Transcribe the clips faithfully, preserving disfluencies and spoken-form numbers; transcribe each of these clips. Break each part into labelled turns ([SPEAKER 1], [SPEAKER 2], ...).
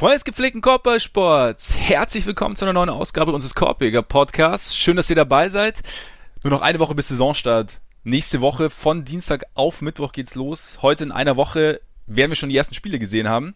[SPEAKER 1] Freunde des gepflegten Korbballsports, herzlich willkommen zu einer neuen Ausgabe unseres Korbjäger Podcasts. Schön, dass ihr dabei seid. Nur noch eine Woche bis Saisonstart. Nächste Woche von Dienstag auf Mittwoch geht's los. Heute in einer Woche werden wir schon die ersten Spiele gesehen haben.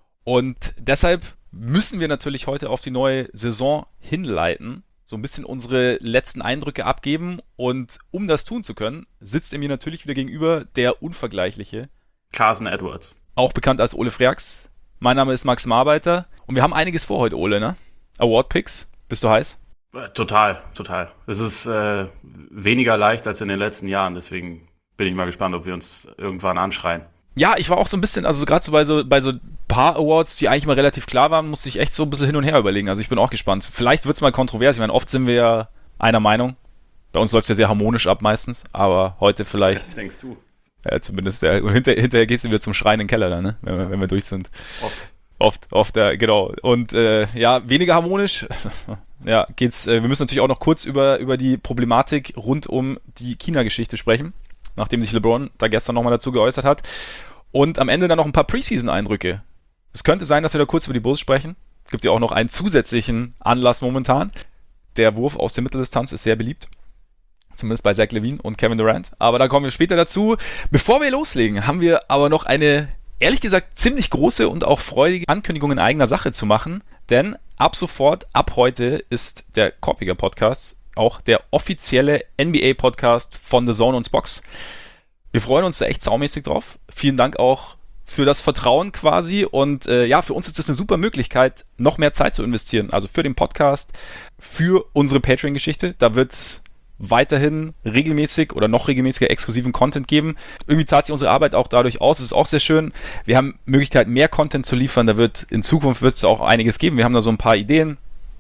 [SPEAKER 1] Und deshalb müssen wir natürlich heute auf die neue Saison hinleiten, so ein bisschen unsere letzten Eindrücke abgeben. Und um das tun zu können, sitzt er mir natürlich wieder gegenüber der unvergleichliche
[SPEAKER 2] Carson Edwards.
[SPEAKER 1] Auch bekannt als Ole Freaks. Mein Name ist Max Marbeiter und wir haben einiges vor heute, Ole, ne? Award-Picks, bist du heiß?
[SPEAKER 2] Äh, total, total. Es ist äh, weniger leicht als in den letzten Jahren, deswegen bin ich mal gespannt, ob wir uns irgendwann anschreien.
[SPEAKER 1] Ja, ich war auch so ein bisschen, also gerade so bei so bei so paar Awards, die eigentlich mal relativ klar waren, musste ich echt so ein bisschen hin und her überlegen. Also ich bin auch gespannt. Vielleicht wird es mal kontrovers. Ich meine, oft sind wir ja einer Meinung. Bei uns läuft es ja sehr harmonisch ab meistens, aber heute vielleicht...
[SPEAKER 2] Das denkst du.
[SPEAKER 1] Ja, zumindest. Ja. Und hinter, hinterher gehst du wieder zum schreienden Keller da, ne? Wenn wir, wenn wir durch sind.
[SPEAKER 2] Oft.
[SPEAKER 1] Oft, oft, ja, genau. Und äh, ja, weniger harmonisch. ja, geht's. Äh, wir müssen natürlich auch noch kurz über, über die Problematik rund um die China-Geschichte sprechen, nachdem sich LeBron da gestern nochmal dazu geäußert hat. Und am Ende dann noch ein paar Preseason-Eindrücke. Es könnte sein, dass wir da kurz über die Bulls sprechen. Es gibt ja auch noch einen zusätzlichen Anlass momentan. Der Wurf aus der Mitteldistanz ist sehr beliebt. Zumindest bei Zach LaVine und Kevin Durant. Aber da kommen wir später dazu. Bevor wir loslegen, haben wir aber noch eine, ehrlich gesagt, ziemlich große und auch freudige Ankündigung in eigener Sache zu machen. Denn ab sofort, ab heute, ist der Korbjäger Podcast auch der offizielle N B A-Podcast von The Zone und Spox. Wir freuen uns da echt saumäßig drauf. Vielen Dank auch für das Vertrauen quasi. Und äh, ja, für uns ist das eine super Möglichkeit, noch mehr Zeit zu investieren. Also für den Podcast, für unsere Patreon-Geschichte. Da wird's weiterhin regelmäßig oder noch regelmäßiger exklusiven Content geben. Irgendwie zahlt sich unsere Arbeit auch dadurch aus. Es ist auch sehr schön. Wir haben Möglichkeit, mehr Content zu liefern. Da wird in Zukunft wird es auch einiges geben. Wir haben da so ein paar Ideen.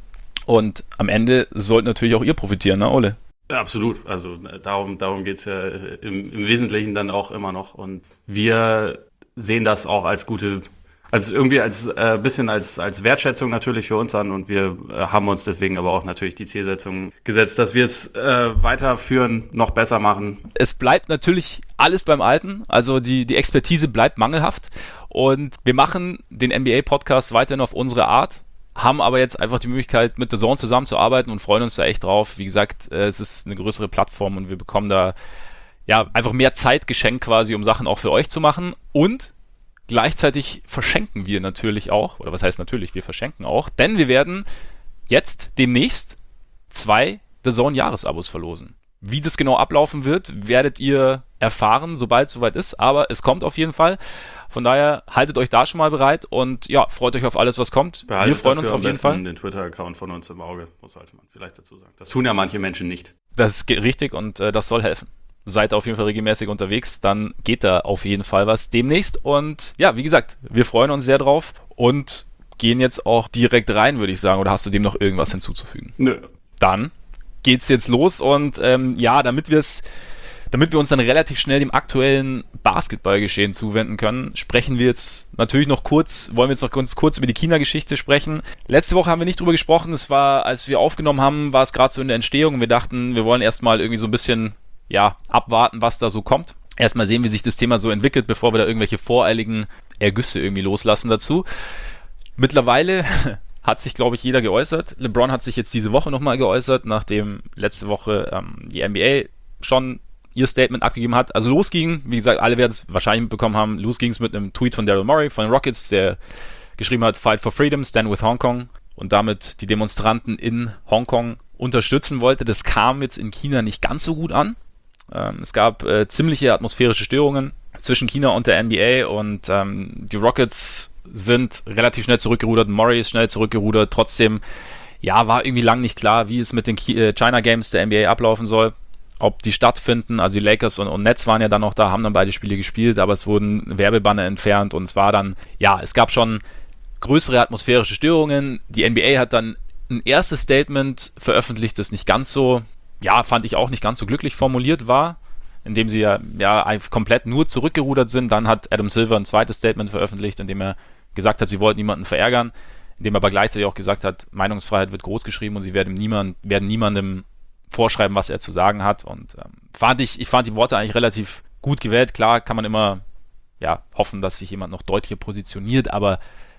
[SPEAKER 1] Und am Ende sollte natürlich auch ihr profitieren, ne, Ole?
[SPEAKER 2] Ja, absolut. Also darum, darum geht es ja im, im Wesentlichen dann auch immer noch. Und wir sehen das auch als gute, also irgendwie als äh, bisschen als als Wertschätzung natürlich für uns an, und wir äh, haben uns deswegen aber auch natürlich die Zielsetzung gesetzt, dass wir es äh, weiterführen, noch besser machen.
[SPEAKER 1] Es bleibt natürlich alles beim Alten, also die die Expertise bleibt mangelhaft, und wir machen den N B A-Podcast weiterhin auf unsere Art, haben aber jetzt einfach die Möglichkeit, mit The Zone zusammenzuarbeiten und freuen uns da echt drauf. Wie gesagt, äh, es ist eine größere Plattform und wir bekommen da ja einfach mehr Zeit geschenkt quasi, um Sachen auch für euch zu machen, und gleichzeitig verschenken wir natürlich auch, oder was heißt natürlich, wir verschenken auch, denn wir werden jetzt demnächst zwei The Zone Jahresabos verlosen. Wie das genau ablaufen wird, werdet ihr erfahren, sobald es soweit ist, aber es kommt auf jeden Fall. Von daher haltet euch da schon mal bereit und ja, freut euch auf alles, was kommt.
[SPEAKER 2] Behaltet
[SPEAKER 1] wir freuen uns auf jeden Fall.
[SPEAKER 2] Den Twitter-Account von uns im Auge, sollte man vielleicht dazu sagen. Das tun ja manche Menschen nicht.
[SPEAKER 1] Das ist richtig, und äh, das soll helfen. Seid auf jeden Fall regelmäßig unterwegs, dann geht da auf jeden Fall was demnächst. Und ja, wie gesagt, wir freuen uns sehr drauf und gehen jetzt auch direkt rein, würde ich sagen. Oder hast du dem noch irgendwas hinzuzufügen?
[SPEAKER 2] Nö.
[SPEAKER 1] Dann geht's jetzt los, und ähm, ja, damit wir es, damit wir uns dann relativ schnell dem aktuellen Basketballgeschehen zuwenden können, sprechen wir jetzt natürlich noch kurz, wollen wir jetzt noch ganz kurz über die China-Geschichte sprechen. Letzte Woche haben wir nicht drüber gesprochen. Es war, als wir aufgenommen haben, war es gerade so in der Entstehung, und wir dachten, wir wollen erstmal irgendwie so ein bisschen ja, abwarten, was da so kommt. Erstmal sehen, wie sich das Thema so entwickelt, bevor wir da irgendwelche voreiligen Ergüsse irgendwie loslassen dazu. Mittlerweile hat sich, glaube ich, jeder geäußert. LeBron hat sich jetzt diese Woche nochmal geäußert, nachdem letzte Woche ähm, die N B A schon ihr Statement abgegeben hat. Also losging, wie gesagt, alle werden es wahrscheinlich mitbekommen haben, losging es mit einem Tweet von Daryl Morey von den Rockets, der geschrieben hat, Fight for Freedom, Stand with Hong Kong, und damit die Demonstranten in Hongkong unterstützen wollte. Das kam jetzt in China nicht ganz so gut an. Ähm, es gab äh, ziemliche atmosphärische Störungen zwischen China und der N B A, und ähm, die Rockets sind relativ schnell zurückgerudert, Murray ist schnell zurückgerudert. Trotzdem, ja, war irgendwie lang nicht klar, wie es mit den Ki- äh, China Games der N B A ablaufen soll, ob die stattfinden. Also die Lakers und, und Nets waren ja dann noch da, haben dann beide Spiele gespielt, aber es wurden Werbebanner entfernt, und es war dann, ja, es gab schon größere atmosphärische Störungen. Die N B A hat dann ein erstes Statement veröffentlicht, das nicht ganz so, ja, fand ich auch nicht ganz so glücklich formuliert war, indem sie ja, ja komplett nur zurückgerudert sind. Dann hat Adam Silver ein zweites Statement veröffentlicht, in dem er gesagt hat, sie wollten niemanden verärgern, in dem er aber gleichzeitig auch gesagt hat, Meinungsfreiheit wird groß geschrieben und sie werden, niemand, werden niemandem vorschreiben, was er zu sagen hat. Und ähm, fand ich, ich fand die Worte eigentlich relativ gut gewählt. Klar kann man immer ja, hoffen, dass sich jemand noch deutlicher positioniert, aber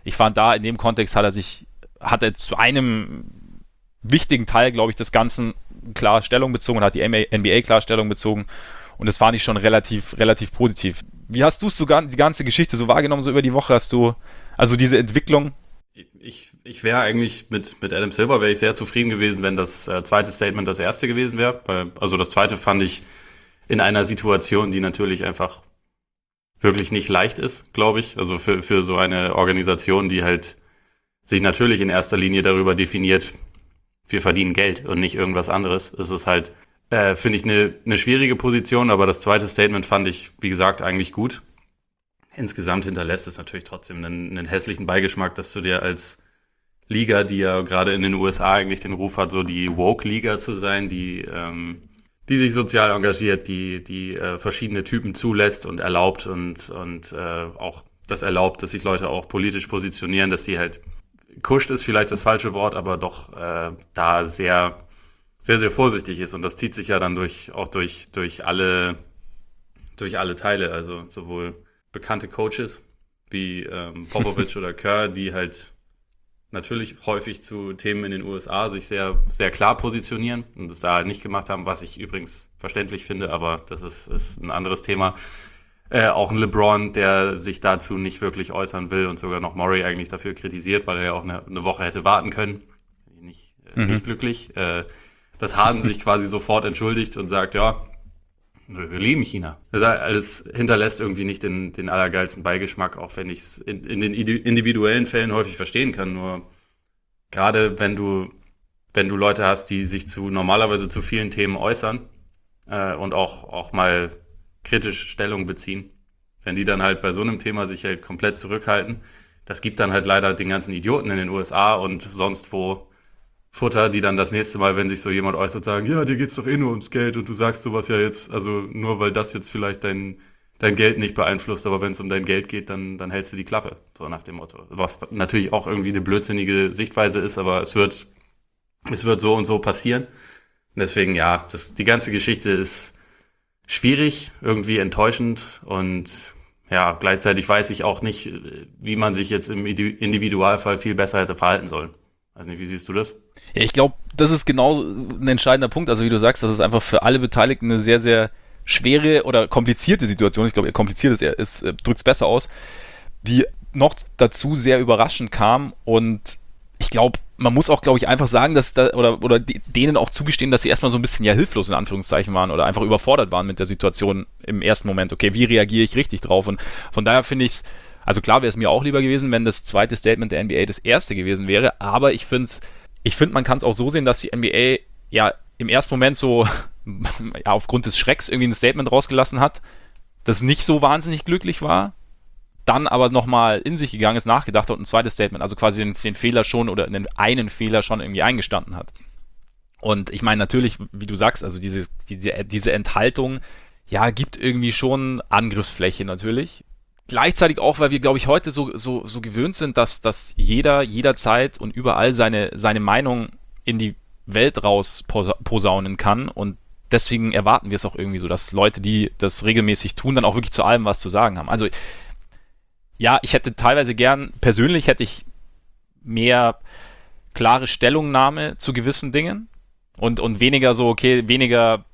[SPEAKER 1] ich fand da in dem Kontext hat er sich, hat er zu einem wichtigen Teil, glaube ich, des Ganzen klar Stellung bezogen und hat die N B A klar Stellung bezogen. Und das fand ich schon relativ, relativ positiv. Wie hast du es so die ganze Geschichte so wahrgenommen, so über die Woche? Hast du, also diese Entwicklung?
[SPEAKER 2] Ich, ich wäre eigentlich mit, mit Adam Silver wäre ich sehr zufrieden gewesen, wenn das äh, zweite Statement das erste gewesen wäre. Weil, also das zweite fand ich in einer Situation, die natürlich einfach wirklich nicht leicht ist, glaube ich. Also für, für so eine Organisation, die halt sich natürlich in erster Linie darüber definiert, wir verdienen Geld und nicht irgendwas anderes. Es ist halt, äh, finde ich, eine eine schwierige Position, aber das zweite Statement fand ich, wie gesagt, eigentlich gut. Insgesamt hinterlässt es natürlich trotzdem einen, einen hässlichen Beigeschmack, dass du dir als Liga, die ja gerade in den U S A eigentlich den Ruf hat, so die Woke-Liga zu sein, die ähm, die sich sozial engagiert, die die äh, verschiedene Typen zulässt und erlaubt und und äh, auch das erlaubt, dass sich Leute auch politisch positionieren, dass sie halt kuscht ist vielleicht das falsche Wort, aber doch äh, da sehr, sehr, sehr vorsichtig ist. Und das zieht sich ja dann durch auch durch durch alle durch alle Teile. Also sowohl bekannte Coaches wie ähm, Popovich oder Kerr, die halt natürlich häufig zu Themen in den U S A sich sehr, sehr klar positionieren und das da halt nicht gemacht haben, was ich übrigens verständlich finde, aber das ist, ist ein anderes Thema. Äh, auch ein LeBron, der sich dazu nicht wirklich äußern will und sogar noch Murray eigentlich dafür kritisiert, weil er ja auch eine, eine Woche hätte warten können. Nicht, äh, mhm. nicht glücklich. Äh, dass Harden sich quasi sofort entschuldigt und sagt, ja, wir lieben China. Das alles hinterlässt irgendwie nicht den, den allergeilsten Beigeschmack, auch wenn ich es in, in den individuellen Fällen häufig verstehen kann. Nur gerade wenn du, wenn du Leute hast, die sich zu normalerweise zu vielen Themen äußern äh, und auch, auch mal kritisch Stellung beziehen, wenn die dann halt bei so einem Thema sich halt komplett zurückhalten, das gibt dann halt leider den ganzen Idioten in den U S A und sonst wo Futter, die dann das nächste Mal, wenn sich so jemand äußert, sagen, ja, dir geht's doch eh nur ums Geld und du sagst sowas ja jetzt, also nur weil das jetzt vielleicht dein dein Geld nicht beeinflusst, aber wenn es um dein Geld geht, dann dann hältst du die Klappe, so nach dem Motto. Was natürlich auch irgendwie eine blödsinnige Sichtweise ist, aber es wird es wird so und so passieren. Und deswegen, ja, das die ganze Geschichte ist schwierig, irgendwie enttäuschend und ja, gleichzeitig weiß ich auch nicht, wie man sich jetzt im Individualfall viel besser hätte verhalten sollen. Weiß nicht, wie siehst du das?
[SPEAKER 1] Ja, ich glaube, das ist genau ein entscheidender Punkt. Also wie du sagst, das ist einfach für alle Beteiligten eine sehr, sehr schwere oder komplizierte Situation. Ich glaube, kompliziert ist, ist drückt es besser aus, die noch dazu sehr überraschend kam. Und ich glaube, man muss auch, glaube ich, einfach sagen, dass da, oder, oder denen auch zugestehen, dass sie erstmal so ein bisschen ja hilflos in Anführungszeichen waren oder einfach überfordert waren mit der Situation im ersten Moment. Okay, wie reagiere ich richtig drauf? Und von daher finde ich es, also klar wäre es mir auch lieber gewesen, wenn das zweite Statement der N B A das erste gewesen wäre, aber ich finde, ich finde, man kann es auch so sehen, dass die N B A ja im ersten Moment so ja, aufgrund des Schrecks irgendwie ein Statement rausgelassen hat, das nicht so wahnsinnig glücklich war, dann aber nochmal in sich gegangen ist, nachgedacht hat und ein zweites Statement, also quasi den, den Fehler schon oder den einen Fehler schon irgendwie eingestanden hat. Und ich meine natürlich, wie du sagst, also diese, diese, diese Enthaltung, ja, gibt irgendwie schon Angriffsfläche natürlich. Gleichzeitig auch, weil wir, glaube ich, heute so, so, so gewöhnt sind, dass, dass jeder jederzeit und überall seine, seine Meinung in die Welt raus posaunen kann und deswegen erwarten wir es auch irgendwie so, dass Leute, die das regelmäßig tun, dann auch wirklich zu allem was zu sagen haben. Also ja, ich hätte teilweise gern, persönlich hätte ich mehr klare Stellungnahme zu gewissen Dingen und, und weniger so, okay, weniger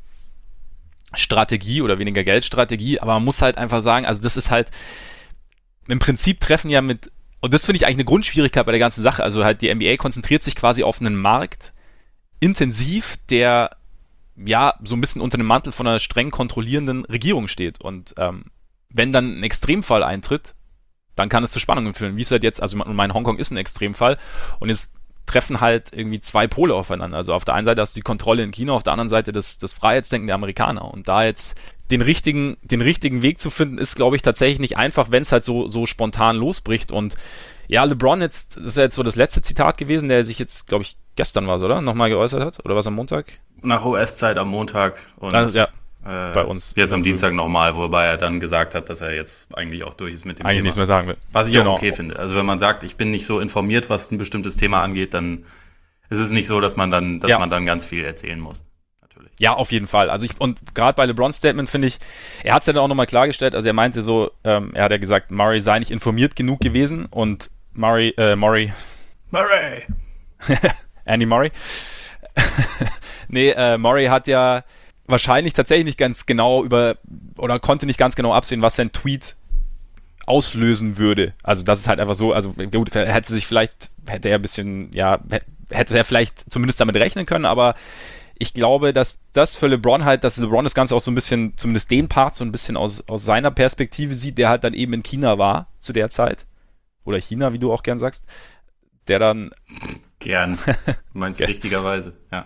[SPEAKER 1] Strategie oder weniger Geldstrategie, aber man muss halt einfach sagen, also das ist halt, im Prinzip treffen ja mit, und das finde ich eigentlich eine Grundschwierigkeit bei der ganzen Sache, also halt die N B A konzentriert sich quasi auf einen Markt intensiv, der ja so ein bisschen unter dem Mantel von einer streng kontrollierenden Regierung steht und ähm, wenn dann ein Extremfall eintritt, dann kann es zu Spannungen führen, wie es halt jetzt, also mein Hongkong ist ein Extremfall und jetzt treffen halt irgendwie zwei Pole aufeinander. Also auf der einen Seite hast du die Kontrolle in China, auf der anderen Seite das, das Freiheitsdenken der Amerikaner. Und da jetzt den richtigen, den richtigen Weg zu finden, ist, glaube ich, tatsächlich nicht einfach, wenn es halt so, so spontan losbricht. Und ja, LeBron jetzt, das ist ja jetzt so das letzte Zitat gewesen, der sich jetzt, glaube ich, gestern war es, oder? Nochmal geäußert hat? Oder was am Montag?
[SPEAKER 2] Nach U S-Zeit am Montag und
[SPEAKER 1] also, ja.
[SPEAKER 2] Äh,
[SPEAKER 1] bei uns.
[SPEAKER 2] Jetzt am Dienstag nochmal, wobei er dann gesagt hat, dass er jetzt eigentlich auch durch ist mit dem
[SPEAKER 1] eigentlich
[SPEAKER 2] Thema.
[SPEAKER 1] Nichts mehr sagen will.
[SPEAKER 2] Was ich
[SPEAKER 1] genau.
[SPEAKER 2] auch okay finde. Also wenn man sagt, ich bin nicht so informiert, was ein bestimmtes Thema angeht, dann ist es nicht so, dass man dann, dass
[SPEAKER 1] ja.
[SPEAKER 2] man dann ganz viel erzählen muss. Natürlich.
[SPEAKER 1] Ja, auf jeden Fall. Also ich, und gerade bei LeBrons Statement finde ich, er hat es ja dann auch nochmal klargestellt, also er meinte so, ähm, er hat ja gesagt, Murray sei nicht informiert genug gewesen und Murray, äh, Murray.
[SPEAKER 2] Murray!
[SPEAKER 1] Andy Murray. nee, äh, Murray hat ja wahrscheinlich tatsächlich nicht ganz genau über, oder konnte nicht ganz genau absehen, was sein Tweet auslösen würde. Also das ist halt einfach so, also gut, er hätte sich vielleicht, hätte er ein bisschen, ja, hätte er vielleicht zumindest damit rechnen können, aber ich glaube, dass das für LeBron halt, dass LeBron das Ganze auch so ein bisschen, zumindest den Part so ein bisschen aus, aus seiner Perspektive sieht, der halt dann eben in China war zu der Zeit. Oder China, wie du auch gern sagst. Der dann...
[SPEAKER 2] Gern. Du meinst
[SPEAKER 1] Gern.
[SPEAKER 2] Richtigerweise, ja.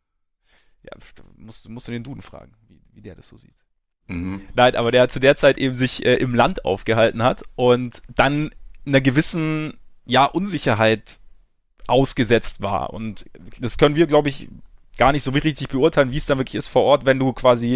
[SPEAKER 1] Ja, musst, musst du den Duden fragen, wie, wie der das so sieht.
[SPEAKER 2] Mhm.
[SPEAKER 1] Nein, aber der zu der Zeit eben sich äh, im Land aufgehalten hat und dann einer gewissen, ja, Unsicherheit ausgesetzt war. Und das können wir, glaube ich, gar nicht so richtig beurteilen, wie es dann wirklich ist vor Ort, wenn du quasi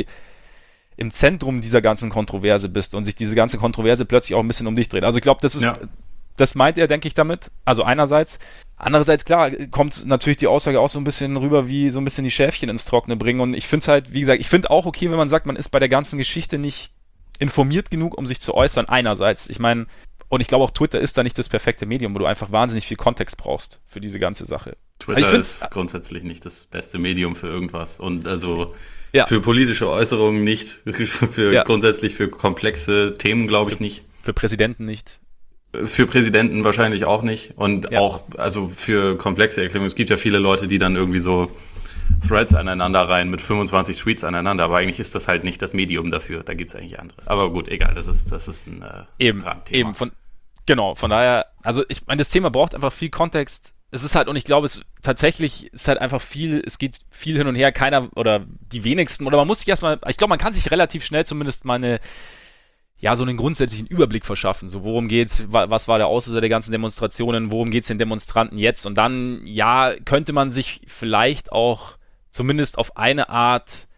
[SPEAKER 1] im Zentrum dieser ganzen Kontroverse bist und sich diese ganze Kontroverse plötzlich auch ein bisschen um dich dreht. Also ich glaube, das ist, ja. das meint er, denke ich, damit. Also einerseits. Andererseits, klar, kommt natürlich die Aussage auch so ein bisschen rüber, wie so ein bisschen die Schäfchen ins Trockene bringen. Und ich finde es halt, wie gesagt, ich finde auch okay, wenn man sagt, man ist bei der ganzen Geschichte nicht informiert genug, um sich zu äußern. Einerseits. Ich meine, und ich glaube auch Twitter ist da nicht das perfekte Medium, wo du einfach wahnsinnig viel Kontext brauchst für diese ganze Sache.
[SPEAKER 2] Twitter
[SPEAKER 1] also
[SPEAKER 2] ist grundsätzlich nicht das beste Medium für irgendwas. Und also
[SPEAKER 1] ja.
[SPEAKER 2] für politische Äußerungen nicht, für
[SPEAKER 1] ja.
[SPEAKER 2] grundsätzlich für komplexe Themen glaube ich nicht.
[SPEAKER 1] Für Präsidenten nicht.
[SPEAKER 2] Für Präsidenten wahrscheinlich auch nicht. Und ja. auch, also für komplexe Erklärungen. Es gibt ja viele Leute, die dann irgendwie so Threads aneinander rein mit fünfundzwanzig Tweets aneinander, aber eigentlich ist das halt nicht das Medium dafür. Da gibt es eigentlich andere. Aber gut, egal, das ist, das ist ein äh,
[SPEAKER 1] eben,
[SPEAKER 2] Randthema.
[SPEAKER 1] Eben, von, genau, von daher, also ich meine, das Thema braucht einfach viel Kontext. Es ist halt, und ich glaube, es tatsächlich ist halt einfach viel, es geht viel hin und her, keiner oder die wenigsten, oder man muss sich erstmal, ich glaube, man kann sich relativ schnell zumindest mal eine, ja, so einen grundsätzlichen Überblick verschaffen. So, worum geht's, was war der Auslöser der ganzen Demonstrationen, worum geht's den Demonstranten jetzt? Und dann, ja, könnte man sich vielleicht auch zumindest auf eine Art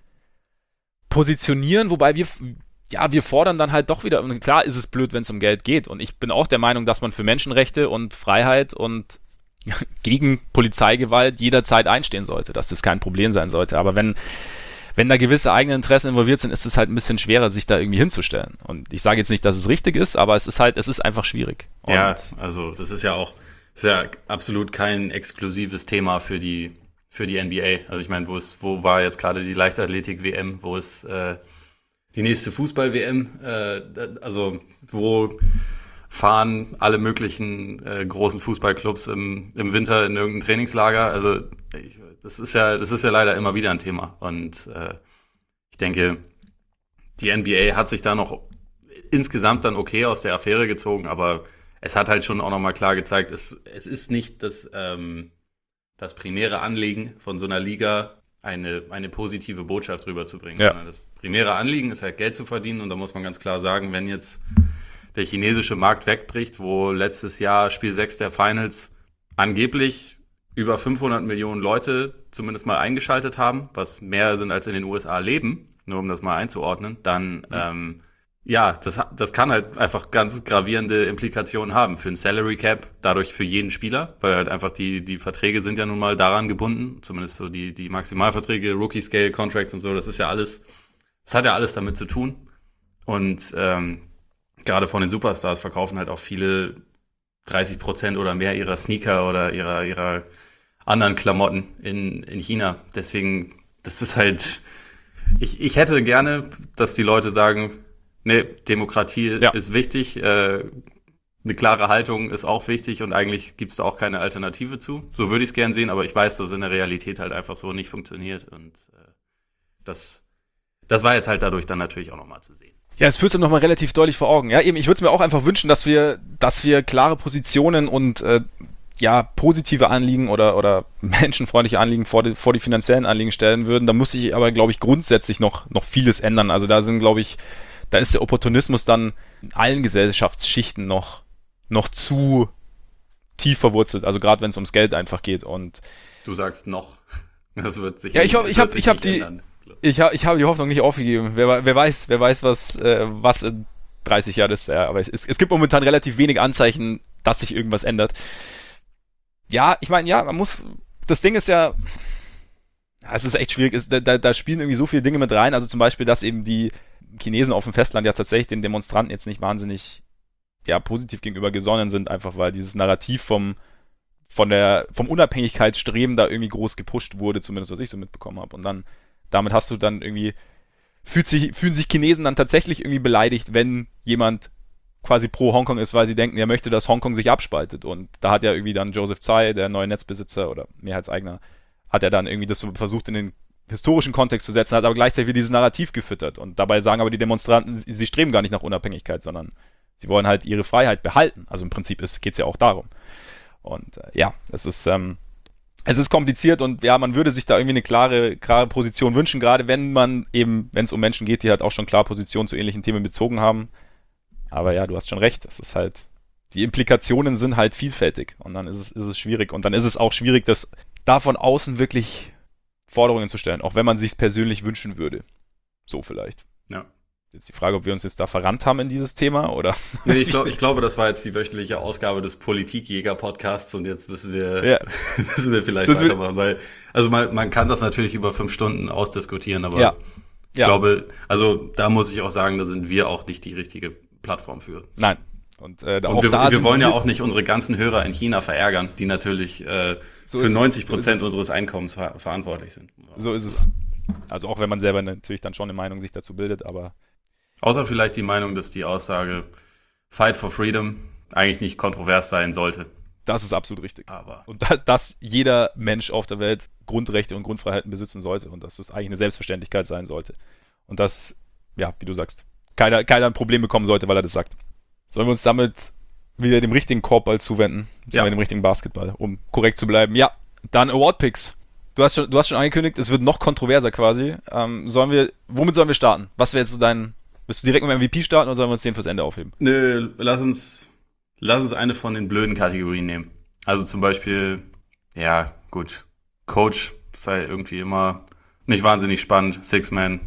[SPEAKER 1] positionieren, wobei wir, ja, wir fordern dann halt doch wieder, und klar ist es blöd, wenn es um Geld geht. Und ich bin auch der Meinung, dass man für Menschenrechte und Freiheit und gegen Polizeigewalt jederzeit einstehen sollte, dass das kein Problem sein sollte. Aber wenn Wenn da gewisse eigene Interessen involviert sind, ist es halt ein bisschen schwerer, sich da irgendwie hinzustellen. Und ich sage jetzt nicht, dass es richtig ist, aber es ist halt, es ist einfach schwierig. Und
[SPEAKER 2] ja, also das ist ja auch, ist ja absolut kein exklusives Thema für die für die N B A. Also ich meine, wo ist, wo war jetzt gerade die Leichtathletik-W M, wo ist äh, die nächste Fußball-W M? Äh, also wo fahren alle möglichen äh, großen Fußballclubs im, im Winter in irgendein Trainingslager? Also ich, das ist ja, das ist ja leider immer wieder ein Thema. Und äh, ich denke, die N B A hat sich da noch insgesamt dann okay aus der Affäre gezogen, aber es hat halt schon auch nochmal klar gezeigt, es, es ist nicht das, ähm, das primäre Anliegen von so einer Liga, eine, eine positive Botschaft rüberzubringen.
[SPEAKER 1] Ja.
[SPEAKER 2] Das primäre Anliegen ist halt Geld zu verdienen und da muss man ganz klar sagen, wenn jetzt der chinesische Markt wegbricht, wo letztes Jahr Spiel sechs der Finals angeblich über fünfhundert Millionen Leute zumindest mal eingeschaltet haben, was mehr sind als in den U S A leben, nur um das mal einzuordnen, dann mhm. ähm, ja, das, das kann halt einfach ganz gravierende Implikationen haben für ein Salary Cap, dadurch für jeden Spieler, weil halt einfach die die Verträge sind ja nun mal daran gebunden, zumindest so die die Maximalverträge, Rookie Scale Contracts und so, das ist ja alles, das hat ja alles damit zu tun. Und ähm, gerade von den Superstars verkaufen halt auch viele dreißig Prozent oder mehr ihrer Sneaker oder ihrer ihrer anderen Klamotten in in China. Deswegen, das ist halt, ich ich hätte gerne, dass die Leute sagen, nee, Demokratie ja. ist wichtig, äh, eine klare Haltung ist auch wichtig und eigentlich gibt es da auch keine Alternative zu. So würde ich es gern sehen, aber ich weiß, dass es in der Realität halt einfach so nicht funktioniert und äh, das, das war jetzt halt dadurch dann natürlich auch nochmal zu sehen.
[SPEAKER 1] Ja, es führt es nochmal relativ deutlich vor Augen. Ja, eben, ich würde es mir auch einfach wünschen, dass wir, dass wir klare Positionen und äh, ja, positive Anliegen oder, oder menschenfreundliche Anliegen vor die, vor die finanziellen Anliegen stellen würden. Da muss sich aber, glaube ich, grundsätzlich noch, noch vieles ändern. Also da sind, glaube ich, da ist der Opportunismus dann in allen Gesellschaftsschichten noch, noch zu tief verwurzelt, also gerade wenn es ums Geld einfach geht. Und
[SPEAKER 2] du sagst noch, das wird sich
[SPEAKER 1] ja, ich habe ich hab, ich hab die ändern. ich habe ich hab die Hoffnung nicht aufgegeben. Wer, wer weiß, wer weiß, was äh, was in dreißig Jahren ist. Ja, aber es, es gibt momentan relativ wenig Anzeichen, dass sich irgendwas ändert. Ja, ich meine, ja, man muss. Das Ding ist ja, ja es ist echt schwierig. Es, da, da spielen irgendwie so viele Dinge mit rein. Also zum Beispiel, dass eben die Chinesen auf dem Festland ja tatsächlich den Demonstranten jetzt nicht wahnsinnig ja, positiv gegenüber gesonnen sind, einfach weil dieses Narrativ vom, von der, vom Unabhängigkeitsstreben da irgendwie groß gepusht wurde, zumindest was ich so mitbekommen habe. Und dann, damit hast du dann irgendwie, fühlt sich, fühlen sich Chinesen dann tatsächlich irgendwie beleidigt, wenn jemand quasi pro Hongkong ist, weil sie denken, er möchte, dass Hongkong sich abspaltet. Und da hat ja irgendwie dann Joseph Tsai, der neue Netzbesitzer oder Mehrheitseigner, hat er dann irgendwie das so versucht in den historischen Kontext zu setzen, hat aber gleichzeitig dieses Narrativ gefüttert. Und dabei sagen aber die Demonstranten, sie streben gar nicht nach Unabhängigkeit, sondern sie wollen halt ihre Freiheit behalten. Also im Prinzip geht es ja auch darum. Und äh, ja, es ist, ähm, es ist kompliziert und ja, man würde sich da irgendwie eine klare, klare Position wünschen, gerade wenn man eben, wenn es um Menschen geht, die halt auch schon klar Positionen zu ähnlichen Themen bezogen haben. Aber ja, du hast schon recht, es ist halt, die Implikationen sind halt vielfältig und dann ist es, ist es schwierig. Und dann ist es auch schwierig, das da von außen wirklich Forderungen zu stellen, auch wenn man sich es persönlich wünschen würde. So vielleicht.
[SPEAKER 2] Ja.
[SPEAKER 1] Jetzt die Frage, ob wir uns jetzt da verrannt haben in dieses Thema, oder?
[SPEAKER 2] Nee, ich, glaub, ich glaube, das war jetzt die wöchentliche Ausgabe des Politikjäger-Podcasts und jetzt müssen wir,
[SPEAKER 1] ja.
[SPEAKER 2] müssen wir vielleicht
[SPEAKER 1] das
[SPEAKER 2] weitermachen, weil, also man, man kann das natürlich über fünf Stunden ausdiskutieren, aber
[SPEAKER 1] ja.
[SPEAKER 2] ich ja. glaube, also da muss ich auch sagen, da sind wir auch nicht die richtige Plattform für.
[SPEAKER 1] Nein. Und, äh,
[SPEAKER 2] und
[SPEAKER 1] auch
[SPEAKER 2] wir,
[SPEAKER 1] da
[SPEAKER 2] wir wollen ja auch nicht unsere ganzen Hörer in China verärgern, die natürlich äh, so für neunzig Prozent so unseres Einkommens ver- verantwortlich sind.
[SPEAKER 1] So ist es. Also auch wenn man selber natürlich dann schon eine Meinung sich dazu bildet, aber
[SPEAKER 2] außer vielleicht die Meinung, dass die Aussage Fight for Freedom eigentlich nicht kontrovers sein sollte.
[SPEAKER 1] Das ist absolut richtig.
[SPEAKER 2] Aber
[SPEAKER 1] und da, dass jeder Mensch auf der Welt Grundrechte und Grundfreiheiten besitzen sollte und dass das eigentlich eine Selbstverständlichkeit sein sollte. Und dass, ja, wie du sagst, keiner, keiner ein Problem bekommen sollte, weil er das sagt. Sollen wir uns damit wieder dem richtigen Korbball zuwenden? Ja. Dem richtigen Basketball, um korrekt zu bleiben. Ja, dann Award-Picks. Du hast schon, du hast schon angekündigt, es wird noch kontroverser quasi. Ähm, sollen wir, womit sollen wir starten? Was wäre jetzt so dein, willst du direkt mit dem M V P starten oder sollen wir uns den fürs Ende aufheben?
[SPEAKER 2] Nö, lass uns, lass uns eine von den blöden Kategorien nehmen. Also zum Beispiel, ja, gut, Coach sei irgendwie immer nicht wahnsinnig spannend, Six-Man.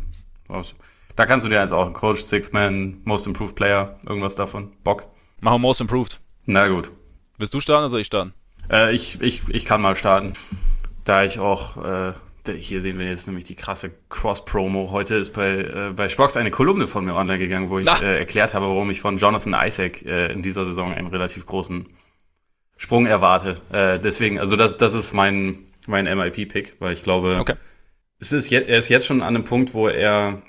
[SPEAKER 2] Da kannst du dir jetzt auch Coach, Six-Man, Most Improved Player, irgendwas davon. Bock?
[SPEAKER 1] Machen wir Most Improved.
[SPEAKER 2] Na gut.
[SPEAKER 1] Willst du starten oder soll ich starten?
[SPEAKER 2] Äh, ich, ich, ich kann mal starten. Da ich auch, äh, hier sehen wir jetzt nämlich die krasse Cross-Promo. Heute ist bei, äh, bei Spox eine Kolumne von mir online gegangen, wo ich äh, erklärt habe, warum ich von Jonathan Isaac äh, in dieser Saison einen relativ großen Sprung erwarte. Äh, deswegen, also das, das ist mein, mein M I P-Pick, weil ich glaube,
[SPEAKER 1] okay.
[SPEAKER 2] es ist je- er ist jetzt schon an einem Punkt, wo er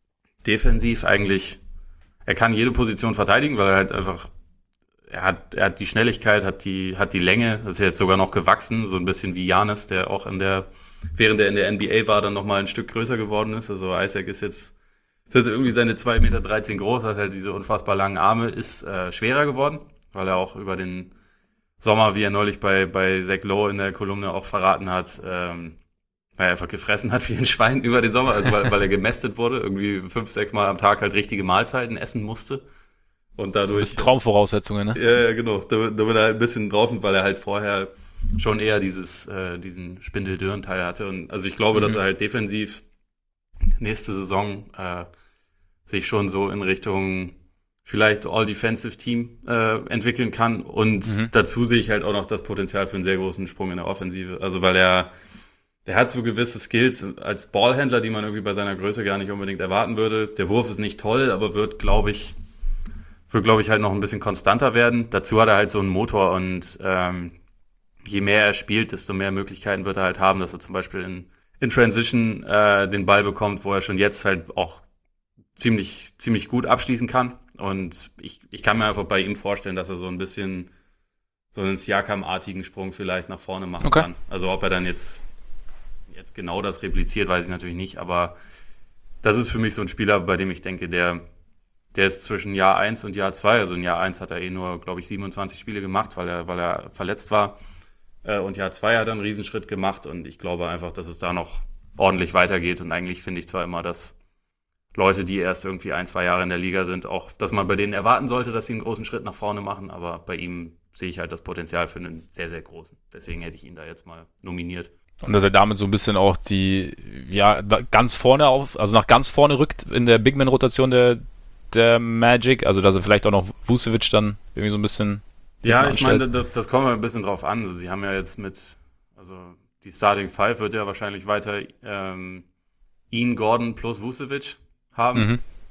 [SPEAKER 2] defensiv eigentlich, er kann jede Position verteidigen, weil er halt einfach, er hat, er hat die Schnelligkeit, hat die, hat die Länge, das ist jetzt sogar noch gewachsen, so ein bisschen wie Giannis, der auch in der, während er in der N B A war, dann nochmal ein Stück größer geworden ist. Also Isaac ist jetzt, ist jetzt irgendwie seine zwei Meter dreizehn groß, hat halt diese unfassbar langen Arme, ist äh, schwerer geworden, weil er auch über den Sommer, wie er neulich bei, bei Zach Lowe in der Kolumne auch verraten hat, ähm, weil er einfach gefressen hat wie ein Schwein über den Sommer, also weil, weil er gemästet wurde, irgendwie fünf, sechs Mal am Tag halt richtige Mahlzeiten essen musste. Und dadurch.
[SPEAKER 1] So Traumvoraussetzungen, ne?
[SPEAKER 2] Ja, ja, genau. Da, da wird er halt ein bisschen drauf, weil er halt vorher schon eher dieses, äh, diesen Spindeldürrenteil hatte. Und also ich glaube, mhm. dass er halt defensiv nächste Saison äh, sich schon so in Richtung vielleicht All-Defensive-Team äh, entwickeln kann. Und mhm. dazu sehe ich halt auch noch das Potenzial für einen sehr großen Sprung in der Offensive. Also weil er Der hat so gewisse Skills als Ballhändler, die man irgendwie bei seiner Größe gar nicht unbedingt erwarten würde. Der Wurf ist nicht toll, aber wird, glaube ich, wird, glaube ich, halt noch ein bisschen konstanter werden. Dazu hat er halt so einen Motor und ähm, je mehr er spielt, desto mehr Möglichkeiten wird er halt haben, dass er zum Beispiel in, in Transition äh, den Ball bekommt, wo er schon jetzt halt auch ziemlich, ziemlich gut abschließen kann. Und ich, ich kann mir einfach bei ihm vorstellen, dass er so ein bisschen so einen Siakam-artigen Sprung vielleicht nach vorne machen
[SPEAKER 1] okay.
[SPEAKER 2] kann. Also ob er dann jetzt Jetzt genau das repliziert, weiß ich natürlich nicht, aber das ist für mich so ein Spieler, bei dem ich denke, der, der ist zwischen Jahr eins und Jahr zwei, also in Jahr eins hat er eh nur, glaube ich, siebenundzwanzig Spiele gemacht, weil er, weil er verletzt war, und Jahr zwei hat er einen Riesenschritt gemacht und ich glaube einfach, dass es da noch ordentlich weitergeht und eigentlich finde ich zwar immer, dass Leute, die erst irgendwie ein, zwei Jahre in der Liga sind, auch, dass man bei denen erwarten sollte, dass sie einen großen Schritt nach vorne machen, aber bei ihm sehe ich halt das Potenzial für einen sehr, sehr großen. Deswegen hätte ich ihn da jetzt mal nominiert.
[SPEAKER 1] Und dass er damit so ein bisschen auch die, ja, ganz vorne auf, also nach ganz vorne rückt in der Big-Man-Rotation der, der Magic, also dass er vielleicht auch noch Vucevic dann irgendwie so ein bisschen.
[SPEAKER 2] Ja, ich meine, das, das kommt ein bisschen drauf an. Also sie haben ja jetzt mit, also die Starting Five wird ja wahrscheinlich weiter ähm, ihn, Gordon plus Vucevic haben. Mhm.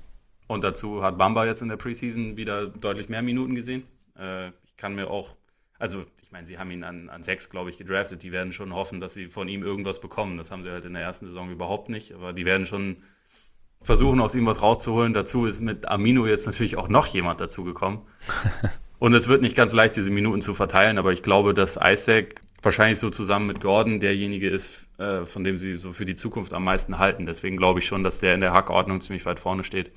[SPEAKER 2] Und dazu hat Bamba jetzt in der Preseason wieder deutlich mehr Minuten gesehen. Äh, ich kann mir auch, also ich meine, sie haben ihn an, an sechs, glaube ich, gedraftet. Die werden schon hoffen, dass sie von ihm irgendwas bekommen. Das haben sie halt in der ersten Saison überhaupt nicht. Aber die werden schon versuchen, aus ihm was rauszuholen. Dazu ist mit Amino jetzt natürlich auch noch jemand dazugekommen. Und es wird nicht ganz leicht, diese Minuten zu verteilen. Aber ich glaube, dass Isaac wahrscheinlich so zusammen mit Gordon derjenige ist, äh, von dem sie so für die Zukunft am meisten halten. Deswegen glaube ich schon, dass der in der Hackordnung ziemlich weit vorne steht.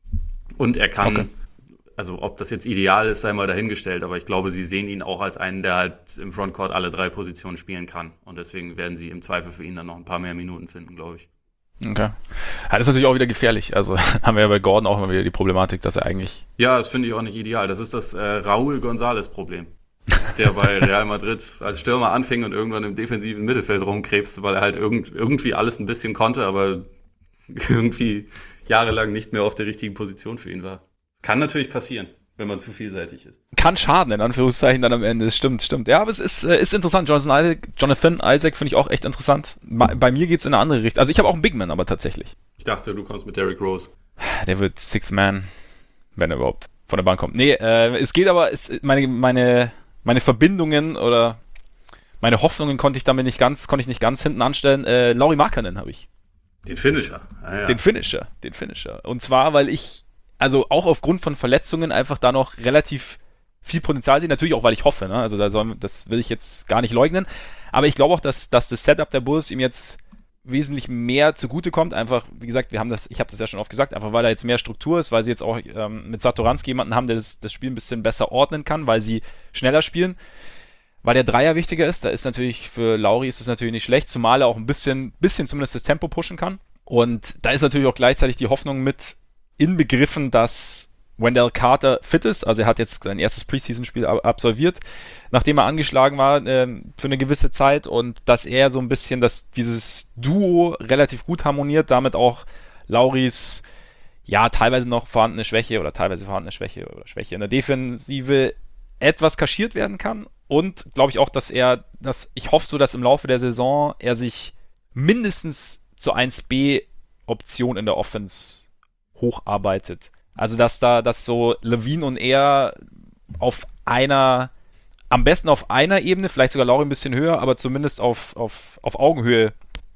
[SPEAKER 2] Und er kann, okay. Also ob das jetzt ideal ist, sei mal dahingestellt, aber ich glaube, sie sehen ihn auch als einen, der halt im Frontcourt alle drei Positionen spielen kann. Und deswegen werden sie im Zweifel für ihn dann noch ein paar mehr Minuten finden, glaube ich.
[SPEAKER 1] Okay. Ja, das ist natürlich auch wieder gefährlich. Also haben wir ja bei Gordon auch immer wieder die Problematik, dass er eigentlich...
[SPEAKER 2] Ja, das finde ich auch nicht ideal. Das ist das äh, Raúl González-Problem, der bei Real Madrid als Stürmer anfing und irgendwann im defensiven Mittelfeld rumkrebste, weil er halt irgend, irgendwie alles ein bisschen konnte, aber irgendwie jahrelang nicht mehr auf der richtigen Position für ihn war. Kann natürlich passieren, wenn man zu vielseitig ist.
[SPEAKER 1] Kann schaden, in Anführungszeichen, dann am Ende. Stimmt, stimmt. Ja, aber es ist, ist interessant. Jonathan Isaac, Jonathan Isaac finde ich auch echt interessant. Bei mir geht es in eine andere Richtung. Also ich habe auch einen Big Man, aber tatsächlich.
[SPEAKER 2] Ich dachte, du kommst mit Derrick Rose.
[SPEAKER 1] Der wird Sixth Man, wenn er überhaupt von der Bank kommt. Nee, äh, es geht aber, es, meine, meine, meine Verbindungen oder meine Hoffnungen konnte ich damit nicht ganz, konnte ich nicht ganz hinten anstellen. Äh, Lauri Markkanen habe ich.
[SPEAKER 2] Den Finisher. Ah, ja.
[SPEAKER 1] Den Finisher, den Finisher. Und zwar, weil ich, also auch aufgrund von Verletzungen einfach da noch relativ viel Potenzial sehe. Natürlich auch, weil ich hoffe, ne? Also da soll, das will ich jetzt gar nicht leugnen. Aber ich glaube auch, dass, dass das Setup der Bulls ihm jetzt wesentlich mehr zugutekommt. Einfach, wie gesagt, wir haben das, ich habe das ja schon oft gesagt, einfach weil da jetzt mehr Struktur ist, weil sie jetzt auch ähm, mit Satoranski jemanden haben, der das, das Spiel ein bisschen besser ordnen kann, weil sie schneller spielen. Weil der Dreier wichtiger ist, da ist natürlich für Lauri ist es natürlich nicht schlecht, zumal er auch ein bisschen, bisschen zumindest das Tempo pushen kann. Und da ist natürlich auch gleichzeitig die Hoffnung mit inbegriffen, dass Wendell Carter fit ist. Also er hat jetzt sein erstes Preseason-Spiel absolviert, nachdem er angeschlagen war äh, für eine gewisse Zeit und dass er so ein bisschen, dass dieses Duo relativ gut harmoniert, damit auch Lauris ja teilweise noch vorhandene Schwäche oder teilweise vorhandene Schwäche oder Schwäche in der Defensive etwas kaschiert werden kann. Und glaube ich auch, dass er, dass ich hoffe so, dass im Laufe der Saison er sich mindestens zur eins B-Option in der Offense hocharbeitet. Also dass da, dass so Levine und er auf einer, am besten auf einer Ebene, vielleicht sogar Lauri ein bisschen höher, aber zumindest auf, auf, auf Augenhöhe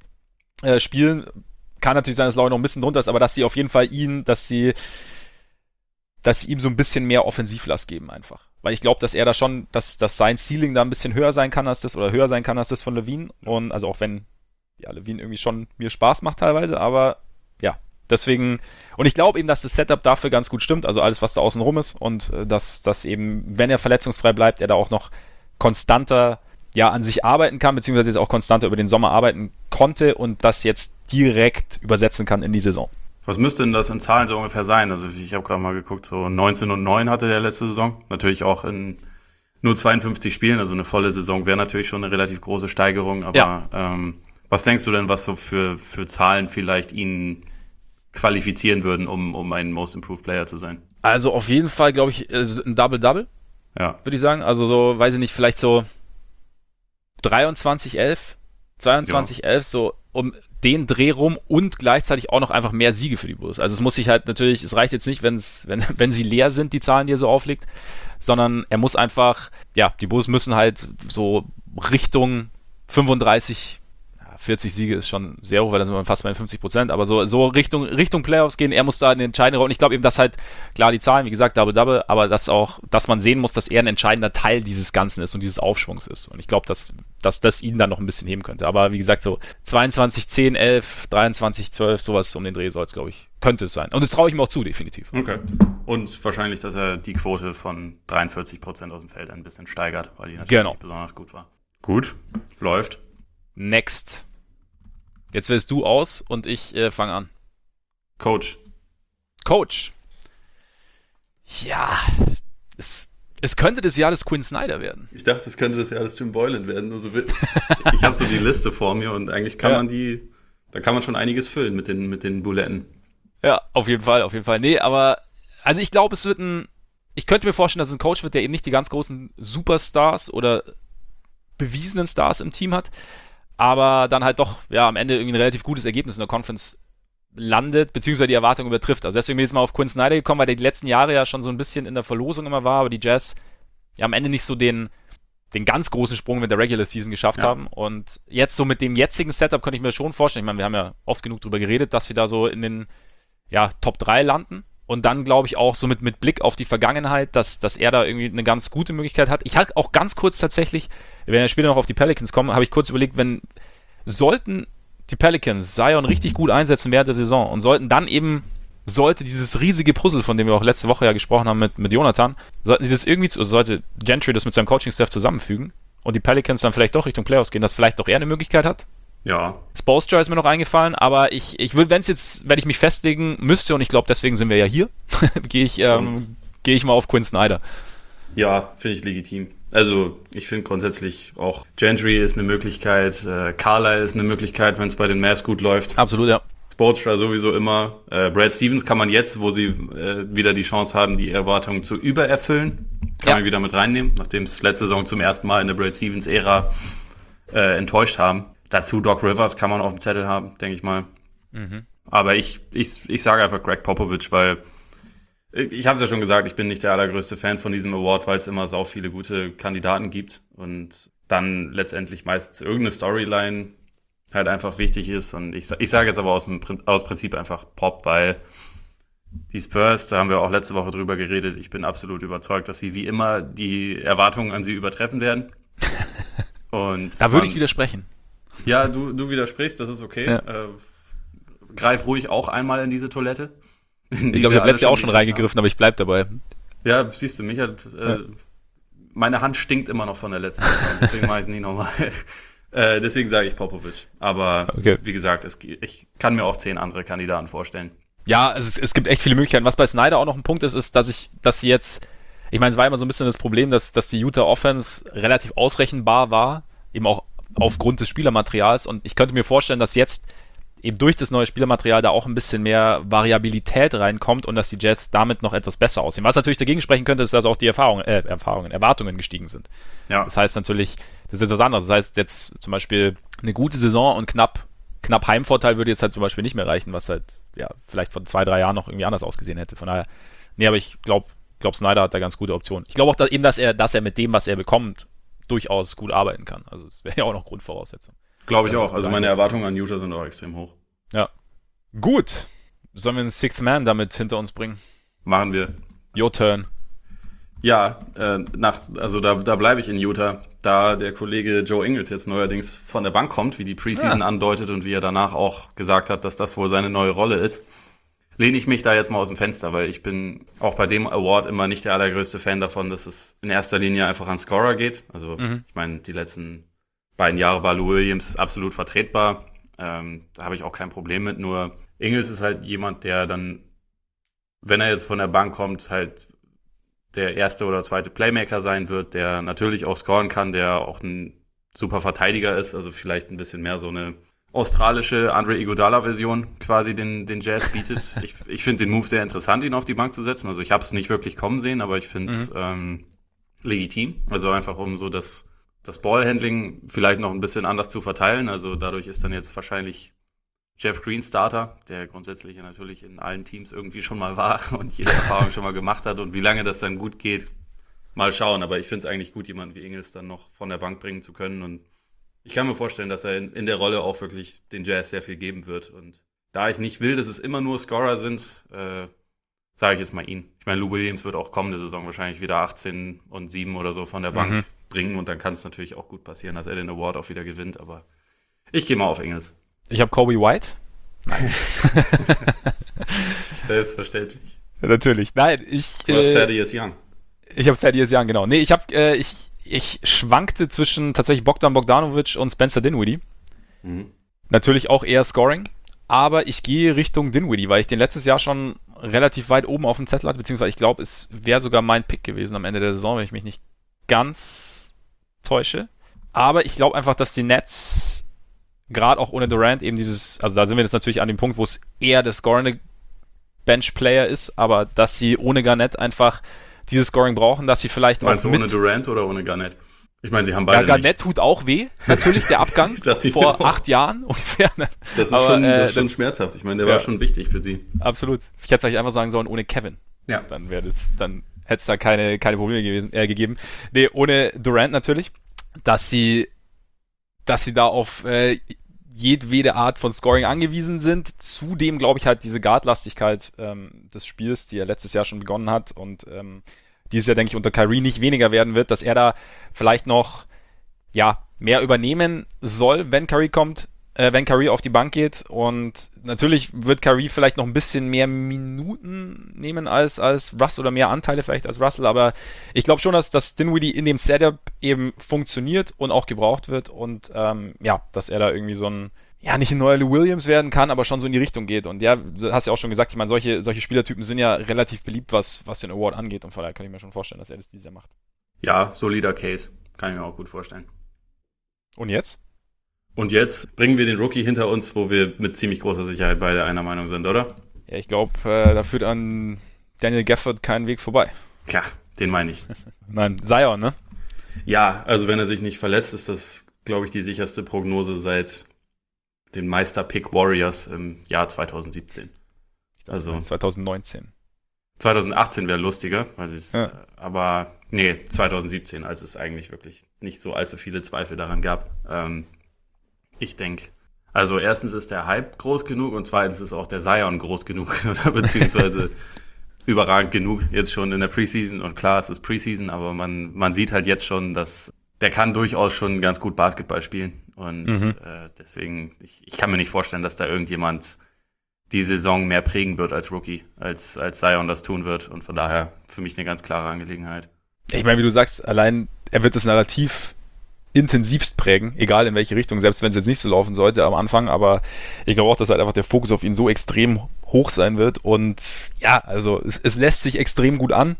[SPEAKER 1] äh, spielen. Kann natürlich sein, dass Lauri noch ein bisschen drunter ist, aber dass sie auf jeden Fall ihn, dass sie dass sie ihm so ein bisschen mehr Offensivlast geben einfach. Weil ich glaube, dass er da schon, dass, dass sein Ceiling da ein bisschen höher sein kann als das, oder höher sein kann als das von Levine. Und also auch wenn, ja, Levine irgendwie schon mir Spaß macht teilweise, aber ja, deswegen, und ich glaube eben, dass das Setup dafür ganz gut stimmt, also alles, was da außen rum ist und äh, dass, dass eben, wenn er verletzungsfrei bleibt, er da auch noch konstanter, ja, an sich arbeiten kann, beziehungsweise jetzt auch konstanter über den Sommer arbeiten konnte und das jetzt direkt übersetzen kann in die Saison.
[SPEAKER 2] Was müsste denn das in Zahlen so ungefähr sein? Also ich habe gerade mal geguckt, so neunzehn und neun hatte der letzte Saison. Natürlich auch in nur zweiundfünfzig Spielen, also eine volle Saison wäre natürlich schon eine relativ große Steigerung. Aber ja. ähm, was denkst du denn, was so für, für Zahlen vielleicht ihn qualifizieren würden, um, um ein Most Improved Player zu sein?
[SPEAKER 1] Also auf jeden Fall, glaube ich, ein Double-Double,
[SPEAKER 2] ja.
[SPEAKER 1] würde ich sagen. Also so, weiß ich nicht, vielleicht so dreiundzwanzig elf, zweiundzwanzig elf, so um den Dreh rum und gleichzeitig auch noch einfach mehr Siege für die Bulls. Also es muss sich halt natürlich, es reicht jetzt nicht, wenn's, wenn wenn sie leer sind, die Zahlen, die er so auflegt, sondern er muss einfach, ja, die Bulls müssen halt so Richtung fünfunddreißig, vierzig Siege ist schon sehr hoch, weil dann sind wir fast bei fünfzig Prozent, aber so, so Richtung, Richtung Playoffs gehen, er muss da eine entscheidende Rolle, und ich glaube eben, dass halt, klar, die Zahlen, wie gesagt, Double-Double, aber dass auch, dass man sehen muss, dass er ein entscheidender Teil dieses Ganzen ist und dieses Aufschwungs ist, und ich glaube, dass, dass das ihn dann noch ein bisschen heben könnte, aber wie gesagt, so zweiundzwanzig, zehn, elf, dreiundzwanzig, zwölf, sowas um den Dreh soll es, glaube ich, könnte es sein, und das traue ich ihm auch zu, definitiv.
[SPEAKER 2] Okay, und wahrscheinlich, dass er die Quote von dreiundvierzig Prozent aus dem Feld ein bisschen steigert, weil die natürlich
[SPEAKER 1] genau.
[SPEAKER 2] nicht besonders gut war. Gut, läuft.
[SPEAKER 1] Next. Jetzt wählst du aus und ich äh, fange an.
[SPEAKER 2] Coach.
[SPEAKER 1] Coach. Ja, es, es könnte das Jahr des Quinn Snyder werden.
[SPEAKER 2] Ich dachte, es könnte das Jahr des Jim Boylan werden. Also, ich habe so die Liste vor mir und eigentlich kann ja. man die, da kann man schon einiges füllen mit den, mit den Buletten.
[SPEAKER 1] Ja, auf jeden Fall, auf jeden Fall. Nee, aber, also ich glaube, es wird ein, ich könnte mir vorstellen, dass es ein Coach wird, der eben nicht die ganz großen Superstars oder bewiesenen Stars im Team hat, aber dann halt doch, ja, am Ende irgendwie ein relativ gutes Ergebnis in der Conference landet, beziehungsweise die Erwartung übertrifft. Also deswegen bin ich jetzt mal auf Quinn Snyder gekommen, weil der die letzten Jahre ja schon so ein bisschen in der Verlosung immer war, aber die Jazz ja am Ende nicht so den, den ganz großen Sprung mit der Regular Season geschafft
[SPEAKER 2] Ja.
[SPEAKER 1] haben. Und jetzt so mit dem jetzigen Setup könnte ich mir schon vorstellen, ich meine, wir haben ja oft genug drüber geredet, dass wir da so in den ja, Top drei landen. Und dann glaube ich auch so mit, mit Blick auf die Vergangenheit, dass, dass er da irgendwie eine ganz gute Möglichkeit hat. Ich habe auch ganz kurz tatsächlich, wenn wir später noch auf die Pelicans kommen, habe ich kurz überlegt, wenn sollten die Pelicans Zion richtig gut einsetzen während der Saison und sollten dann eben, sollte dieses riesige Puzzle, von dem wir auch letzte Woche ja gesprochen haben mit, mit Jonathan, sollten sie das irgendwie, also sollte Gentry das mit seinem Coaching-Staff zusammenfügen und die Pelicans dann vielleicht doch Richtung Playoffs gehen, dass vielleicht doch er eine Möglichkeit hat.
[SPEAKER 2] Ja.
[SPEAKER 1] Spoelstra ist mir noch eingefallen, aber ich, ich will, wenn es jetzt, wenn ich mich festlegen müsste, und ich glaube, deswegen sind wir ja hier, gehe ich, ähm, gehe ich mal auf Quinn Snyder.
[SPEAKER 2] Ja, finde ich legitim. Also ich finde grundsätzlich auch Gentry ist eine Möglichkeit, äh, Carlisle ist eine Möglichkeit, wenn es bei den Mavs gut läuft.
[SPEAKER 1] Absolut, ja.
[SPEAKER 2] Spoelstra sowieso immer. Äh, Brad Stevens kann man jetzt, wo sie äh, wieder die Chance haben, die Erwartungen zu übererfüllen, kann
[SPEAKER 1] Ja.
[SPEAKER 2] man wieder mit reinnehmen, nachdem es letzte Saison zum ersten Mal in der Brad Stevens-Ära äh, enttäuscht haben. Dazu Doc Rivers kann man auf dem Zettel haben, denke ich mal.
[SPEAKER 1] Mhm.
[SPEAKER 2] Aber ich, ich, ich sage einfach Greg Popovich, weil ich habe es ja schon gesagt, ich bin nicht der allergrößte Fan von diesem Award, weil es immer sau viele gute Kandidaten gibt und dann letztendlich meistens irgendeine Storyline halt einfach wichtig ist. Und ich, ich sage jetzt aber aus, dem, aus Prinzip einfach Pop, weil die Spurs, da haben wir auch letzte Woche drüber geredet, ich bin absolut überzeugt, dass sie wie immer die Erwartungen an sie übertreffen werden. Und
[SPEAKER 1] Da würde ich
[SPEAKER 2] man-
[SPEAKER 1] widersprechen.
[SPEAKER 2] Ja, du, du widersprichst, das ist okay.
[SPEAKER 1] Ja.
[SPEAKER 2] Äh, greif ruhig auch einmal in diese Toilette.
[SPEAKER 1] Ich glaube, ich habe letztes Jahr auch schon reingegriffen, aber ich bleib dabei.
[SPEAKER 2] Ja, siehst du, mich hat, äh,
[SPEAKER 1] Ja.
[SPEAKER 2] meine Hand stinkt immer noch von der letzten Saison, deswegen mache ich es nie nochmal. Äh, deswegen sage ich Popovich. Aber
[SPEAKER 1] Okay.
[SPEAKER 2] wie gesagt, es, ich kann mir auch zehn andere Kandidaten vorstellen.
[SPEAKER 1] Ja, es, es gibt echt viele Möglichkeiten. Was bei Snyder auch noch ein Punkt ist, ist, dass ich, dass sie jetzt, ich meine, es war immer so ein bisschen das Problem, dass, dass die Utah Offense relativ ausrechenbar war, eben auch aufgrund des Spielermaterials. Und ich könnte mir vorstellen, dass jetzt eben durch das neue Spielermaterial da auch ein bisschen mehr Variabilität reinkommt und dass die Jets damit noch etwas besser aussehen. Was natürlich dagegen sprechen könnte, ist, dass auch die Erfahrungen, äh, Erfahrungen, Erwartungen gestiegen sind.
[SPEAKER 2] Ja,
[SPEAKER 1] Das heißt natürlich, das ist jetzt was anderes. Das heißt jetzt zum Beispiel eine gute Saison und knapp, knapp Heimvorteil würde jetzt halt zum Beispiel nicht mehr reichen, was halt ja vielleicht vor zwei, drei Jahren noch irgendwie anders ausgesehen hätte. Von daher, nee, aber ich glaube, glaub Snyder hat da ganz gute Optionen. Ich glaube auch dass eben, dass er, dass er mit dem, was er bekommt, durchaus gut arbeiten kann. Also das wäre ja auch noch Grundvoraussetzung.
[SPEAKER 2] glaube ich
[SPEAKER 1] Ja, das
[SPEAKER 2] auch. Also
[SPEAKER 1] ist
[SPEAKER 2] meine
[SPEAKER 1] einsetzen.
[SPEAKER 2] Erwartungen an Utah sind auch extrem hoch.
[SPEAKER 1] Ja. Gut. Sollen wir einen Sixth Man damit hinter uns bringen?
[SPEAKER 2] Machen wir.
[SPEAKER 1] Your turn.
[SPEAKER 2] Ja, äh, nach, also da, da bleibe ich in Utah, da der Kollege Joe Ingles jetzt neuerdings von der Bank kommt, wie die Preseason
[SPEAKER 1] Ja.
[SPEAKER 2] andeutet und wie er danach auch gesagt hat, dass das wohl seine neue Rolle ist, lehne ich mich da jetzt mal aus dem Fenster, weil ich bin auch bei dem Award immer nicht der allergrößte Fan davon, dass es in erster Linie einfach an Scorer geht. Also
[SPEAKER 1] Mhm.
[SPEAKER 2] ich meine, die letzten beiden Jahre war Lou Williams absolut vertretbar. Ähm, da habe ich auch kein Problem mit, nur Ingles ist halt jemand, der dann, wenn er jetzt von der Bank kommt, halt der erste oder zweite Playmaker sein wird, der natürlich auch scoren kann, der auch ein super Verteidiger ist, also vielleicht ein bisschen mehr so eine australische Andre Iguodala-Version quasi den, den Jazz bietet. ich ich finde den Move sehr interessant, ihn auf die Bank zu setzen. Also ich habe es nicht wirklich kommen sehen, aber ich finde es
[SPEAKER 1] Mhm.
[SPEAKER 2] ähm, legitim. Also einfach um so das, das Ballhandling vielleicht noch ein bisschen anders zu verteilen. Also dadurch ist dann jetzt wahrscheinlich Jeff Green Starter, der grundsätzlich ja natürlich in allen Teams irgendwie schon mal war und jede Erfahrung schon mal gemacht hat. Und wie lange das dann gut geht, mal schauen. Aber ich finde es eigentlich gut, jemanden wie Ingles dann noch von der Bank bringen zu können. Und ich kann mir vorstellen, dass er in, in der Rolle auch wirklich den Jazz sehr viel geben wird. Und da ich nicht will, dass es immer nur Scorer sind, äh, sage ich jetzt mal ihn. Ich meine, Lou Williams wird auch kommende Saison wahrscheinlich wieder achtzehn und sieben oder so von der Bank
[SPEAKER 1] Mhm.
[SPEAKER 2] bringen. Und dann kann es natürlich auch gut passieren, dass er den Award auch wieder gewinnt. Aber ich gehe mal auf Ingles.
[SPEAKER 1] Ich habe Kobe White.
[SPEAKER 2] Selbstverständlich.
[SPEAKER 1] Natürlich. Nein, ich.
[SPEAKER 2] Du hast
[SPEAKER 1] Äh,
[SPEAKER 2] Thaddeus Young.
[SPEAKER 1] ich habe Thaddeus Young, genau. Nee, ich habe, äh, ich, ich schwankte zwischen tatsächlich Bogdan Bogdanovic und Spencer Dinwiddie.
[SPEAKER 2] Mhm.
[SPEAKER 1] Natürlich auch eher Scoring. Aber ich gehe Richtung Dinwiddie, weil ich den letztes Jahr schon relativ weit oben auf dem Zettel hatte, beziehungsweise ich glaube, es wäre sogar mein Pick gewesen am Ende der Saison, wenn ich mich nicht ganz täusche. Aber ich glaube einfach, dass die Nets gerade auch ohne Durant eben dieses, also da sind wir jetzt natürlich an dem Punkt, wo es eher der scorende Bench-Player ist, aber dass sie ohne Garnett einfach dieses Scoring brauchen, dass sie vielleicht
[SPEAKER 2] Meinst du
[SPEAKER 1] auch mit
[SPEAKER 2] ohne Durant oder ohne Garnett? Ich meine, sie haben
[SPEAKER 1] Ja,
[SPEAKER 2] beide
[SPEAKER 1] Garnett
[SPEAKER 2] nicht.
[SPEAKER 1] tut auch weh, natürlich, der Abgang
[SPEAKER 2] Dachte ich
[SPEAKER 1] vor
[SPEAKER 2] mir auch.
[SPEAKER 1] acht Jahren ungefähr.
[SPEAKER 2] Das ist,
[SPEAKER 1] Aber,
[SPEAKER 2] schon,
[SPEAKER 1] äh,
[SPEAKER 2] das ist schon schmerzhaft. Ich meine, der
[SPEAKER 1] ja.
[SPEAKER 2] war schon wichtig für sie.
[SPEAKER 1] Absolut. Ich hätte vielleicht einfach sagen sollen, ohne Kevin.
[SPEAKER 2] Ja.
[SPEAKER 1] Dann wäre das, dann hätte es da keine, keine Probleme gewesen, äh, gegeben. Nee, ohne Durant natürlich, dass sie, dass sie da auf äh, jedwede Art von Scoring angewiesen sind. Zudem glaube ich halt diese Guardlastigkeit ähm, des Spiels, die er letztes Jahr schon begonnen hat und ähm, dieses Jahr, denke ich, unter Kyrie nicht weniger werden wird, dass er da vielleicht noch ja, mehr übernehmen soll, wenn Curry kommt, äh, wenn Curry auf die Bank geht. Und natürlich wird Curry vielleicht noch ein bisschen mehr Minuten nehmen als, als Russell oder mehr Anteile vielleicht als Russell, aber ich glaube schon, dass, dass Dinwiddie in dem Setup eben funktioniert und auch gebraucht wird und ähm, ja, dass er da irgendwie so ein, ja, nicht ein neuer Lou Williams werden kann, aber schon so in die Richtung geht. Und ja, du hast ja auch schon gesagt, ich meine, solche, solche Spielertypen sind ja relativ beliebt, was, was den Award angeht und von daher kann ich mir schon vorstellen, dass er das dieses Jahr macht.
[SPEAKER 2] Ja, solider Case. Kann ich mir auch gut vorstellen.
[SPEAKER 1] Und jetzt?
[SPEAKER 2] Und jetzt bringen wir den Rookie hinter uns, wo wir mit ziemlich großer Sicherheit beide einer Meinung sind, oder?
[SPEAKER 1] Ja, ich glaube, äh, da führt an Daniel Gafford keinen Weg vorbei.
[SPEAKER 2] Klar, den meine ich.
[SPEAKER 1] Nein, Zion, ne?
[SPEAKER 2] Ja, also wenn er sich nicht verletzt, ist das, glaube ich, die sicherste Prognose seit den Meister-Pick Warriors im Jahr zwanzig siebzehn. Also
[SPEAKER 1] zwanzig neunzehn.
[SPEAKER 2] zwanzig achtzehn wäre lustiger, weil es,
[SPEAKER 1] Ja.
[SPEAKER 2] äh, aber nee, zwanzig siebzehn, als es eigentlich wirklich nicht so allzu viele Zweifel daran gab. Ähm, ich denke, also erstens ist der Hype groß genug und zweitens ist auch der Zion groß genug, oder beziehungsweise überragend genug jetzt schon in der Preseason. Und klar, es ist Preseason, aber man, man sieht halt jetzt schon, dass der kann durchaus schon ganz gut Basketball spielen. Und
[SPEAKER 1] Mhm.
[SPEAKER 2] äh, deswegen, ich, ich kann mir nicht vorstellen, dass da irgendjemand die Saison mehr prägen wird als Rookie, als, als Zion das tun wird. Und von daher für mich eine ganz klare Angelegenheit.
[SPEAKER 1] Ich meine, wie du sagst, allein er wird das Narrativ intensivst prägen, egal in welche Richtung, selbst wenn es jetzt nicht so laufen sollte am Anfang, aber ich glaube auch, dass halt einfach der Fokus auf ihn so extrem hoch sein wird und ja, also es, es lässt sich extrem gut an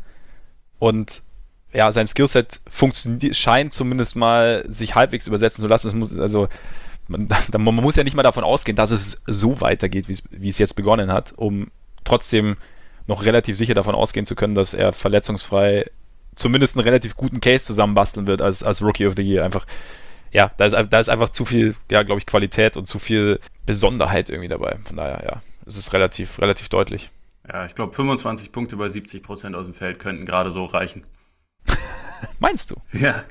[SPEAKER 1] und ja, sein Skillset funktioniert, scheint zumindest mal sich halbwegs übersetzen zu lassen. Es muss, also man, man muss ja nicht mal davon ausgehen, dass es so weitergeht, wie es, wie es jetzt begonnen hat, um trotzdem noch relativ sicher davon ausgehen zu können, dass er verletzungsfrei zumindest einen relativ guten Case zusammenbasteln wird als, als Rookie of the Year. Einfach, ja, da ist, da ist einfach zu viel, ja, glaube ich, Qualität und zu viel Besonderheit irgendwie dabei. Von daher, ja, es ist relativ, relativ deutlich.
[SPEAKER 2] Ja, ich glaube, fünfundzwanzig Punkte bei siebzig Prozent aus dem Feld könnten gerade so reichen.
[SPEAKER 1] Meinst du?
[SPEAKER 2] Ja.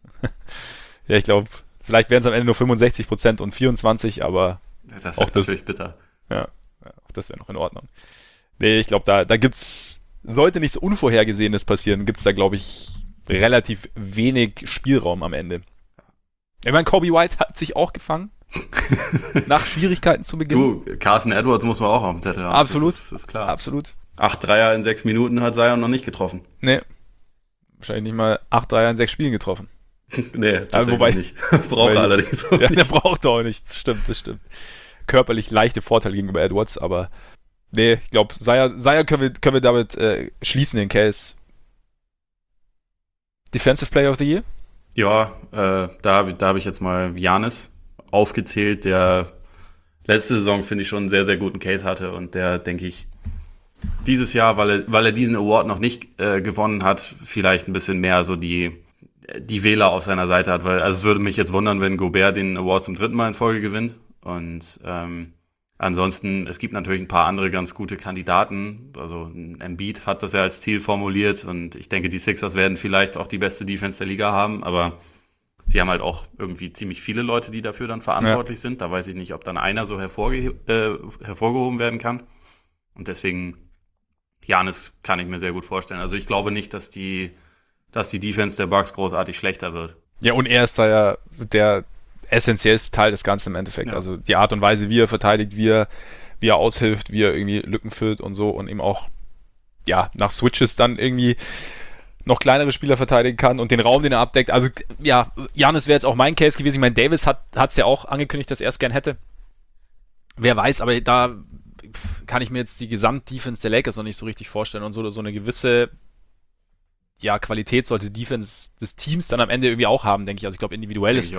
[SPEAKER 1] Ja, ich glaube, vielleicht wären es am Ende nur fünfundsechzig Prozent und vierundzwanzig, aber
[SPEAKER 2] Das wäre
[SPEAKER 1] Auch das-
[SPEAKER 2] natürlich bitter.
[SPEAKER 1] ja, ja, auch das wäre noch in Ordnung. Nee, ich glaube, da, da gibt's, sollte nichts Unvorhergesehenes passieren, gibt es da, glaube ich, relativ wenig Spielraum am Ende. Ich meine, Kobe White hat sich auch gefangen, nach Schwierigkeiten zu Beginn.
[SPEAKER 2] Du, Carson Edwards muss man auch auf dem Zettel haben.
[SPEAKER 1] Absolut.
[SPEAKER 2] Das ist, ist klar.
[SPEAKER 1] Absolut.
[SPEAKER 2] Acht Dreier in sechs Minuten hat Zion noch nicht getroffen.
[SPEAKER 1] Nee. Wahrscheinlich nicht mal acht Dreier in sechs Spielen getroffen.
[SPEAKER 2] Nee, tatsächlich
[SPEAKER 1] wobei-
[SPEAKER 2] nicht. Braucht er allerdings auch
[SPEAKER 1] Ja, der
[SPEAKER 2] nicht.
[SPEAKER 1] braucht auch nicht. Das stimmt, das stimmt. Körperlich leichte Vorteile gegenüber Edwards, aber nee, ich glaube, Zion Zion können wir, können wir damit äh, schließen, den Case. Defensive Player of the Year?
[SPEAKER 2] Ja, äh, da, hab ich- da habe ich jetzt mal Giannis aufgezählt, der letzte Saison, finde ich, schon einen sehr, sehr guten Case hatte und der, denke ich, dieses Jahr, weil er, weil er diesen Award noch nicht äh, gewonnen hat, vielleicht ein bisschen mehr so die, die Wähler auf seiner Seite hat, weil also es würde mich jetzt wundern, wenn Gobert den Award zum dritten Mal in Folge gewinnt und ähm, ansonsten, es gibt natürlich ein paar andere ganz gute Kandidaten, also ein Embiid hat das ja als Ziel formuliert und ich denke, die Sixers werden vielleicht auch die beste Defense der Liga haben, aber sie haben halt auch irgendwie ziemlich viele Leute, die dafür dann verantwortlich sind. Da weiß ich nicht, ob dann einer so hervorge- äh, hervorgehoben werden kann. Und deswegen, Giannis kann ich mir sehr gut vorstellen. Also ich glaube nicht, dass die, dass die Defense der Bucks großartig schlechter wird.
[SPEAKER 1] Ja, und er ist da ja der essentiellste Teil des Ganzen im Endeffekt.
[SPEAKER 2] Ja.
[SPEAKER 1] Also die Art und Weise, wie er verteidigt, wie er, wie er aushilft, wie er irgendwie Lücken füllt und so und eben auch, ja, nach Switches dann irgendwie noch kleinere Spieler verteidigen kann und den Raum, den er abdeckt. Also ja, Giannis wäre jetzt auch mein Case gewesen. Ich meine, Davis hat es ja auch angekündigt, dass er es gern hätte. Wer weiß, aber da kann ich mir jetzt die Gesamt-Defense der Lakers noch nicht so richtig vorstellen und so, so eine gewisse ja, Qualität sollte die Defense des Teams dann am Ende irgendwie auch haben, denke ich. Also ich glaube, individuell
[SPEAKER 2] Denke
[SPEAKER 1] ist,
[SPEAKER 2] ich auch.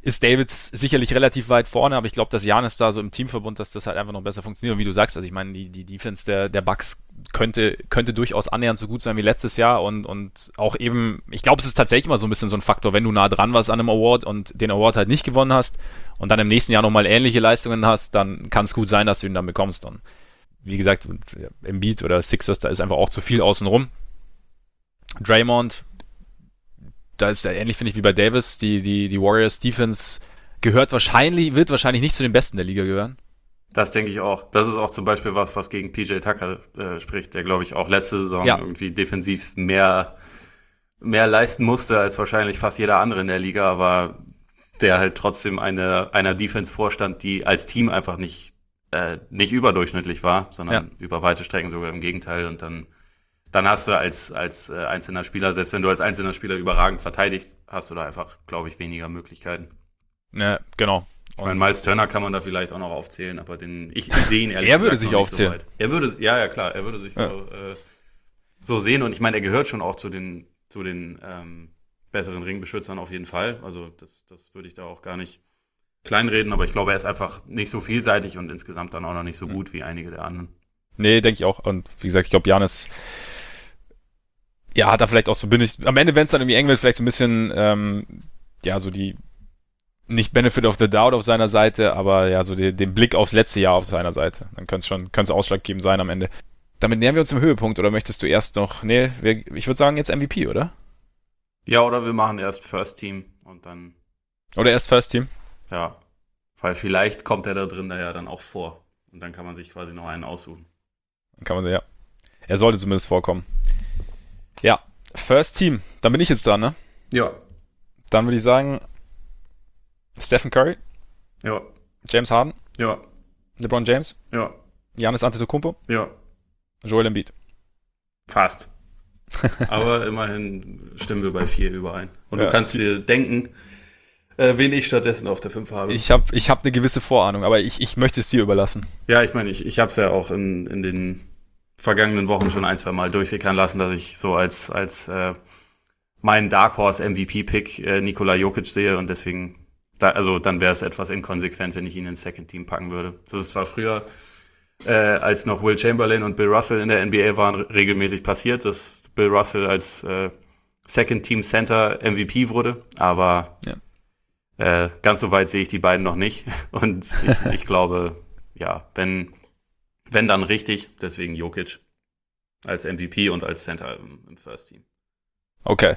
[SPEAKER 1] ist Davis sicherlich relativ weit vorne, aber ich glaube, dass Giannis da so im Teamverbund, dass das halt einfach noch besser funktioniert. Und wie du sagst, also ich meine, die, die Defense der, der Bucks könnte, könnte durchaus annähernd so gut sein wie letztes Jahr und, und auch eben, ich glaube, es ist tatsächlich immer so ein bisschen so ein Faktor, wenn du nah dran warst an einem Award und den Award halt nicht gewonnen hast und dann im nächsten Jahr nochmal ähnliche Leistungen hast, dann kann es gut sein, dass du ihn dann bekommst. Und wie gesagt, Embiid oder Sixers, da ist einfach auch zu viel außenrum. Draymond, da ist ja ähnlich, finde ich, wie bei Davis. Die, die, die Warriors Defense gehört wahrscheinlich, wird wahrscheinlich nicht zu den Besten der Liga gehören.
[SPEAKER 2] Das denke ich auch. Das ist auch zum Beispiel was, was gegen P J Tucker äh, spricht, der, glaube ich, auch letzte Saison ja. irgendwie defensiv mehr, mehr leisten musste als wahrscheinlich fast jeder andere in der Liga, aber der halt trotzdem eine, einer Defense vorstand, die als Team einfach nicht, äh, nicht überdurchschnittlich war, sondern ja. über weite Strecken sogar im Gegenteil. Und dann Dann hast du als, als äh, einzelner Spieler, selbst wenn du als einzelner Spieler überragend verteidigst, hast du da einfach, glaube ich, weniger Möglichkeiten.
[SPEAKER 1] Ja, genau.
[SPEAKER 2] Ich meine, Miles Turner kann man da vielleicht auch noch aufzählen, aber den, ich, ich sehe ihn ehrlich
[SPEAKER 1] er
[SPEAKER 2] gesagt
[SPEAKER 1] würde sich
[SPEAKER 2] noch nicht
[SPEAKER 1] aufzählen.
[SPEAKER 2] so weit. Er würde, ja, ja, klar, er würde sich ja. so, äh, so sehen und ich meine, er gehört schon auch zu den, zu den ähm, besseren Ringbeschützern auf jeden Fall. Also das, das würde ich da auch gar nicht kleinreden, aber ich glaube, er ist einfach nicht so vielseitig und insgesamt dann auch noch nicht so gut wie einige der anderen.
[SPEAKER 1] Nee, denke ich auch. Und wie gesagt, ich glaube, Giannis ja, hat er vielleicht auch so, bin ich, am Ende, wenn es dann irgendwie eng wird, vielleicht so ein bisschen, ähm, ja, so die, nicht Benefit of the Doubt auf seiner Seite, aber ja, so die, den Blick aufs letzte Jahr auf seiner Seite. Dann könnte es schon, könnte es ausschlaggebend sein am Ende. Damit nähern wir uns im Höhepunkt, oder möchtest du erst noch, nee, wir, ich würde sagen jetzt M V P, oder?
[SPEAKER 2] Ja, oder wir machen erst First Team und dann.
[SPEAKER 1] Oder erst First Team?
[SPEAKER 2] Ja, weil vielleicht kommt er da drin da ja dann auch vor. Und dann kann man sich quasi noch einen aussuchen.
[SPEAKER 1] Dann kann man, ja. Er sollte zumindest vorkommen. Ja, First Team. Dann bin ich jetzt dran, ne?
[SPEAKER 2] Ja.
[SPEAKER 1] Dann würde ich sagen, Stephen Curry.
[SPEAKER 2] Ja.
[SPEAKER 1] James Harden.
[SPEAKER 2] Ja.
[SPEAKER 1] LeBron James.
[SPEAKER 2] Ja.
[SPEAKER 1] Giannis Antetokounmpo.
[SPEAKER 2] Ja.
[SPEAKER 1] Joel Embiid.
[SPEAKER 2] Fast. Aber immerhin stimmen wir bei vier überein. Und
[SPEAKER 1] ja.
[SPEAKER 2] Du kannst dir denken, äh, wen ich stattdessen auf der fünf habe.
[SPEAKER 1] Ich habe ich hab eine gewisse Vorahnung, aber ich, ich möchte es dir überlassen.
[SPEAKER 2] Ja, ich meine, ich, ich habe es ja auch in, in den vergangenen Wochen schon ein, zwei Mal durchsickern lassen, dass ich so als, als äh, meinen Dark Horse M V P-Pick äh, Nikola Jokic sehe und deswegen, da, also dann wäre es etwas inkonsequent, wenn ich ihn ins Second Team packen würde. Das ist zwar früher, äh, als noch Will Chamberlain und Bill Russell in der N B A waren, regelmäßig passiert, dass Bill Russell als äh, Second Team Center M V P wurde, aber ja. äh, ganz so weit sehe ich die beiden noch nicht und ich, ich glaube, ja, wenn Wenn dann richtig, deswegen Jokic als M V P und als Center im, im First Team.
[SPEAKER 1] Okay.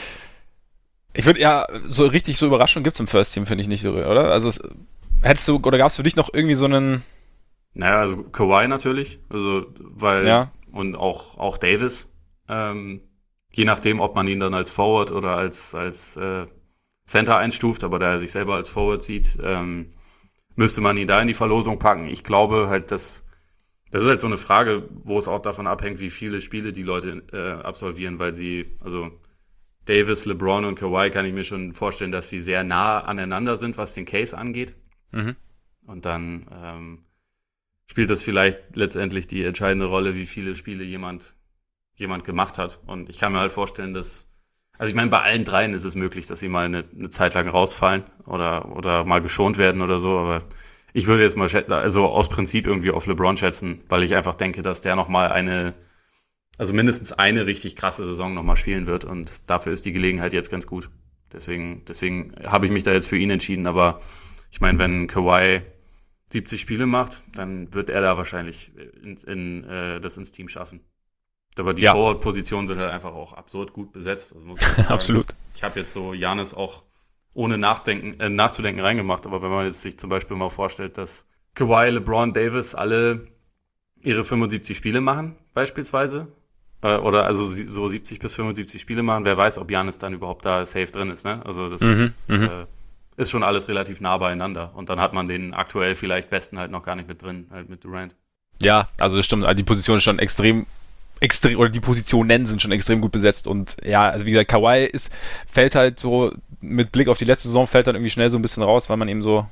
[SPEAKER 1] Ich würde ja, so richtig so Überraschung gibt's im First Team, finde ich nicht, oder? Also es, hättest du, oder gab's für dich noch irgendwie so einen...
[SPEAKER 2] Naja, also Kawhi natürlich, also weil,
[SPEAKER 1] ja.
[SPEAKER 2] und auch, auch Davis, ähm, je nachdem, ob man ihn dann als Forward oder als, als äh, Center einstuft, aber da er sich selber als Forward sieht, ähm, müsste man ihn da in die Verlosung packen. Ich glaube halt, dass Das ist halt so eine Frage, wo es auch davon abhängt, wie viele Spiele die Leute äh, absolvieren, weil sie, also Davis, LeBron und Kawhi kann ich mir schon vorstellen, dass sie sehr nah aneinander sind, was den Case angeht.
[SPEAKER 1] Mhm.
[SPEAKER 2] Und dann ähm, spielt das vielleicht letztendlich die entscheidende Rolle, wie viele Spiele jemand, jemand gemacht hat. Und ich kann mir halt vorstellen, dass, also ich meine, bei allen dreien ist es möglich, dass sie mal eine, eine Zeit lang rausfallen oder, oder mal geschont werden oder so, aber ich würde jetzt mal also aus Prinzip irgendwie auf LeBron schätzen, weil ich einfach denke, dass der nochmal eine, also mindestens eine richtig krasse Saison nochmal spielen wird und dafür ist die Gelegenheit jetzt ganz gut. Deswegen, deswegen habe ich mich da jetzt für ihn entschieden, aber ich meine, wenn Kawhi siebzig Spiele macht, dann wird er da wahrscheinlich in, in, äh, das ins Team schaffen. Aber die ja. Forward-Positionen sind halt einfach auch absurd gut besetzt. Also muss ich
[SPEAKER 1] Absolut.
[SPEAKER 2] Ich habe jetzt so Giannis auch ohne nachdenken, äh, nachzudenken reingemacht. Aber wenn man jetzt sich zum Beispiel mal vorstellt, dass Kawhi, LeBron, Davis alle ihre fünfundsiebzig Spiele machen, beispielsweise, äh, oder also so siebzig bis fünfundsiebzig Spiele machen, wer weiß, ob Giannis dann überhaupt da safe drin ist. Ne? Also das
[SPEAKER 1] mhm,
[SPEAKER 2] ist,
[SPEAKER 1] mhm.
[SPEAKER 2] äh, ist schon alles relativ nah beieinander. Und dann hat man den aktuell vielleicht Besten halt noch gar nicht mit drin, halt mit Durant.
[SPEAKER 1] Ja, also das stimmt. Die Position ist schon extrem extrem, oder die Positionen sind schon extrem gut besetzt und ja, also wie gesagt, Kawhi ist, fällt halt so, mit Blick auf die letzte Saison, fällt dann irgendwie schnell so ein bisschen raus, weil man eben so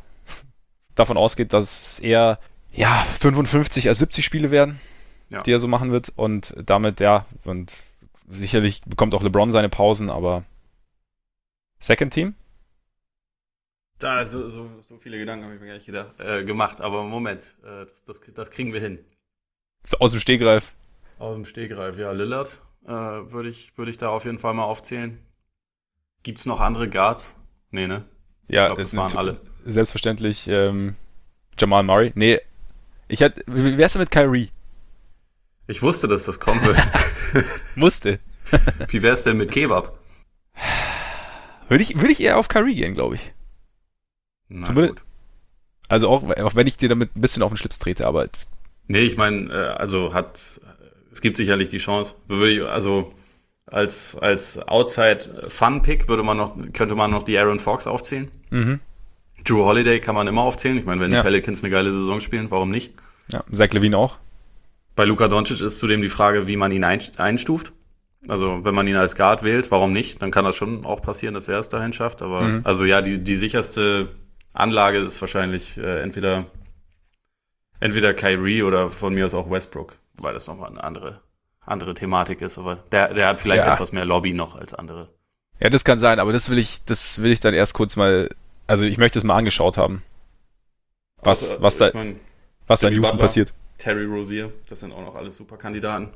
[SPEAKER 1] davon ausgeht, dass eher, ja, fünfundfünfzig als siebzig Spiele werden, ja. die er so machen wird und damit, ja, und sicherlich bekommt auch LeBron seine Pausen, aber Second Team?
[SPEAKER 2] Da, so, so, so viele Gedanken habe ich mir gar nicht gedacht, äh, gemacht, aber Moment, äh, das, das, das kriegen wir hin.
[SPEAKER 1] So aus dem Stegreif.
[SPEAKER 2] Aus dem Stegreif, ja, Lillard äh, würde ich, würd ich da auf jeden Fall mal aufzählen. Gibt's noch andere Guards? Nee, ne?
[SPEAKER 1] Ja,
[SPEAKER 2] ich glaub,
[SPEAKER 1] es
[SPEAKER 2] das waren
[SPEAKER 1] sind
[SPEAKER 2] alle.
[SPEAKER 1] Selbstverständlich ähm, Jamal Murray. Nee, ich hätte. Wie wär's denn mit Kyrie?
[SPEAKER 2] Ich wusste, dass das kommen wird.
[SPEAKER 1] Musste.
[SPEAKER 2] Wie wär's denn mit Kebab?
[SPEAKER 1] Würde ich, würde ich eher auf Kyrie gehen, glaube ich.
[SPEAKER 2] Na
[SPEAKER 1] Zumindest-
[SPEAKER 2] gut.
[SPEAKER 1] Also auch, auch wenn ich dir damit ein bisschen auf den Schlips trete, aber
[SPEAKER 2] Nee, ich meine, äh, also hat, es gibt sicherlich die Chance. Würde ich, also als, als Outside-Fun-Pick würde man noch, könnte man noch die Aaron Fox aufzählen.
[SPEAKER 1] mhm.
[SPEAKER 2] Drew Holiday kann man immer aufzählen. Ich meine, wenn
[SPEAKER 1] Ja.
[SPEAKER 2] die Pelicans eine geile Saison spielen, warum nicht?
[SPEAKER 1] Ja, Zach LaVine auch.
[SPEAKER 2] Bei Luka Doncic ist zudem die Frage, wie man ihn ein, einstuft. Also wenn man ihn als Guard wählt, warum nicht? Dann kann das schon auch passieren, dass er es dahin schafft. Aber
[SPEAKER 1] Mhm.
[SPEAKER 2] also ja, die, die sicherste Anlage ist wahrscheinlich äh, entweder entweder Kyrie oder von mir aus auch Westbrook, weil das nochmal eine andere, andere Thematik ist. Aber der, der hat vielleicht
[SPEAKER 1] Ja.
[SPEAKER 2] etwas mehr Lobby noch als andere.
[SPEAKER 1] Ja, das kann sein, aber das will ich, das will ich dann erst kurz mal, also ich möchte es mal angeschaut haben, was,
[SPEAKER 2] Also,
[SPEAKER 1] was da,
[SPEAKER 2] ich mein,
[SPEAKER 1] was da in
[SPEAKER 2] Jimmy
[SPEAKER 1] Houston
[SPEAKER 2] Butler.
[SPEAKER 1] passiert.
[SPEAKER 2] Terry Rozier, das sind auch noch alles super Kandidaten.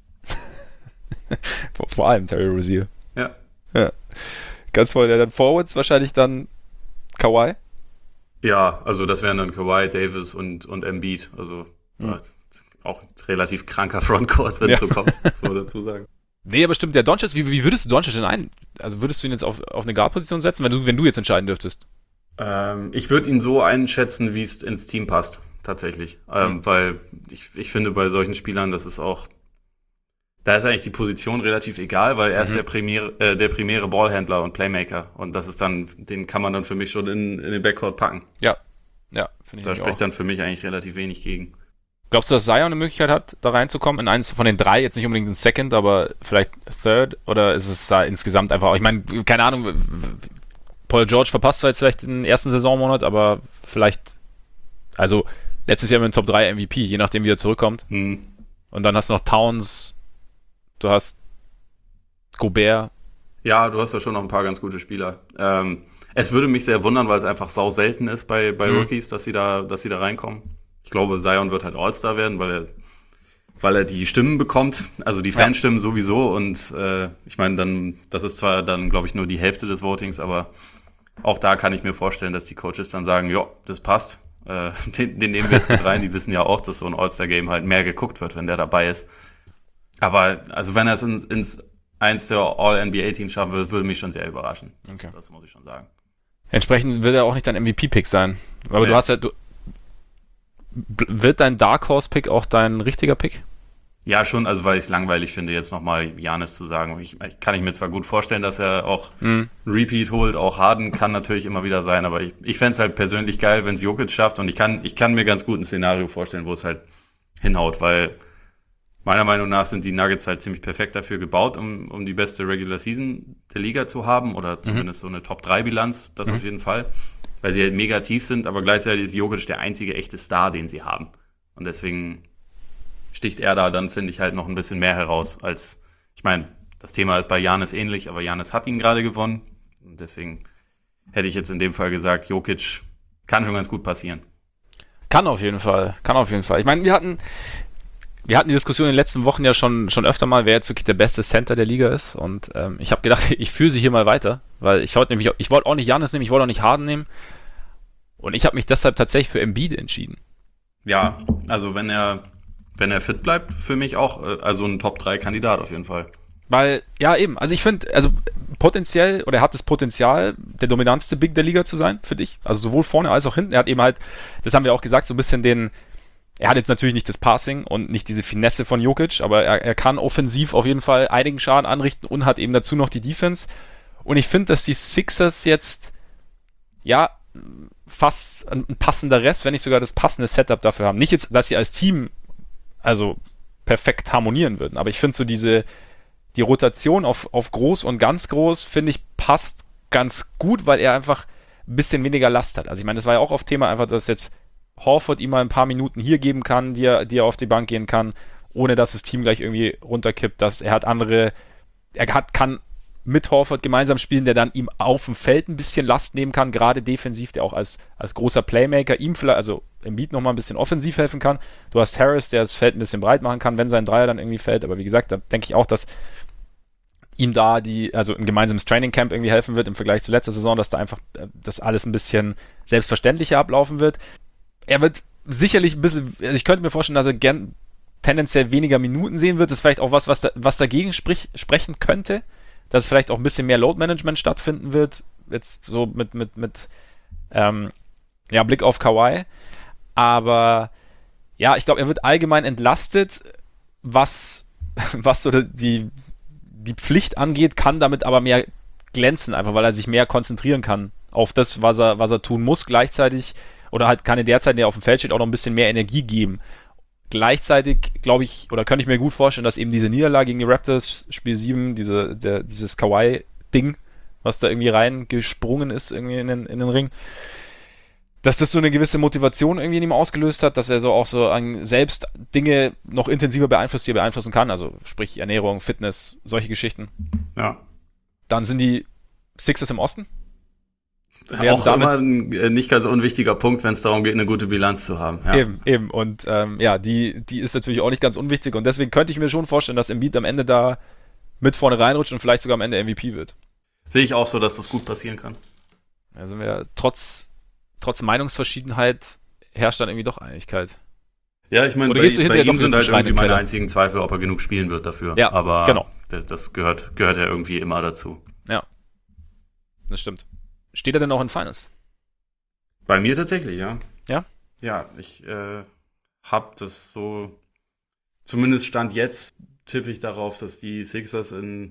[SPEAKER 1] Vor, vor allem Terry Rozier.
[SPEAKER 2] Ja.
[SPEAKER 1] Ganz voll, der dann Forwards wahrscheinlich dann Kawhi.
[SPEAKER 2] Ja, also das wären dann Kawhi, Davis und, und Embiid. Also
[SPEAKER 1] Hm.
[SPEAKER 2] äh, auch ein relativ kranker Frontcourt, wenn es
[SPEAKER 1] Ja.
[SPEAKER 2] so kommt, muss man dazu sagen.
[SPEAKER 1] Nee, aber stimmt, der Doncic, wie, wie würdest du Doncic denn ein, also würdest du ihn jetzt auf, auf eine Guard-Position setzen, wenn du, wenn du jetzt entscheiden dürftest?
[SPEAKER 2] Ähm, ich würde ihn so einschätzen, wie es ins Team passt, tatsächlich. Ähm,
[SPEAKER 1] Mhm.
[SPEAKER 2] Weil ich, ich finde, bei solchen Spielern, das ist auch, da ist eigentlich die Position relativ egal, weil er ist
[SPEAKER 1] Mhm.
[SPEAKER 2] der primäre, äh, der primäre Ballhändler und Playmaker. Und das ist dann, den kann man dann für mich schon in, in den Backcourt packen.
[SPEAKER 1] Ja, ja, finde ich
[SPEAKER 2] Da
[SPEAKER 1] nämlich
[SPEAKER 2] spricht
[SPEAKER 1] auch.
[SPEAKER 2] dann für mich eigentlich relativ wenig gegen.
[SPEAKER 1] Glaubst du, dass Zion eine Möglichkeit hat, da reinzukommen? In eins von den drei, jetzt nicht unbedingt ein Second, aber vielleicht Third? Oder ist es da insgesamt einfach, ich meine, keine Ahnung, w- w- Paul George verpasst zwar jetzt vielleicht den ersten Saisonmonat, aber vielleicht, also letztes Jahr mit dem Top drei M V P, je nachdem wie er zurückkommt.
[SPEAKER 2] Hm.
[SPEAKER 1] Und dann hast du noch Towns, du hast Gobert.
[SPEAKER 2] Ja, du hast da schon noch ein paar ganz gute Spieler. Ähm, es würde mich sehr wundern, weil es einfach sau selten ist bei, bei
[SPEAKER 1] Mhm.
[SPEAKER 2] Rookies, dass sie da, dass sie da reinkommen. Ich glaube, Zion wird halt All-Star werden, weil er, weil er die Stimmen bekommt, also die
[SPEAKER 1] Ja.
[SPEAKER 2] Fanstimmen sowieso. Und äh, ich meine, dann, das ist zwar dann, glaube ich, nur die Hälfte des Votings, aber auch da kann ich mir vorstellen, dass die Coaches dann sagen, ja, das passt. Äh, den, den nehmen wir jetzt mit rein. Die wissen ja auch, dass so ein All-Star-Game halt mehr geguckt wird, wenn der dabei ist. Aber also wenn er es in, ins eins der All-N B A-Teams schaffen würde, würde mich schon sehr überraschen. Das,
[SPEAKER 1] Okay.
[SPEAKER 2] das muss ich schon sagen.
[SPEAKER 1] Entsprechend wird er auch nicht dein M V P-Pick sein. Aber
[SPEAKER 2] Nee.
[SPEAKER 1] du hast ja, du, b- wird dein Dark Horse-Pick auch dein richtiger Pick?
[SPEAKER 2] Ja, schon, also weil ich es langweilig finde, jetzt nochmal Giannis zu sagen. Ich, ich kann ich mir zwar gut vorstellen, dass er auch
[SPEAKER 1] Mhm.
[SPEAKER 2] Repeat holt, auch Harden kann natürlich immer wieder sein, aber ich, ich fände es halt persönlich geil, wenn es Jokic schafft und ich kann, ich kann mir ganz gut ein Szenario vorstellen, wo es halt hinhaut, weil meiner Meinung nach sind die Nuggets halt ziemlich perfekt dafür gebaut, um, um die beste Regular Season der Liga zu haben oder zumindest so eine Top drei Bilanz, das
[SPEAKER 1] Mhm.
[SPEAKER 2] auf jeden Fall, weil sie halt mega tief sind, aber gleichzeitig ist Jokic der einzige echte Star, den sie haben und deswegen sticht er da dann, finde ich, halt noch ein bisschen mehr heraus als, ich meine, das Thema ist bei Giannis ähnlich, aber Giannis hat ihn gerade gewonnen und deswegen hätte ich jetzt in dem Fall gesagt, Jokic kann schon ganz gut passieren.
[SPEAKER 1] Kann auf jeden Fall, kann auf jeden Fall. Ich meine, wir hatten, wir hatten die Diskussion in den letzten Wochen ja schon, schon öfter mal, wer jetzt wirklich der beste Center der Liga ist. Und ähm, ich habe gedacht, ich führe sie hier mal weiter, weil ich wollte nämlich, ich wollte auch nicht Giannis nehmen, ich wollte auch nicht Harden nehmen. Und ich habe mich deshalb tatsächlich für Embiid entschieden.
[SPEAKER 2] Ja, also wenn er, wenn er fit bleibt, für mich auch, äh, also ein Top drei Kandidat auf jeden Fall.
[SPEAKER 1] Weil, ja eben, also ich finde, also potenziell, oder er hat das Potenzial, der dominantste Big der Liga zu sein, für dich. Also sowohl vorne als auch hinten. Er hat eben halt, das haben wir auch gesagt, so ein bisschen den, er hat jetzt natürlich nicht das Passing und nicht diese Finesse von Jokic, aber er, er kann offensiv auf jeden Fall einigen Schaden anrichten und hat eben dazu noch die Defense. Und ich finde, dass die Sixers jetzt, ja, fast ein passender Rest, wenn nicht sogar das passende Setup dafür haben. Nicht jetzt, dass sie als Team also perfekt harmonieren würden, aber ich finde so diese, die Rotation auf, auf groß und ganz groß, finde ich, passt ganz gut, weil er einfach ein bisschen weniger Last hat. Also ich meine, das war ja auch oft Thema, einfach, dass jetzt Horford ihm mal ein paar Minuten hier geben kann, die er, die er auf die Bank gehen kann, ohne dass das Team gleich irgendwie runterkippt, dass er hat andere, er hat, kann mit Horford gemeinsam spielen, der dann ihm auf dem Feld ein bisschen Last nehmen kann, gerade defensiv, der auch als, als großer Playmaker ihm vielleicht, also Embiid nochmal ein bisschen offensiv helfen kann. Du hast Harris, der das Feld ein bisschen breit machen kann, wenn sein Dreier dann irgendwie fällt, aber wie gesagt, da denke ich auch, dass ihm da die, also ein gemeinsames Trainingcamp irgendwie helfen wird im Vergleich zu letzter Saison, dass da einfach das alles ein bisschen selbstverständlicher ablaufen wird. Er wird sicherlich ein bisschen, also ich könnte mir vorstellen, dass er gern tendenziell weniger Minuten sehen wird. Das ist vielleicht auch was, was, da, was dagegen sprich, sprechen könnte, dass vielleicht auch ein bisschen mehr Load-Management stattfinden wird, jetzt so mit, mit, mit ähm, ja, Blick auf Kawhi. Aber ja, ich glaube, er wird allgemein entlastet, was, was so die die Pflicht angeht, kann damit aber mehr glänzen, einfach weil er sich mehr konzentrieren kann auf das, was er, was er tun muss, gleichzeitig, oder halt kann in der Zeit, in der er auf dem Feld steht, auch noch ein bisschen mehr Energie geben. Gleichzeitig, glaube ich, oder könnte ich mir gut vorstellen, dass eben diese Niederlage gegen die Raptors, Spiel sieben, diese, der, dieses Kawhi-Ding, was da irgendwie reingesprungen ist, irgendwie in den, in den Ring, dass das so eine gewisse Motivation irgendwie in ihm ausgelöst hat, dass er so auch so an selbst Dinge noch intensiver beeinflusst, die er beeinflussen kann, also sprich Ernährung, Fitness, solche Geschichten.
[SPEAKER 2] Ja.
[SPEAKER 1] Dann sind die Sixers im Osten.
[SPEAKER 2] Auch immer ein nicht ganz unwichtiger Punkt, wenn es darum geht, eine gute Bilanz zu haben. Ja.
[SPEAKER 1] Eben, eben. Und ähm, ja, die, die ist natürlich auch nicht ganz unwichtig und deswegen könnte ich mir schon vorstellen, dass Embiid am Ende da mit vorne reinrutscht und vielleicht sogar am Ende M V P wird.
[SPEAKER 2] Sehe ich auch so, dass das gut passieren kann.
[SPEAKER 1] Da sind wir trotz Trotz Meinungsverschiedenheit herrscht dann irgendwie doch Einigkeit.
[SPEAKER 2] Ja, ich meine, bei, bei ihm sind halt irgendwie meine einzigen Zweifel, ob er genug spielen wird dafür.
[SPEAKER 1] Ja,
[SPEAKER 2] aber
[SPEAKER 1] genau.
[SPEAKER 2] das, das gehört, gehört ja irgendwie immer dazu.
[SPEAKER 1] Ja, das stimmt. Steht er denn auch in Finals?
[SPEAKER 2] Bei mir tatsächlich, ja.
[SPEAKER 1] Ja?
[SPEAKER 2] Ja, ich äh, habe das so, zumindest Stand jetzt, tippe ich darauf, dass die Sixers in,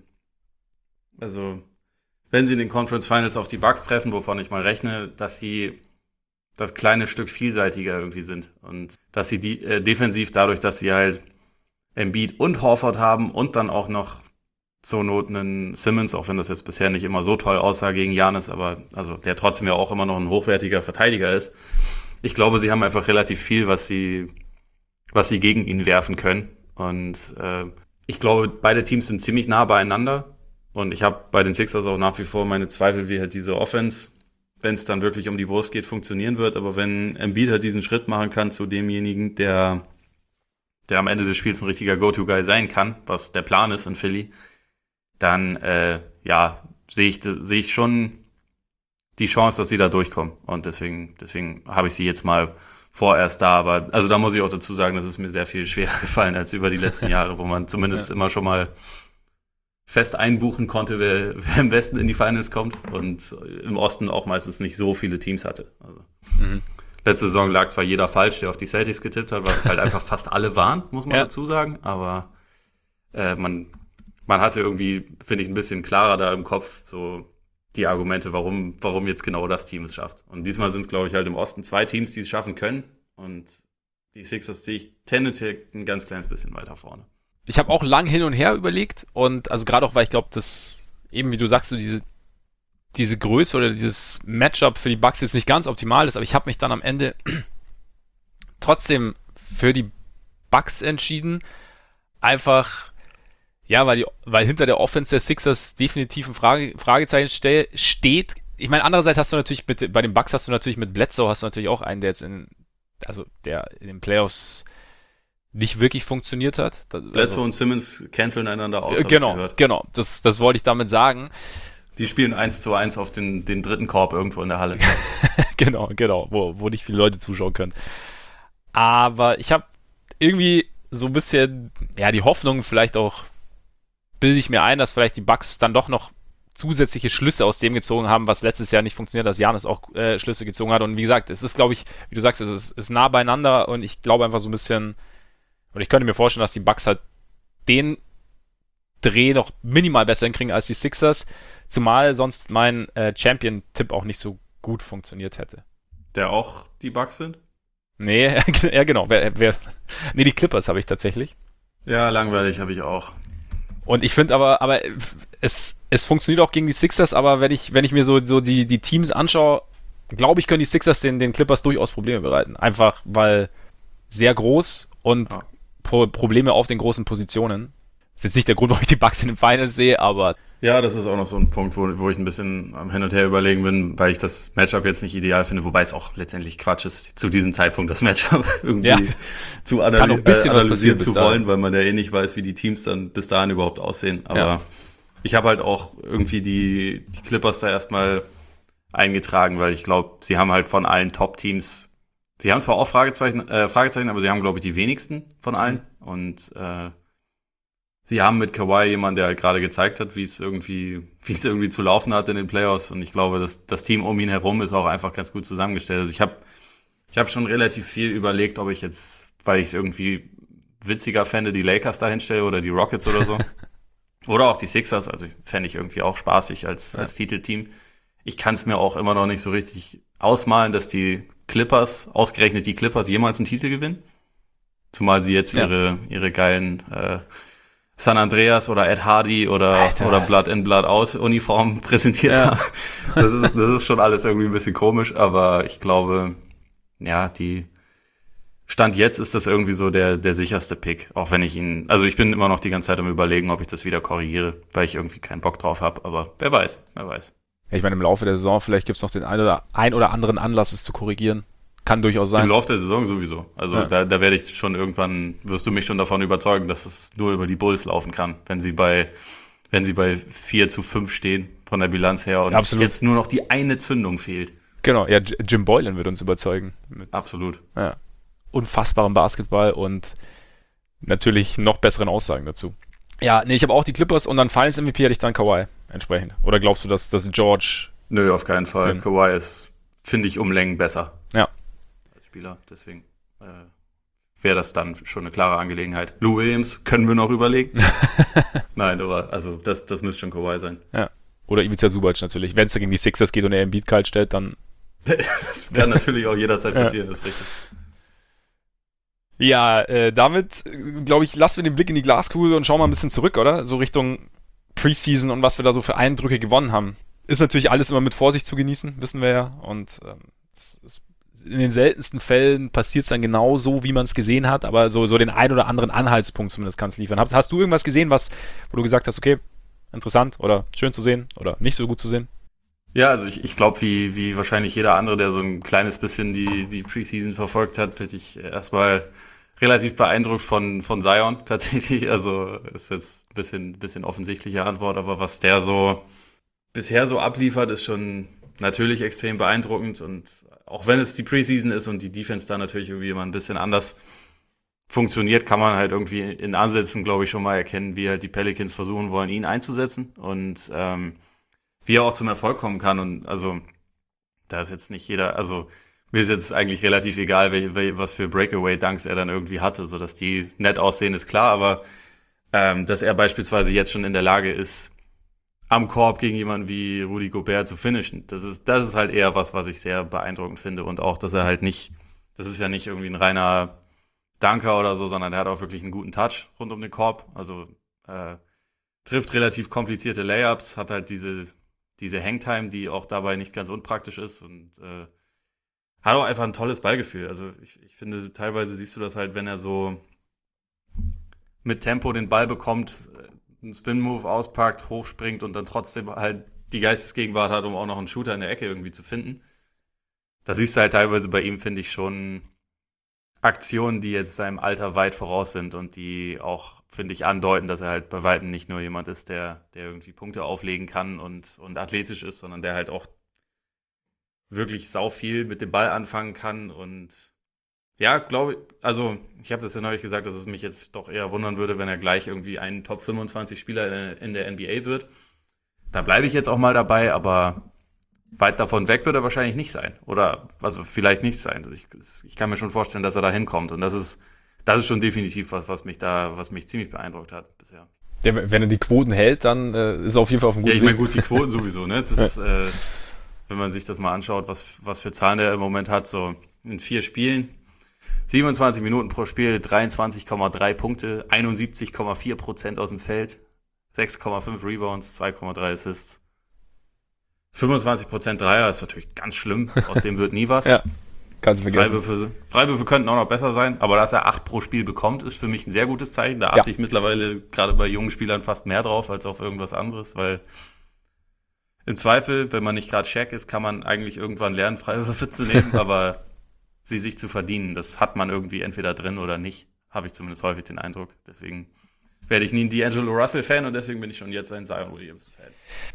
[SPEAKER 2] also wenn sie in den Conference Finals auf die Bucks treffen, wovon ich mal rechne, dass sie das kleine Stück vielseitiger irgendwie sind. Und dass sie die, äh, defensiv dadurch, dass sie halt Embiid und Horford haben und dann auch noch zur Not einen Simmons, auch wenn das jetzt bisher nicht immer so toll aussah gegen Giannis, aber also der trotzdem ja auch immer noch ein hochwertiger Verteidiger ist. Ich glaube, sie haben einfach relativ viel, was sie, was sie gegen ihn werfen können. Und äh, ich glaube, beide Teams sind ziemlich nah beieinander. Und ich habe bei den Sixers auch nach wie vor meine Zweifel, wie halt diese Offense, wenn es dann wirklich um die Wurst geht, funktionieren wird. Aber wenn Embiid halt diesen Schritt machen kann zu demjenigen, der, der am Ende des Spiels ein richtiger Go-To-Guy sein kann, was der Plan ist in Philly, dann äh, ja, sehe ich, sehe ich schon die Chance, dass sie da durchkommen. Und deswegen, deswegen habe ich sie jetzt mal vorerst da. Aber also da muss ich auch dazu sagen, das ist mir sehr viel schwerer gefallen als über die letzten Jahre, wo man zumindest ja. immer schon mal fest einbuchen konnte, wer, wer im Westen in die Finals kommt und im Osten auch meistens nicht so viele Teams hatte. Also mhm. Letzte Saison lag zwar jeder falsch, der auf die Celtics getippt hat, was halt einfach fast alle waren, muss man ja. dazu sagen, aber äh, man, man hatte irgendwie, finde ich, ein bisschen klarer da im Kopf so die Argumente, warum, warum jetzt genau das Team es schafft. Und diesmal sind es, glaube ich, halt im Osten zwei Teams, die es schaffen können und die Sixers sehe ich tendenziell ein ganz kleines bisschen weiter vorne.
[SPEAKER 1] Ich habe auch lang hin und her überlegt und also gerade auch, weil ich glaube, dass eben, wie du sagst, so diese, diese Größe oder dieses Matchup für die Bucks jetzt nicht ganz optimal ist, aber ich habe mich dann am Ende trotzdem für die Bucks entschieden, einfach, ja, weil, die, weil hinter der Offense der Sixers definitiv ein Frage, Fragezeichen ste- steht. Ich meine, andererseits hast du natürlich mit, bei den Bucks hast du natürlich mit Bledsoe hast du natürlich auch einen, der jetzt in, also der in den Playoffs nicht wirklich funktioniert hat. Also,
[SPEAKER 2] Bledsoe und Simmons canceln einander aus.
[SPEAKER 1] Äh, genau, genau. Das, das wollte ich damit sagen.
[SPEAKER 2] Die spielen eins zu eins auf den, den dritten Korb irgendwo in der Halle.
[SPEAKER 1] genau, genau, wo, wo nicht viele Leute zuschauen können. Aber ich habe irgendwie so ein bisschen, ja, die Hoffnung, vielleicht auch, bilde ich mir ein, dass vielleicht die Bucks dann doch noch zusätzliche Schlüsse aus dem gezogen haben, was letztes Jahr nicht funktioniert, dass Giannis auch äh, Schlüsse gezogen hat. Und wie gesagt, es ist, glaube ich, wie du sagst, es ist, ist nah beieinander und ich glaube einfach so ein bisschen, und ich könnte mir vorstellen, dass die Bucks halt den Dreh noch minimal besser hinkriegen als die Sixers, zumal sonst mein äh, Champion-Tipp auch nicht so gut funktioniert hätte.
[SPEAKER 2] Der auch die Bucks sind?
[SPEAKER 1] Nee, ja genau. Wer, wer, nee, die Clippers habe ich tatsächlich.
[SPEAKER 2] Ja, langweilig habe ich auch.
[SPEAKER 1] Und ich finde aber, aber es, es funktioniert auch gegen die Sixers, aber wenn ich, wenn ich mir so, so die, die Teams anschaue, glaube ich, können die Sixers den, den Clippers durchaus Probleme bereiten. Einfach, weil sehr groß und ja. Pro- Probleme auf den großen Positionen. Das ist jetzt nicht der Grund, warum ich die Bucks in den Finals sehe, aber
[SPEAKER 2] Ja, das ist auch noch so ein Punkt, wo, wo ich ein bisschen am Hin und Her überlegen bin, weil ich das Matchup jetzt nicht ideal finde, wobei es auch letztendlich Quatsch ist, zu diesem Zeitpunkt das Matchup irgendwie
[SPEAKER 1] Ja.
[SPEAKER 2] zu
[SPEAKER 1] Es kann noch
[SPEAKER 2] analy
[SPEAKER 1] ein bisschen
[SPEAKER 2] äh,
[SPEAKER 1] was
[SPEAKER 2] analysieren
[SPEAKER 1] passieren bis
[SPEAKER 2] zu
[SPEAKER 1] dahin.
[SPEAKER 2] wollen, weil man ja eh nicht weiß, wie die Teams dann bis dahin überhaupt aussehen. Aber
[SPEAKER 1] Ja.
[SPEAKER 2] ich habe halt auch irgendwie die, die Clippers da erstmal eingetragen, weil ich glaube, sie haben halt von allen Top-Teams, sie haben zwar auch Fragezeichen, äh, Fragezeichen, aber sie haben, glaube ich, die wenigsten von allen. Und äh, sie haben mit Kawhi jemanden, der halt gerade gezeigt hat, wie es irgendwie, wie es irgendwie zu laufen hat in den Playoffs. Und ich glaube, dass das Team um ihn herum ist auch einfach ganz gut zusammengestellt. Also ich habe ich habe schon relativ viel überlegt, ob ich jetzt, weil ich es irgendwie witziger fände, die Lakers da hinstelle oder die Rockets oder so. Oder auch die Sixers. Also fände ich irgendwie auch spaßig als,
[SPEAKER 1] Ja.
[SPEAKER 2] als Titelteam. Ich kann es mir auch immer noch nicht so richtig ausmalen, dass die Clippers, ausgerechnet die Clippers, jemals einen Titel gewinnen. Zumal sie jetzt
[SPEAKER 1] Ja.
[SPEAKER 2] ihre, ihre geilen äh, San Andreas oder Ed Hardy oder,
[SPEAKER 1] Alter.
[SPEAKER 2] oder Blood in, Blood out Uniform präsentiert
[SPEAKER 1] Ja.
[SPEAKER 2] haben. Das ist, das ist schon alles irgendwie ein bisschen komisch, aber ich glaube, ja, die Stand jetzt ist das irgendwie so der, der sicherste Pick. Auch wenn ich ihn, also ich bin immer noch die ganze Zeit am Überlegen, ob ich das wieder korrigiere, weil ich irgendwie keinen Bock drauf habe, aber wer weiß, wer weiß.
[SPEAKER 1] Ich meine, im Laufe der Saison, vielleicht gibt es noch den ein oder, ein oder anderen Anlass, es zu korrigieren. Kann durchaus
[SPEAKER 2] Im
[SPEAKER 1] sein.
[SPEAKER 2] Laufe der Saison sowieso. Also
[SPEAKER 1] Ja.
[SPEAKER 2] da, da werde ich schon irgendwann, wirst du mich schon davon überzeugen, dass es nur über die Bulls laufen kann, wenn sie bei, wenn sie bei vier zu fünf stehen von der Bilanz her und
[SPEAKER 1] Absolut.
[SPEAKER 2] jetzt nur noch die eine Zündung fehlt.
[SPEAKER 1] Genau, ja, J- Jim Boylan wird uns überzeugen. Mit
[SPEAKER 2] Absolut.
[SPEAKER 1] ja, unfassbarem Basketball und natürlich noch besseren Aussagen dazu. Ja, nee, ich habe auch die Clippers und dann Finals-M V P hätte ich dann Kawhi entsprechend. Oder glaubst du, dass, dass George...
[SPEAKER 2] Nö, auf keinen Fall.
[SPEAKER 1] Den-
[SPEAKER 2] Kawhi ist, finde ich, um Längen besser
[SPEAKER 1] Ja,
[SPEAKER 2] als Spieler. Deswegen äh, wäre das dann schon eine klare Angelegenheit. Lou Williams können wir noch überlegen. Nein, aber also das, das müsste schon Kawhi sein.
[SPEAKER 1] ja. Oder Ivica Zubac natürlich. Wenn es da gegen die Sixers geht und er Embiid kalt stellt, dann...
[SPEAKER 2] Das kann natürlich auch jederzeit passieren, das ist richtig.
[SPEAKER 1] Ja, äh, damit, glaube ich, lassen wir den Blick in die Glaskugel und schauen mal ein bisschen zurück, oder? So Richtung Preseason und was wir da so für Eindrücke gewonnen haben. Ist natürlich alles immer mit Vorsicht zu genießen, wissen wir ja. Und ähm, es, es, in den seltensten Fällen passiert es dann genau so, wie man es gesehen hat, aber so, so den ein oder anderen Anhaltspunkt zumindest kannst du liefern. Hast, hast du irgendwas gesehen, was, wo du gesagt hast, okay, interessant oder schön zu sehen oder nicht so gut zu sehen?
[SPEAKER 2] Ja, also ich, ich glaube, wie, wie wahrscheinlich jeder andere, der so ein kleines bisschen die, die Preseason verfolgt hat, bin ich erstmal relativ beeindruckt von, von Zion tatsächlich. Also ist jetzt ein bisschen, bisschen offensichtliche Antwort, aber was der so bisher so abliefert, ist schon natürlich extrem beeindruckend. Und auch wenn es die Preseason ist und die Defense da natürlich irgendwie immer ein bisschen anders funktioniert, kann man halt irgendwie in Ansätzen, glaube ich, schon mal erkennen, wie halt die Pelicans versuchen wollen, ihn einzusetzen und ähm, wie er auch zum Erfolg kommen kann. Und also da ist jetzt nicht jeder, also mir ist jetzt eigentlich relativ egal, welche, welche, was für Breakaway-Dunks er dann irgendwie hatte, so dass die nett aussehen, ist klar, aber ähm, dass er beispielsweise jetzt schon in der Lage ist, am Korb gegen jemanden wie Rudy Gobert zu finishen, das ist, das ist halt eher was, was ich sehr beeindruckend finde und auch, dass er halt nicht, das ist ja nicht irgendwie ein reiner Dunker oder so, sondern er hat auch wirklich einen guten Touch rund um den Korb, also äh, trifft relativ komplizierte Layups, hat halt diese diese Hangtime, die auch dabei nicht ganz unpraktisch ist und äh, hat auch einfach ein tolles Ballgefühl. Also ich, ich finde, teilweise siehst du das halt, wenn er so mit Tempo den Ball bekommt, einen Spin-Move auspackt, hochspringt und dann trotzdem halt die Geistesgegenwart hat, um auch noch einen Shooter in der Ecke irgendwie zu finden. Da siehst du halt teilweise bei ihm, finde ich, schon Aktionen, die jetzt seinem Alter weit voraus sind und die auch, finde ich, andeuten, dass er halt bei Weitem nicht nur jemand ist, der, der irgendwie Punkte auflegen kann und, und athletisch ist, sondern der halt auch wirklich sau viel mit dem Ball anfangen kann und ja, glaube ich, also ich habe das ja neulich gesagt, dass es mich jetzt doch eher wundern würde, wenn er gleich irgendwie ein Top fünfundzwanzig Spieler in der N B A wird. Da bleibe ich jetzt auch mal dabei, aber weit davon weg wird er wahrscheinlich nicht sein. Oder also vielleicht nicht sein. Also ich, ich kann mir schon vorstellen, dass er da hinkommt. Und das ist, das ist schon definitiv was, was mich da, was mich ziemlich beeindruckt hat bisher.
[SPEAKER 1] Der, wenn er die Quoten hält, dann äh, ist er auf jeden Fall auf einem
[SPEAKER 2] Ja,
[SPEAKER 1] guten
[SPEAKER 2] ich meine,
[SPEAKER 1] Weg.
[SPEAKER 2] gut, die Quoten sowieso, ne? Das, äh, wenn man sich das mal anschaut, was, was für Zahlen der im Moment hat, so in vier Spielen, siebenundzwanzig Minuten pro Spiel, dreiundzwanzig Komma drei Punkte, einundsiebzig Komma vier Prozent aus dem Feld, sechs Komma fünf Rebounds, zwei Komma drei Assists. fünfundzwanzig Prozent Dreier ist natürlich ganz schlimm, aus dem wird nie was.
[SPEAKER 1] Ja. Kannst du vergessen.
[SPEAKER 2] Freiwürfe, Freiwürfe könnten auch noch besser sein, aber dass er acht pro Spiel bekommt, ist für mich ein sehr gutes Zeichen. Da achte ja. ich mittlerweile gerade bei jungen Spielern fast mehr drauf als auf irgendwas anderes, weil im Zweifel, wenn man nicht gerade Shaq ist, kann man eigentlich irgendwann lernen, Freiwürfe zu nehmen, aber sie sich zu verdienen, das hat man irgendwie entweder drin oder nicht, habe ich zumindest häufig den Eindruck. Deswegen werde ich nie ein D'Angelo Russell-Fan und deswegen bin ich schon jetzt ein Zion Williamson-Fan.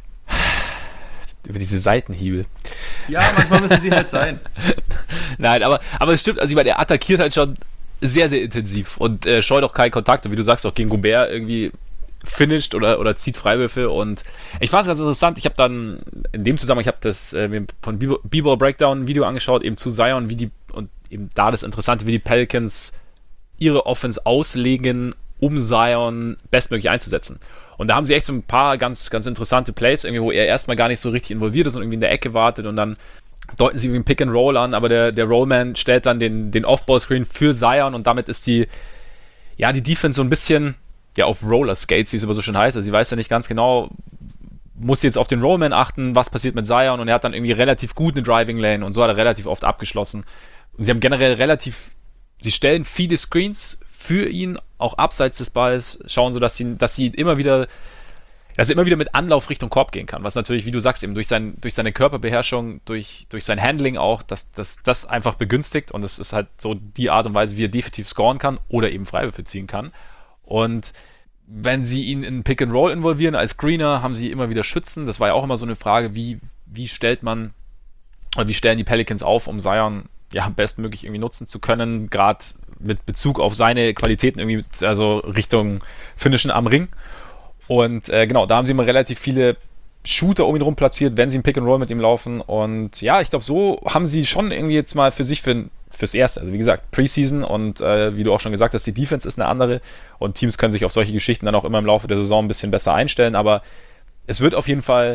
[SPEAKER 1] Über diese Seitenhiebe.
[SPEAKER 2] Ja, manchmal müssen sie halt sein.
[SPEAKER 1] Nein, aber, aber es stimmt, also ich meine, er attackiert halt schon sehr, sehr intensiv und äh, scheut auch keinen Kontakt. Und wie du sagst, auch gegen Gobert irgendwie finisht oder, oder zieht Freiwürfe. Und ich fand es ganz interessant. Ich habe dann in dem Zusammenhang, ich habe das äh, mir von B-Ball Breakdown ein Video angeschaut, eben zu Zion, wie die, und eben da das Interessante, wie die Pelicans ihre Offense auslegen, um Zion bestmöglich einzusetzen. Und da haben sie echt so ein paar ganz, ganz interessante Plays, irgendwie, wo er erstmal gar nicht so richtig involviert ist und irgendwie in der Ecke wartet und dann deuten sie irgendwie ein Pick and Roll an, aber der, der Rollman stellt dann den, den Off-Ball-Screen für Zion und damit ist die, ja, die Defense so ein bisschen, ja, auf Roller-Skates, wie es aber so schön heißt. Also sie weiß ja nicht ganz genau, muss sie jetzt auf den Rollman achten, was passiert mit Zion, und er hat dann irgendwie relativ gut eine Driving Lane und so hat er relativ oft abgeschlossen. Und sie haben generell relativ, sie stellen viele Screens für ihn, auch abseits des Balls, schauen so, dass sie, dass sie immer wieder, dass er immer wieder mit Anlauf Richtung Korb gehen kann, was natürlich, wie du sagst, eben durch, sein, durch seine Körperbeherrschung, durch, durch sein Handling auch, dass das dass einfach begünstigt, und es ist halt so die Art und Weise, wie er definitiv scoren kann oder eben Freiwürfe ziehen kann. Und wenn sie ihn in Pick and Roll involvieren als Screener, haben sie immer wieder Schützen. Das war ja auch immer so eine Frage, wie, wie stellt man, oder wie stellen die Pelicans auf, um Zion ja bestmöglich irgendwie nutzen zu können, gerade mit Bezug auf seine Qualitäten irgendwie, also Richtung Finishen am Ring. Und äh, genau, da haben sie immer relativ viele Shooter um ihn rum platziert, wenn sie ein Pick and Roll mit ihm laufen. Und ja, ich glaube, so haben sie schon irgendwie jetzt mal für sich für, fürs Erste, also wie gesagt, Preseason, und äh, wie du auch schon gesagt hast, die Defense ist eine andere und Teams können sich auf solche Geschichten dann auch immer im Laufe der Saison ein bisschen besser einstellen, aber es wird auf jeden Fall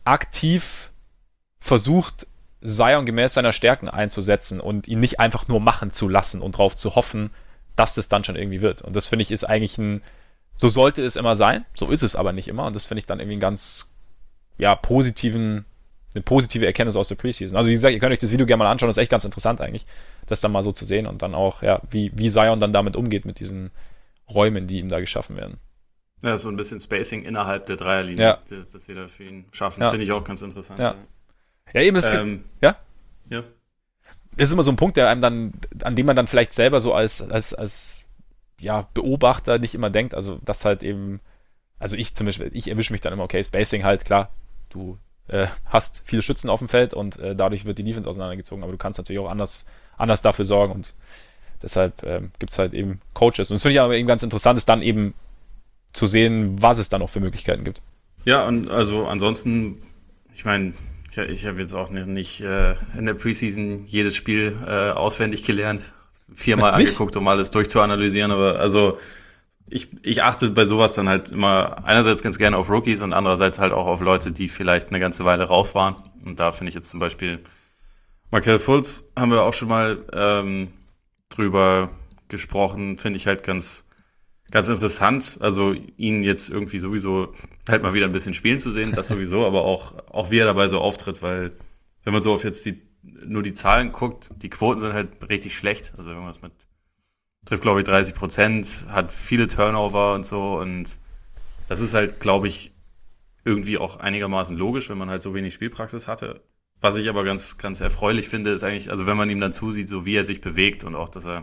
[SPEAKER 1] aktiv versucht, Zion gemäß seiner Stärken einzusetzen und ihn nicht einfach nur machen zu lassen und darauf zu hoffen, dass das dann schon irgendwie wird. Und das finde ich ist eigentlich ein, so sollte es immer sein, so ist es aber nicht immer, und das finde ich dann irgendwie einen ganz, ja, positiven, eine positive Erkenntnis aus der Preseason. Also wie gesagt, ihr könnt euch das Video gerne mal anschauen, das ist echt ganz interessant eigentlich, das dann mal so zu sehen und dann auch, ja, wie, wie Zion dann damit umgeht mit diesen Räumen, die ihm da geschaffen werden.
[SPEAKER 2] Ja, so ein bisschen Spacing innerhalb der Dreierlinie,
[SPEAKER 1] ja.
[SPEAKER 2] das sie da für ihn schaffen,
[SPEAKER 1] ja.
[SPEAKER 2] finde ich auch ganz interessant.
[SPEAKER 1] Ja, ja eben, es
[SPEAKER 2] ähm,
[SPEAKER 1] gibt, ja?
[SPEAKER 2] Ja.
[SPEAKER 1] Das ist immer so ein Punkt, der einem dann, an dem man dann vielleicht selber so als, als, als ja, Beobachter nicht immer denkt, also das halt eben, also ich zum Beispiel, ich erwische mich dann immer, okay, Spacing halt, klar, du äh, hast viele Schützen auf dem Feld und äh, dadurch wird die Defense auseinandergezogen, aber du kannst natürlich auch anders, anders dafür sorgen, und deshalb ähm, gibt es halt eben Coaches, und das finde ich aber eben ganz interessant, ist dann eben zu sehen, was es dann noch für Möglichkeiten gibt.
[SPEAKER 2] Ja, und also ansonsten, ich meine, ich, ich habe jetzt auch nicht äh, in der Preseason jedes Spiel äh, auswendig gelernt, viermal angeguckt, um alles durchzuanalysieren, aber also ich, ich achte bei sowas dann halt immer einerseits ganz gerne auf Rookies und andererseits halt auch auf Leute, die vielleicht eine ganze Weile raus waren, und da finde ich jetzt zum Beispiel Markelle Fultz, haben wir auch schon mal ähm, drüber gesprochen, finde ich halt ganz ganz interessant, also ihn jetzt irgendwie sowieso halt mal wieder ein bisschen spielen zu sehen, das sowieso, aber auch, auch wie er dabei so auftritt, weil wenn man so auf jetzt die, nur die Zahlen guckt, die Quoten sind halt richtig schlecht, also irgendwas mit, trifft glaube ich dreißig Prozent, hat viele Turnover und so, und das ist halt, glaube ich, irgendwie auch einigermaßen logisch, wenn man halt so wenig Spielpraxis hatte. Was ich aber ganz, ganz erfreulich finde, ist eigentlich, also wenn man ihm dann zusieht, so wie er sich bewegt und auch, dass er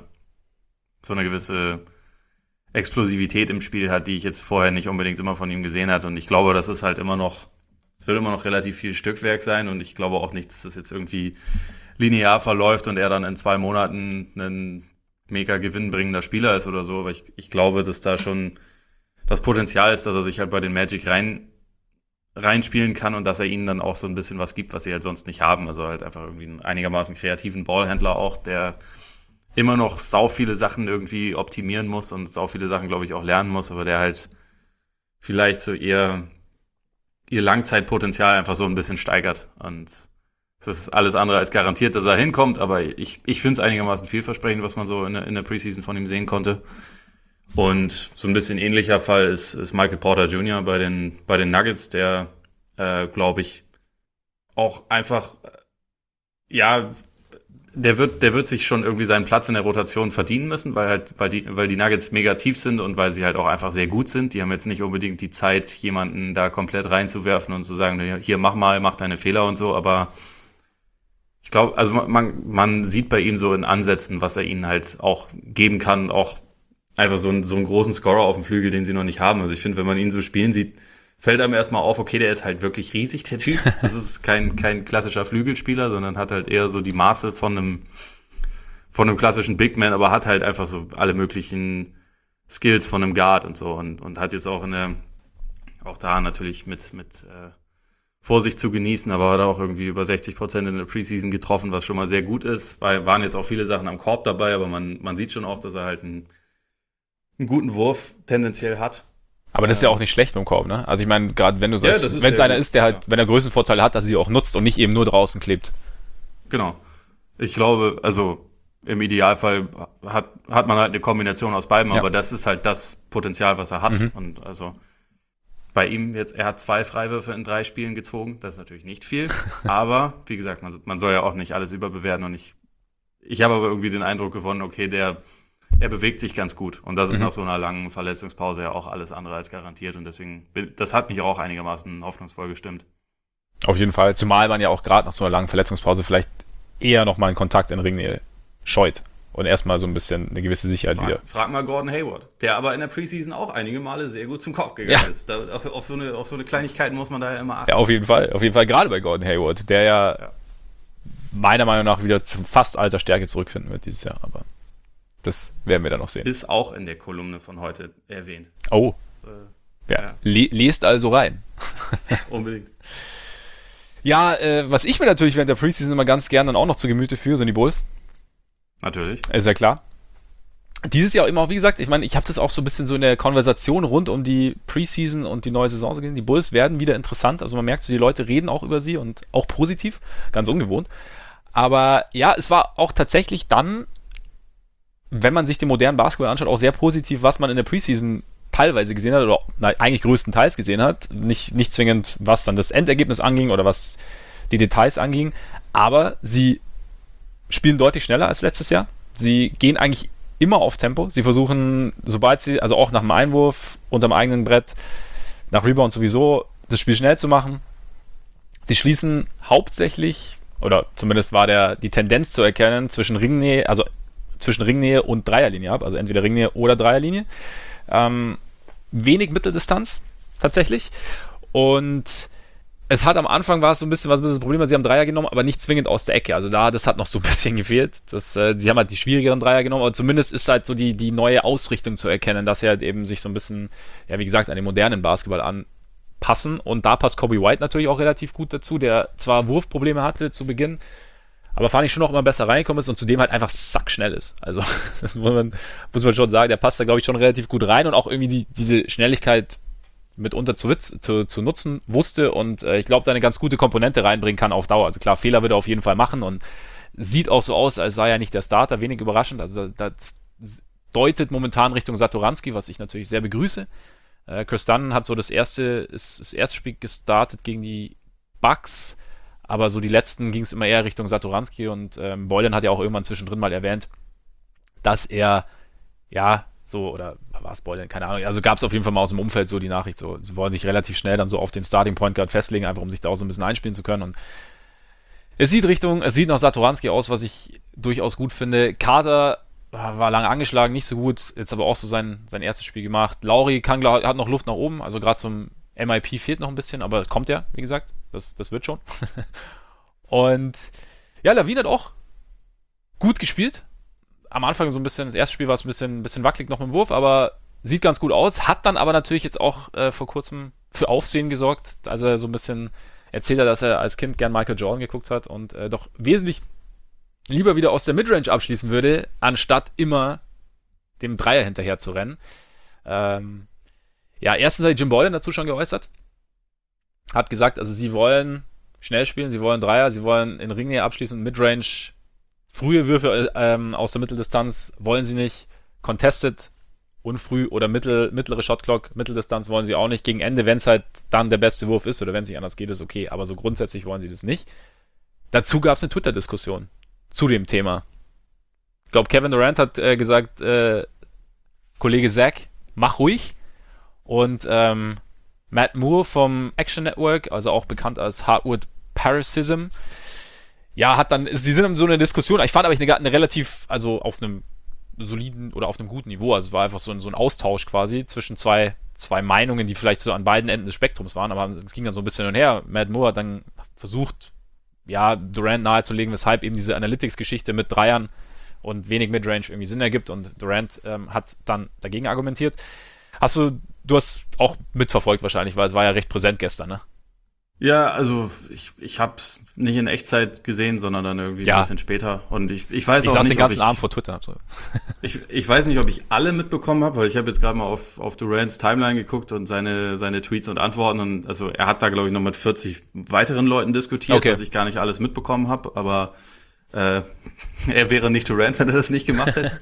[SPEAKER 2] so eine gewisse Explosivität im Spiel hat, die ich jetzt vorher nicht unbedingt immer von ihm gesehen hatte. Und ich glaube, das ist halt immer noch, es wird immer noch relativ viel Stückwerk sein. Und ich glaube auch nicht, dass das jetzt irgendwie linear verläuft und er dann in zwei Monaten ein mega gewinnbringender Spieler ist oder so. Aber ich, ich glaube, dass da schon das Potenzial ist, dass er sich halt bei den Magic rein reinspielen kann und dass er ihnen dann auch so ein bisschen was gibt, was sie halt sonst nicht haben. Also halt einfach irgendwie einen einigermaßen kreativen Ballhändler auch, der immer noch sau viele Sachen irgendwie optimieren muss und sau viele Sachen, glaube ich, auch lernen muss, aber der halt vielleicht so eher ihr Langzeitpotenzial einfach so ein bisschen steigert. Und das ist alles andere als garantiert, dass er hinkommt, aber ich, ich finde es einigermaßen vielversprechend, was man so in der, in der Preseason von ihm sehen konnte. Und so ein bisschen ähnlicher Fall ist, ist Michael Porter Junior bei den, bei den Nuggets, der, äh, glaube ich, auch einfach, ja, der wird, der wird sich schon irgendwie seinen Platz in der Rotation verdienen müssen, weil halt, weil die, weil die Nuggets mega tief sind und weil sie halt auch einfach sehr gut sind. Die haben jetzt nicht unbedingt die Zeit, jemanden da komplett reinzuwerfen und zu sagen, hier, mach mal, mach deine Fehler und so, aber ich glaube, also man, man sieht bei ihm so in Ansätzen, was er ihnen halt auch geben kann, auch einfach so einen, so einen großen Scorer auf dem Flügel, den sie noch nicht haben. Also ich finde, wenn man ihn so spielen sieht, fällt einem erstmal auf, okay, der ist halt wirklich riesig, der Typ. Das ist kein, kein klassischer Flügelspieler, sondern hat halt eher so die Maße von einem, von einem klassischen Big Man, aber hat halt einfach so alle möglichen Skills von einem Guard und so und, und hat jetzt auch in der, auch da natürlich mit, mit, äh, Vorsicht zu genießen, aber hat auch irgendwie über sechzig Prozent in der Preseason getroffen, was schon mal sehr gut ist. Weil waren jetzt auch viele Sachen am Korb dabei, aber man, man sieht schon auch, dass er halt einen, einen guten Wurf tendenziell hat.
[SPEAKER 1] Aber das ist ja auch nicht schlecht im Korb, ne? Also ich meine, gerade wenn du sagst, ja, wenn es einer ist, der halt, ja. wenn er Größenvorteile hat, dass er sie auch nutzt und nicht eben nur draußen klebt.
[SPEAKER 2] Genau. Ich glaube, also im Idealfall hat, hat man halt eine Kombination aus beiden, ja. aber das ist halt das Potenzial, was er hat. Mhm. Und also bei ihm jetzt, er hat zwei Freiwürfe in drei Spielen gezogen. Das ist natürlich nicht viel. Aber, wie gesagt, man, man soll ja auch nicht alles überbewerten. Und ich, ich habe aber irgendwie den Eindruck gewonnen, okay, der, er bewegt sich ganz gut. Und das ist mhm. nach so einer langen Verletzungspause ja auch alles andere als garantiert. Und deswegen, das hat mich auch einigermaßen hoffnungsvoll gestimmt.
[SPEAKER 1] Auf jeden Fall. Zumal man ja auch gerade nach so einer langen Verletzungspause vielleicht eher nochmal einen Kontakt in Ringnähe scheut. Und erstmal so ein bisschen eine gewisse Sicherheit
[SPEAKER 2] frag,
[SPEAKER 1] wieder.
[SPEAKER 2] Frag mal Gordon Hayward, der aber in der Preseason auch einige Male sehr gut zum Korb gegangen ja. ist. Da, auf, auf, so eine, auf so eine Kleinigkeiten muss man da ja immer achten.
[SPEAKER 1] Ja, auf jeden Fall. Auf jeden Fall gerade bei Gordon Hayward, der ja, ja meiner Meinung nach wieder zu fast alter Stärke zurückfinden wird dieses Jahr. Aber das werden wir dann noch sehen.
[SPEAKER 2] Ist auch in der Kolumne von heute erwähnt.
[SPEAKER 1] Oh. Äh, ja. ja. Le- lest also rein.
[SPEAKER 2] Unbedingt.
[SPEAKER 1] Ja, äh, was ich mir natürlich während der Preseason immer ganz gerne dann auch noch zu Gemüte führe, sind die Bulls.
[SPEAKER 2] Natürlich.
[SPEAKER 1] Ist ja klar. Dieses Jahr immer auch, wie gesagt, ich meine, ich habe das auch so ein bisschen so in der Konversation rund um die Preseason und die neue Saison so gesehen. Die Bulls werden wieder interessant. Also man merkt so, die Leute reden auch über sie und auch positiv. Ganz ungewohnt. Aber ja, es war auch tatsächlich dann, wenn man sich den modernen Basketball anschaut, auch sehr positiv, was man in der Preseason teilweise gesehen hat oder na, eigentlich größtenteils gesehen hat. Nicht, nicht zwingend, was dann das Endergebnis anging oder was die Details anging. Aber sie spielen deutlich schneller als letztes Jahr. Sie gehen eigentlich immer auf Tempo. Sie versuchen, sobald sie, also auch nach dem Einwurf, unterm eigenen Brett, nach Rebound sowieso, das Spiel schnell zu machen. Sie schließen hauptsächlich, oder zumindest war der die Tendenz zu erkennen, zwischen Ringnähe, also zwischen Ringnähe und Dreierlinie ab, also entweder Ringnähe oder Dreierlinie. Ähm, wenig Mitteldistanz tatsächlich. Und es hat am Anfang war es so ein bisschen was ein bisschen das Problem, weil sie haben Dreier genommen, aber nicht zwingend aus der Ecke. Also da, das hat noch so ein bisschen gefehlt. Das, äh, sie haben halt die schwierigeren Dreier genommen, aber zumindest ist halt so die, die neue Ausrichtung zu erkennen, dass sie halt eben sich so ein bisschen, ja wie gesagt, an den modernen Basketball anpassen. Und da passt Kobe White natürlich auch relativ gut dazu, der zwar Wurfprobleme hatte zu Beginn, aber fand ich schon noch immer besser reingekommen ist und zudem halt einfach sackschnell ist. Also das muss man, muss man schon sagen, der passt da glaube ich schon relativ gut rein und auch irgendwie die, diese Schnelligkeit mitunter zu, zu, zu nutzen wusste und äh, ich glaube, da eine ganz gute Komponente reinbringen kann auf Dauer. Also klar, Fehler wird er auf jeden Fall machen und sieht auch so aus, als sei er nicht der Starter, wenig überraschend. Also das, das deutet momentan Richtung Satoranski, was ich natürlich sehr begrüße. Äh, Chris Dunn hat so das erste, ist, das erste Spiel gestartet gegen die Bucks, aber so die letzten ging es immer eher Richtung Satoranski und ähm, Boylan hat ja auch irgendwann zwischendrin mal erwähnt, dass er ja so, oder war es Boylan, keine Ahnung, also gab es auf jeden Fall mal aus dem Umfeld so die Nachricht, so, sie wollen sich relativ schnell dann so auf den Starting Point Guard festlegen, einfach um sich da auch so ein bisschen einspielen zu können und es sieht Richtung, es sieht nach Satoranski aus, was ich durchaus gut finde. Carter war lange angeschlagen, nicht so gut, jetzt aber auch so sein, sein erstes Spiel gemacht. Lauri kann, glaub, hat noch Luft nach oben, also gerade zum M I P fehlt noch ein bisschen, aber kommt ja, wie gesagt, das, das wird schon. Und ja, LaVine hat auch gut gespielt. Am Anfang so ein bisschen, das erste Spiel war es ein bisschen, ein bisschen wackelig noch mit dem Wurf, aber sieht ganz gut aus. Hat dann aber natürlich jetzt auch äh, vor kurzem für Aufsehen gesorgt. Also er so ein bisschen erzählt er, dass er als Kind gern Michael Jordan geguckt hat und äh, doch wesentlich lieber wieder aus der Midrange abschließen würde, anstatt immer dem Dreier hinterher zu rennen. Ähm, ja, erstens hat Jim Boylan dazu schon geäußert. Hat gesagt, also sie wollen schnell spielen, sie wollen Dreier, sie wollen in Ringnähe abschließen, Midrange, frühe Würfe ähm, aus der Mitteldistanz wollen sie nicht, Contested, unfrüh oder mittel, mittlere Shotclock, Mitteldistanz wollen sie auch nicht. Gegen Ende, wenn es halt dann der beste Wurf ist oder wenn es nicht anders geht, ist okay, aber so grundsätzlich wollen sie das nicht. Dazu gab es eine Twitter-Diskussion zu dem Thema. Ich glaube, Kevin Durant hat äh, gesagt, äh, Kollege Zach, mach ruhig. Und ähm, Matt Moore vom Action Network, also auch bekannt als Hardwood Parasitism, ja, hat dann, sie sind in so einer Diskussion, ich fand aber eine, eine relativ, also auf einem soliden oder auf einem guten Niveau, also es war einfach so ein, so ein Austausch quasi zwischen zwei, zwei Meinungen, die vielleicht so an beiden Enden des Spektrums waren, aber es ging dann so ein bisschen hin und her. Matt Moore hat dann versucht, ja, Durant nahezulegen, weshalb eben diese Analytics-Geschichte mit Dreiern und wenig Midrange irgendwie Sinn ergibt, und Durant ähm, hat dann dagegen argumentiert. Hast du, du hast auch mitverfolgt wahrscheinlich, weil es war ja recht präsent gestern, ne?
[SPEAKER 2] Ja, also ich, ich habe es nicht in Echtzeit gesehen, sondern dann irgendwie
[SPEAKER 1] ja.
[SPEAKER 2] ein bisschen später. Und ich, ich weiß
[SPEAKER 1] ich
[SPEAKER 2] auch
[SPEAKER 1] saß
[SPEAKER 2] nicht,
[SPEAKER 1] den ganzen
[SPEAKER 2] ich,
[SPEAKER 1] Abend vor Twitter. So.
[SPEAKER 2] ich, ich weiß nicht, ob ich alle mitbekommen habe, weil ich habe jetzt gerade mal auf, auf Durants Timeline geguckt und seine, seine Tweets und Antworten. Und also er hat da, glaube ich, noch mit vierzig weiteren Leuten diskutiert,
[SPEAKER 1] okay.
[SPEAKER 2] was ich gar nicht alles mitbekommen habe. Aber äh, er wäre nicht Durant, wenn er das nicht gemacht hätte.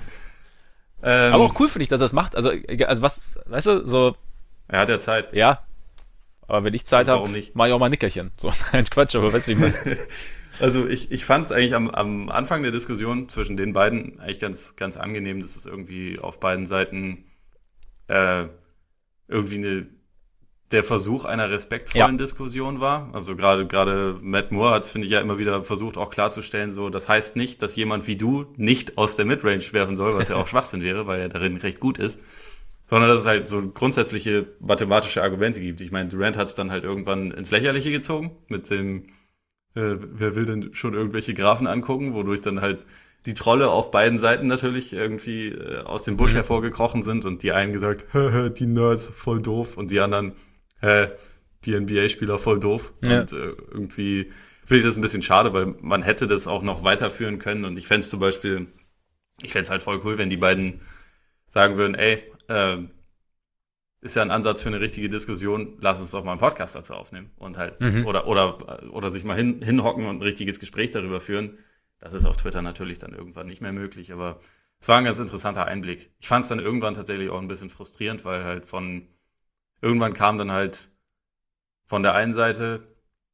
[SPEAKER 2] ähm,
[SPEAKER 1] aber auch cool finde ich, dass er das macht. Also, also was, weißt du, so.
[SPEAKER 2] Er hat ja Zeit.
[SPEAKER 1] Ja. Aber wenn ich Zeit habe, mache ich auch mal ein Nickerchen. So, ein Quatsch, aber weißt du, wie ich meine.
[SPEAKER 2] Also ich, ich fand es eigentlich am, am Anfang der Diskussion zwischen den beiden eigentlich ganz, ganz angenehm, dass es irgendwie auf beiden Seiten äh, irgendwie eine, der Versuch einer respektvollen ja. Diskussion war. Also gerade gerade Matt Moore hat es, finde ich, ja immer wieder versucht, auch klarzustellen, so, das heißt nicht, dass jemand wie du nicht aus der Midrange werfen soll, was ja auch Schwachsinn wäre, weil er darin recht gut ist. Sondern dass es halt so grundsätzliche mathematische Argumente gibt. Ich meine, Durant hat es dann halt irgendwann ins Lächerliche gezogen mit dem, äh, wer will denn schon irgendwelche Graphen angucken, wodurch dann halt die Trolle auf beiden Seiten natürlich irgendwie äh, aus dem Busch mhm. hervorgekrochen sind und die einen gesagt, die Nerds, voll doof, und die anderen, äh, die N B A-Spieler, voll doof. Ja. Und äh, irgendwie finde ich das ein bisschen schade, weil man hätte das auch noch weiterführen können, und ich fände es zum Beispiel, ich fände es halt voll cool, wenn die beiden sagen würden, ey, Ähm, ist ja ein Ansatz für eine richtige Diskussion, lass uns doch mal einen Podcast dazu aufnehmen und halt mhm. oder oder oder sich mal hin, hinhocken und ein richtiges Gespräch darüber führen. Das ist auf Twitter natürlich dann irgendwann nicht mehr möglich, aber es war ein ganz interessanter Einblick. Ich fand es dann irgendwann tatsächlich auch ein bisschen frustrierend, weil halt von irgendwann kam dann halt von der einen Seite,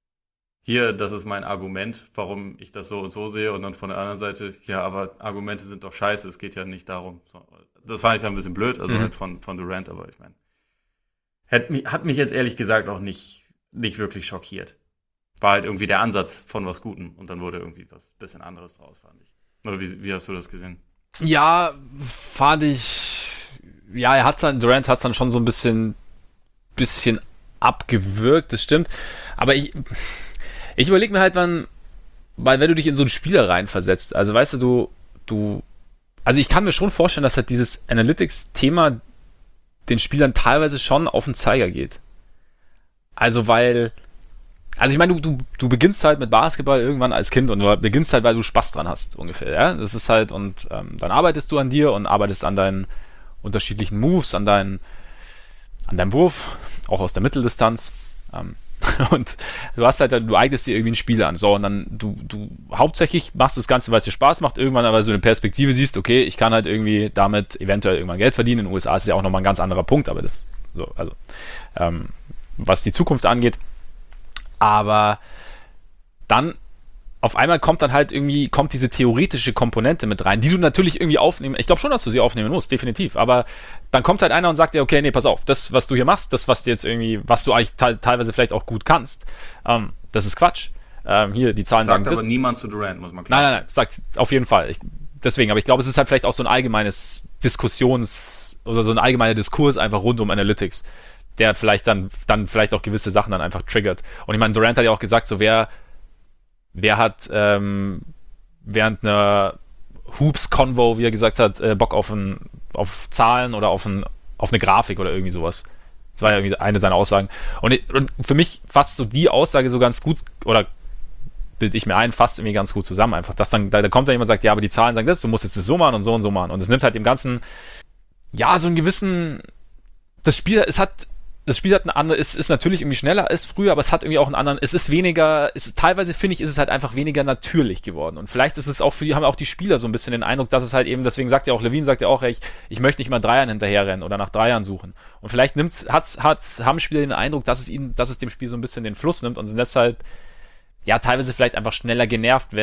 [SPEAKER 2] hier, das ist mein Argument, warum ich das so und so sehe, und dann von der anderen Seite, ja, aber Argumente sind doch scheiße, es geht ja nicht darum. Das fand ich dann ein bisschen blöd, also mhm. halt von, von Durant, aber ich meine, hat mich, hat mich jetzt ehrlich gesagt auch nicht, nicht wirklich schockiert. War halt irgendwie der Ansatz von was Gutem, und dann wurde irgendwie was bisschen anderes draus, fand ich. Oder wie, wie hast du das gesehen?
[SPEAKER 1] Ja, fand ich, ja, er hat dann, Durant hat es dann schon so ein bisschen, bisschen abgewürgt, das stimmt, aber ich, ich überlege mir halt, wann, weil wenn du dich in so einen Spieler reinversetzt, also weißt du, du, du, also ich kann mir schon vorstellen, dass halt dieses Analytics-Thema den Spielern teilweise schon auf den Zeiger geht. Also weil, also ich meine, du, du, du beginnst halt mit Basketball irgendwann als Kind, und du beginnst halt, weil du Spaß dran hast, ungefähr, ja, das ist halt, und ähm, dann arbeitest du an dir und arbeitest an deinen unterschiedlichen Moves, an deinen, an deinem Wurf, auch aus der Mitteldistanz, ähm, und du hast halt, du eignest dir irgendwie ein Spiel an, so, und dann du, du hauptsächlich machst du das Ganze, weil es dir Spaß macht, irgendwann aber so eine Perspektive siehst, okay, ich kann halt irgendwie damit eventuell irgendwann Geld verdienen. In den U S A ist ja auch nochmal ein ganz anderer Punkt, aber das, so, also, ähm, was die Zukunft angeht. Aber dann auf einmal kommt dann halt irgendwie, kommt diese theoretische Komponente mit rein, die du natürlich irgendwie aufnehmen, ich glaube schon, dass du sie aufnehmen musst, definitiv, aber dann kommt halt einer und sagt dir, okay, nee, pass auf, das, was du hier machst, das, was dir jetzt irgendwie, was du eigentlich te- teilweise vielleicht auch gut kannst, ähm, das ist Quatsch. Ähm, hier, die Zahlen
[SPEAKER 2] sagt
[SPEAKER 1] sagen
[SPEAKER 2] aber
[SPEAKER 1] das.
[SPEAKER 2] niemand zu Durant, muss man klar
[SPEAKER 1] Nein, nein, nein, sagt auf jeden Fall. Ich, deswegen, aber ich glaube, es ist halt vielleicht auch so ein allgemeines Diskussions- oder so ein allgemeiner Diskurs einfach rund um Analytics, der vielleicht dann, dann vielleicht auch gewisse Sachen dann einfach triggert. Und ich meine, Durant hat ja auch gesagt, so wer Wer hat ähm, während einer Hoops-Convo, wie er gesagt hat, äh, Bock auf, ein, auf Zahlen oder auf, ein, auf eine Grafik oder irgendwie sowas? Das war ja irgendwie eine seiner Aussagen. Und, und für mich fasst so die Aussage so ganz gut, oder bilde ich mir ein, fasst irgendwie ganz gut zusammen. Einfach, dass dann, da, da kommt dann jemand und sagt, ja, aber die Zahlen sagen das, du musst jetzt das so machen und so und so machen. Und es nimmt halt dem Ganzen, ja, so einen gewissen, das Spiel, es hat Das Spiel hat eine andere, es ist natürlich irgendwie schneller als früher, aber es hat irgendwie auch einen anderen, es ist weniger, es, teilweise finde ich, ist es halt einfach weniger natürlich geworden. Und vielleicht ist es auch für die, haben auch die Spieler so ein bisschen den Eindruck, dass es halt eben, deswegen sagt ja auch Levine, sagt ja auch, ich, ich möchte nicht mal Dreiern hinterherrennen oder nach Dreiern suchen. Und vielleicht nimmt's, hat's, hat's, haben Spieler den Eindruck, dass es ihnen, dass es dem Spiel so ein bisschen den Fluss nimmt und sind deshalb, ja, teilweise vielleicht einfach schneller genervt, wenn es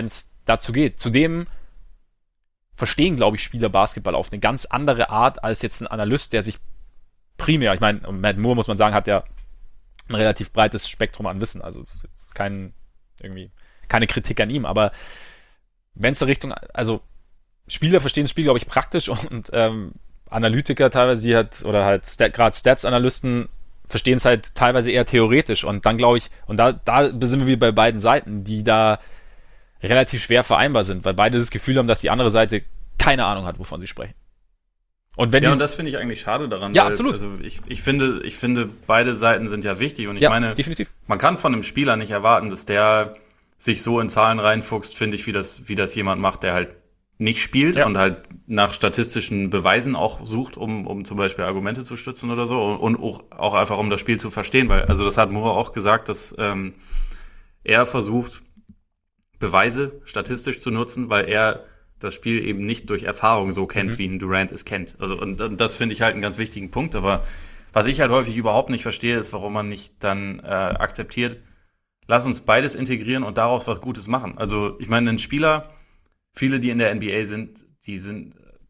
[SPEAKER 1] dazu geht. Zudem verstehen, glaube ich, Spieler Basketball auf eine ganz andere Art als jetzt ein Analyst, der sich primär, ich meine, Matt Moore, muss man sagen, hat ja ein relativ breites Spektrum an Wissen, also das ist jetzt kein, irgendwie, keine Kritik an ihm, aber wenn es in Richtung, also Spieler verstehen das Spiel, glaube ich, praktisch und ähm, Analytiker teilweise, die halt, oder halt Stat, gerade Stats-Analysten verstehen es halt teilweise eher theoretisch und dann glaube ich, und da, da sind wir wieder bei beiden Seiten, die da relativ schwer vereinbar sind, weil beide das Gefühl haben, dass die andere Seite keine Ahnung hat, wovon sie sprechen.
[SPEAKER 2] Und wenn ja, und das finde ich eigentlich schade daran.
[SPEAKER 1] Ja,
[SPEAKER 2] weil,
[SPEAKER 1] absolut.
[SPEAKER 2] Also ich, ich, finde, ich finde, beide Seiten sind ja wichtig. Und ich
[SPEAKER 1] ja,
[SPEAKER 2] meine,
[SPEAKER 1] definitiv.
[SPEAKER 2] Man kann von einem Spieler nicht erwarten, dass der sich so in Zahlen reinfuchst, finde ich, wie das, wie das jemand macht, der halt nicht spielt ja. und halt nach statistischen Beweisen auch sucht, um, um zum Beispiel Argumente zu stützen oder so. Und auch, auch einfach, um das Spiel zu verstehen. Weil, also das hat Moore auch gesagt, dass ähm, er versucht, Beweise statistisch zu nutzen, weil er das Spiel eben nicht durch Erfahrung so kennt, mhm. wie ein Durant es kennt. Also und, und das finde ich halt einen ganz wichtigen Punkt. Aber was ich halt häufig überhaupt nicht verstehe, ist, warum man nicht dann äh, akzeptiert, lass uns beides integrieren und daraus was Gutes machen. Also ich meine, ein Spieler, viele, die in der N B A sind, die sind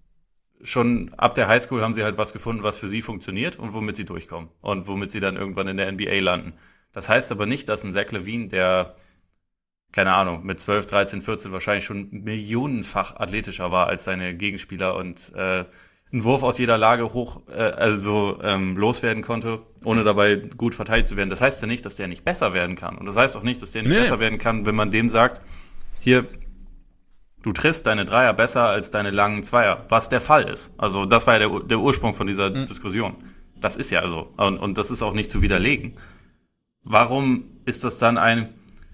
[SPEAKER 2] schon ab der Highschool haben sie halt was gefunden, was für sie funktioniert und womit sie durchkommen und womit sie dann irgendwann in der N B A landen. Das heißt aber nicht, dass ein Zach LaVine, der keine Ahnung, mit zwölf, dreizehn, vierzehn wahrscheinlich schon millionenfach athletischer war als seine Gegenspieler und äh, einen Wurf aus jeder Lage hoch, äh, also ähm, loswerden konnte, ohne dabei gut verteidigt zu werden. Das heißt ja nicht, dass der nicht besser werden kann. Und das heißt auch nicht, dass der nicht nee. besser werden kann, wenn man dem sagt, hier, du triffst deine Dreier besser als deine langen Zweier, was der Fall ist. Also das war ja der, der Ursprung von dieser mhm. Diskussion. Das ist ja so. Und, und das ist auch nicht zu widerlegen. Warum ist das dann ein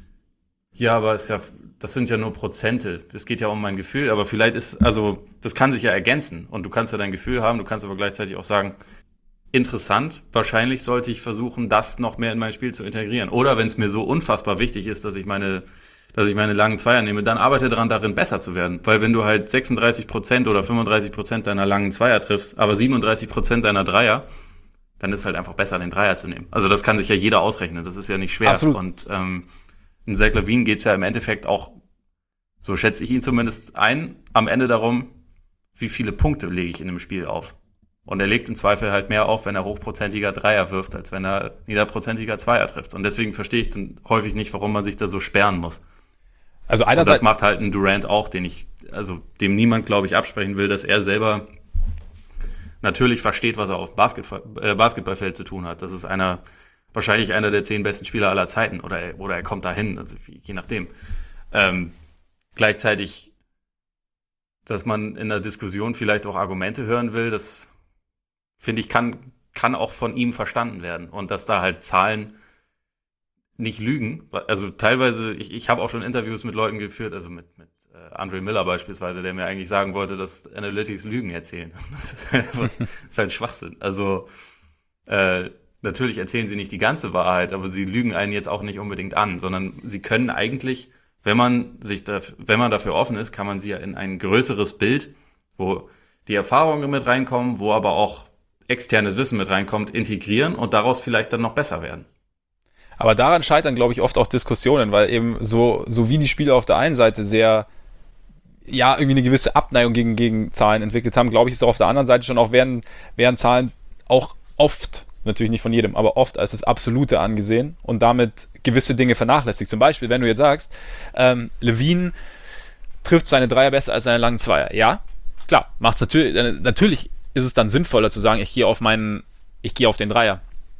[SPEAKER 2] Ja, aber ist ja, das sind ja nur Prozente. Es geht ja um mein Gefühl, aber vielleicht ist, also, das kann sich ja ergänzen. Und du kannst ja dein Gefühl haben, du kannst aber gleichzeitig auch sagen, interessant, wahrscheinlich sollte ich versuchen, das noch mehr in mein Spiel zu integrieren. Oder wenn es mir so unfassbar wichtig ist, dass ich meine, dass ich meine langen Zweier nehme, dann arbeite daran, darin besser zu werden. Weil wenn du halt sechsunddreißig Prozent oder fünfunddreißig Prozent deiner langen Zweier triffst, aber siebenunddreißig Prozent deiner Dreier, dann ist es halt einfach besser, den Dreier zu nehmen. Also das kann sich ja jeder ausrechnen. Das ist ja nicht schwer.
[SPEAKER 1] Absolut.
[SPEAKER 2] Und, ähm, in Zach LaVine geht's ja im Endeffekt auch, so schätze ich ihn zumindest ein, am Ende darum, wie viele Punkte lege ich in einem Spiel auf. Und er legt im Zweifel halt mehr auf, wenn er hochprozentiger Dreier wirft, als wenn er niederprozentiger Zweier trifft. Und deswegen verstehe ich dann häufig nicht, warum man sich da so sperren muss.
[SPEAKER 1] Also einerseits,
[SPEAKER 2] und das macht halt ein Durant auch, den ich, also dem niemand, glaube ich, absprechen will, dass er selber natürlich versteht, was er auf Basketball, äh, Basketballfeld zu tun hat. Das ist einer wahrscheinlich einer der zehn besten Spieler aller Zeiten. Oder er, oder er kommt dahin, also je nachdem. Ähm, gleichzeitig, dass man in der Diskussion vielleicht auch Argumente hören will, das finde ich, kann, kann auch von ihm verstanden werden. Und dass da halt Zahlen nicht lügen. Also teilweise, ich, ich habe auch schon Interviews mit Leuten geführt, also mit, mit äh, Andre Miller beispielsweise, der mir eigentlich sagen wollte, dass Analytics Lügen erzählen. Das ist halt, das ist halt Schwachsinn. Also äh, natürlich erzählen sie nicht die ganze Wahrheit, aber sie lügen einen jetzt auch nicht unbedingt an, sondern sie können eigentlich, wenn man sich da, wenn man dafür offen ist, kann man sie ja in ein größeres Bild, wo die Erfahrungen mit reinkommen, wo aber auch externes Wissen mit reinkommt, integrieren und daraus vielleicht dann noch besser werden.
[SPEAKER 1] Aber daran scheitern, glaube ich, oft auch Diskussionen, weil eben so, so wie die Spieler auf der einen Seite sehr, ja, irgendwie eine gewisse Abneigung gegen, gegen Zahlen entwickelt haben, glaube ich, ist auch auf der anderen Seite schon auch, werden, werden Zahlen auch oft, natürlich nicht von jedem, aber oft als das Absolute angesehen und damit gewisse Dinge vernachlässigt. Zum Beispiel, wenn du jetzt sagst, ähm, LaVine trifft seine Dreier besser als seine langen Zweier. Ja, klar, macht's natürlich, äh, natürlich ist es dann sinnvoller zu sagen, ich gehe auf meinen, ich gehe auf den Dreier.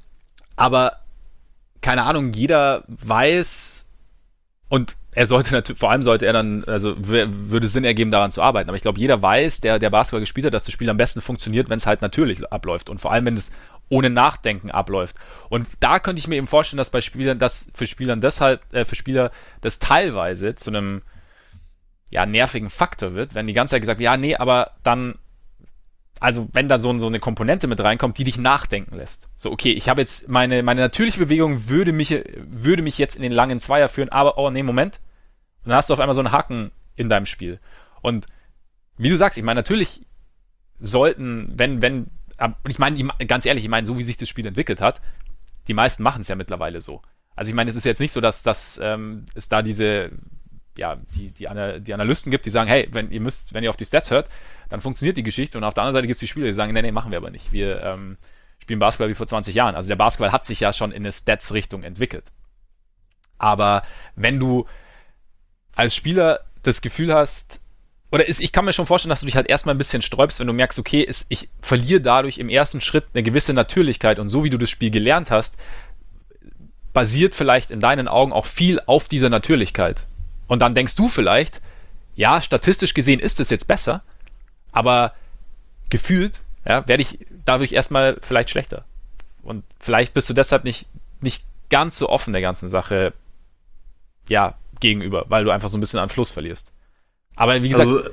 [SPEAKER 1] Aber keine Ahnung, jeder weiß und er sollte natürlich, vor allem sollte er dann, also w- würde Sinn ergeben, daran zu arbeiten. Aber ich glaube, jeder weiß, der, der Basketball gespielt hat, dass das Spiel am besten funktioniert, wenn es halt natürlich abläuft. Und vor allem, wenn es ohne Nachdenken abläuft. Und da könnte ich mir eben vorstellen, dass bei Spielern, dass für Spielern deshalb, äh, für Spieler das teilweise zu einem ja, nervigen Faktor wird, wenn die ganze Zeit gesagt wird, ja, nee, aber dann, also wenn da so, so eine Komponente mit reinkommt, die dich nachdenken lässt. So, okay, ich habe jetzt, meine, meine natürliche Bewegung würde mich, würde mich jetzt in den langen Zweier führen, aber, oh nee, Moment. Und dann hast du auf einmal so einen Haken in deinem Spiel. Und wie du sagst, ich meine, natürlich sollten, wenn, wenn, und ich meine, ganz ehrlich, ich meine, so wie sich das Spiel entwickelt hat, die meisten machen es ja mittlerweile so. Also ich meine, es ist jetzt nicht so, dass, dass ähm, es da diese ja, die, die, Ana, die Analysten gibt, die sagen, hey, wenn ihr müsst, wenn ihr auf die Stats hört, dann funktioniert die Geschichte. Und auf der anderen Seite gibt es die Spieler, die sagen, nee, nee, machen wir aber nicht. Wir ähm, spielen Basketball wie vor zwanzig Jahren. Also der Basketball hat sich ja schon in eine Stats-Richtung entwickelt. Aber wenn du als Spieler das Gefühl hast, oder ist, ich kann mir schon vorstellen, dass du dich halt erstmal ein bisschen sträubst, wenn du merkst, okay, ist, ich verliere dadurch im ersten Schritt eine gewisse Natürlichkeit und so wie du das Spiel gelernt hast, basiert vielleicht in deinen Augen auch viel auf dieser Natürlichkeit. Und dann denkst du vielleicht, ja, statistisch gesehen ist es jetzt besser, aber gefühlt, ja, werde ich dadurch erstmal vielleicht schlechter. Und vielleicht bist du deshalb nicht, nicht ganz so offen der ganzen Sache, ja, gegenüber, weil du einfach so ein bisschen an Fluss verlierst. Aber wie gesagt, also,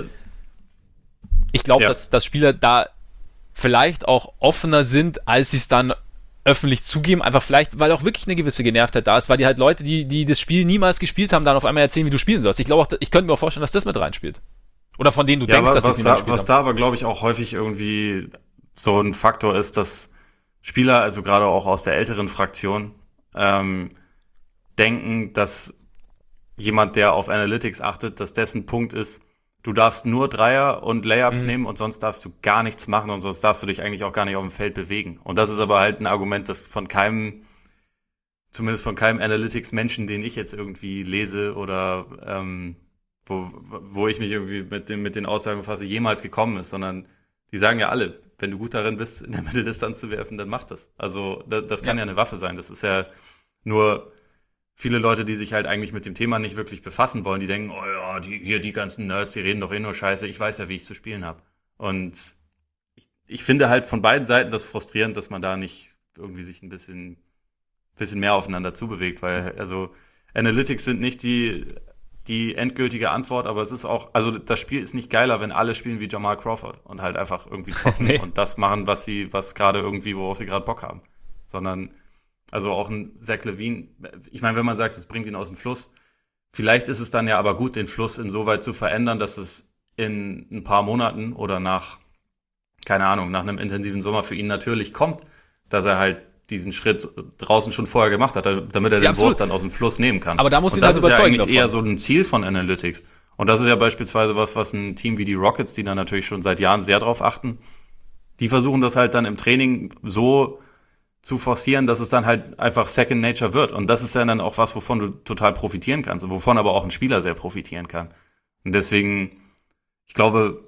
[SPEAKER 1] ich glaube, ja. dass, dass Spieler da vielleicht auch offener sind, als sie es dann öffentlich zugeben, einfach vielleicht, weil auch wirklich eine gewisse Genervtheit da ist, weil die halt Leute, die, die das Spiel niemals gespielt haben, dann auf einmal erzählen, wie du spielen sollst. Ich glaube auch, ich könnte mir auch vorstellen, dass das mit reinspielt. Oder von denen du ja, denkst, dass
[SPEAKER 2] sie es
[SPEAKER 1] nicht
[SPEAKER 2] da,
[SPEAKER 1] gespielt
[SPEAKER 2] was
[SPEAKER 1] haben.
[SPEAKER 2] da aber, glaube ich, auch häufig irgendwie so ein Faktor ist, dass Spieler, also gerade auch aus der älteren Fraktion, ähm, denken, dass jemand, der auf Analytics achtet, dass dessen Punkt ist, du darfst nur Dreier und Layups mhm. nehmen und sonst darfst du gar nichts machen und sonst darfst du dich eigentlich auch gar nicht auf dem Feld bewegen. Und das ist aber halt ein Argument, das von keinem, zumindest von keinem Analytics-Menschen, den ich jetzt irgendwie lese oder ähm, wo, wo ich mich irgendwie mit, dem, mit den Aussagen befasse, jemals gekommen ist, sondern die sagen ja alle, wenn du gut darin bist, in der Mitteldistanz zu werfen, dann mach das. Also das, das kann ja. ja eine Waffe sein. Das ist ja nur viele Leute, die sich halt eigentlich mit dem Thema nicht wirklich befassen wollen, die denken, oh ja, die, hier die ganzen Nerds, die reden doch eh nur Scheiße, ich weiß ja, wie ich zu spielen habe. Und ich, ich finde halt von beiden Seiten das frustrierend, dass man da nicht irgendwie sich ein bisschen, bisschen mehr aufeinander zubewegt, weil also Analytics sind nicht die, die endgültige Antwort, aber es ist auch, also das Spiel ist nicht geiler, wenn alle spielen wie Jamal Crawford und halt einfach irgendwie zocken nee. und das machen, was sie, was gerade irgendwie, worauf sie gerade Bock haben. Sondern also auch ein Zach LaVine, ich meine, wenn man sagt, es bringt ihn aus dem Fluss, vielleicht ist es dann ja aber gut, den Fluss insoweit zu verändern, dass es in ein paar Monaten oder nach, keine Ahnung, nach einem intensiven Sommer für ihn natürlich kommt, dass er halt diesen Schritt draußen schon vorher gemacht hat, damit er ja, den Wurf dann aus dem Fluss nehmen kann.
[SPEAKER 1] Aber da muss
[SPEAKER 2] ihn
[SPEAKER 1] das
[SPEAKER 2] überzeugen. Das ist ja eigentlich davon. Eher so ein Ziel von Analytics. Und das ist ja beispielsweise was, was ein Team wie die Rockets, die da natürlich schon seit Jahren sehr drauf achten, die versuchen das halt dann im Training so zu forcieren, dass es dann halt einfach Second Nature wird. Und das ist ja dann auch was, wovon du total profitieren kannst und wovon aber auch ein Spieler sehr profitieren kann. Und deswegen, ich glaube,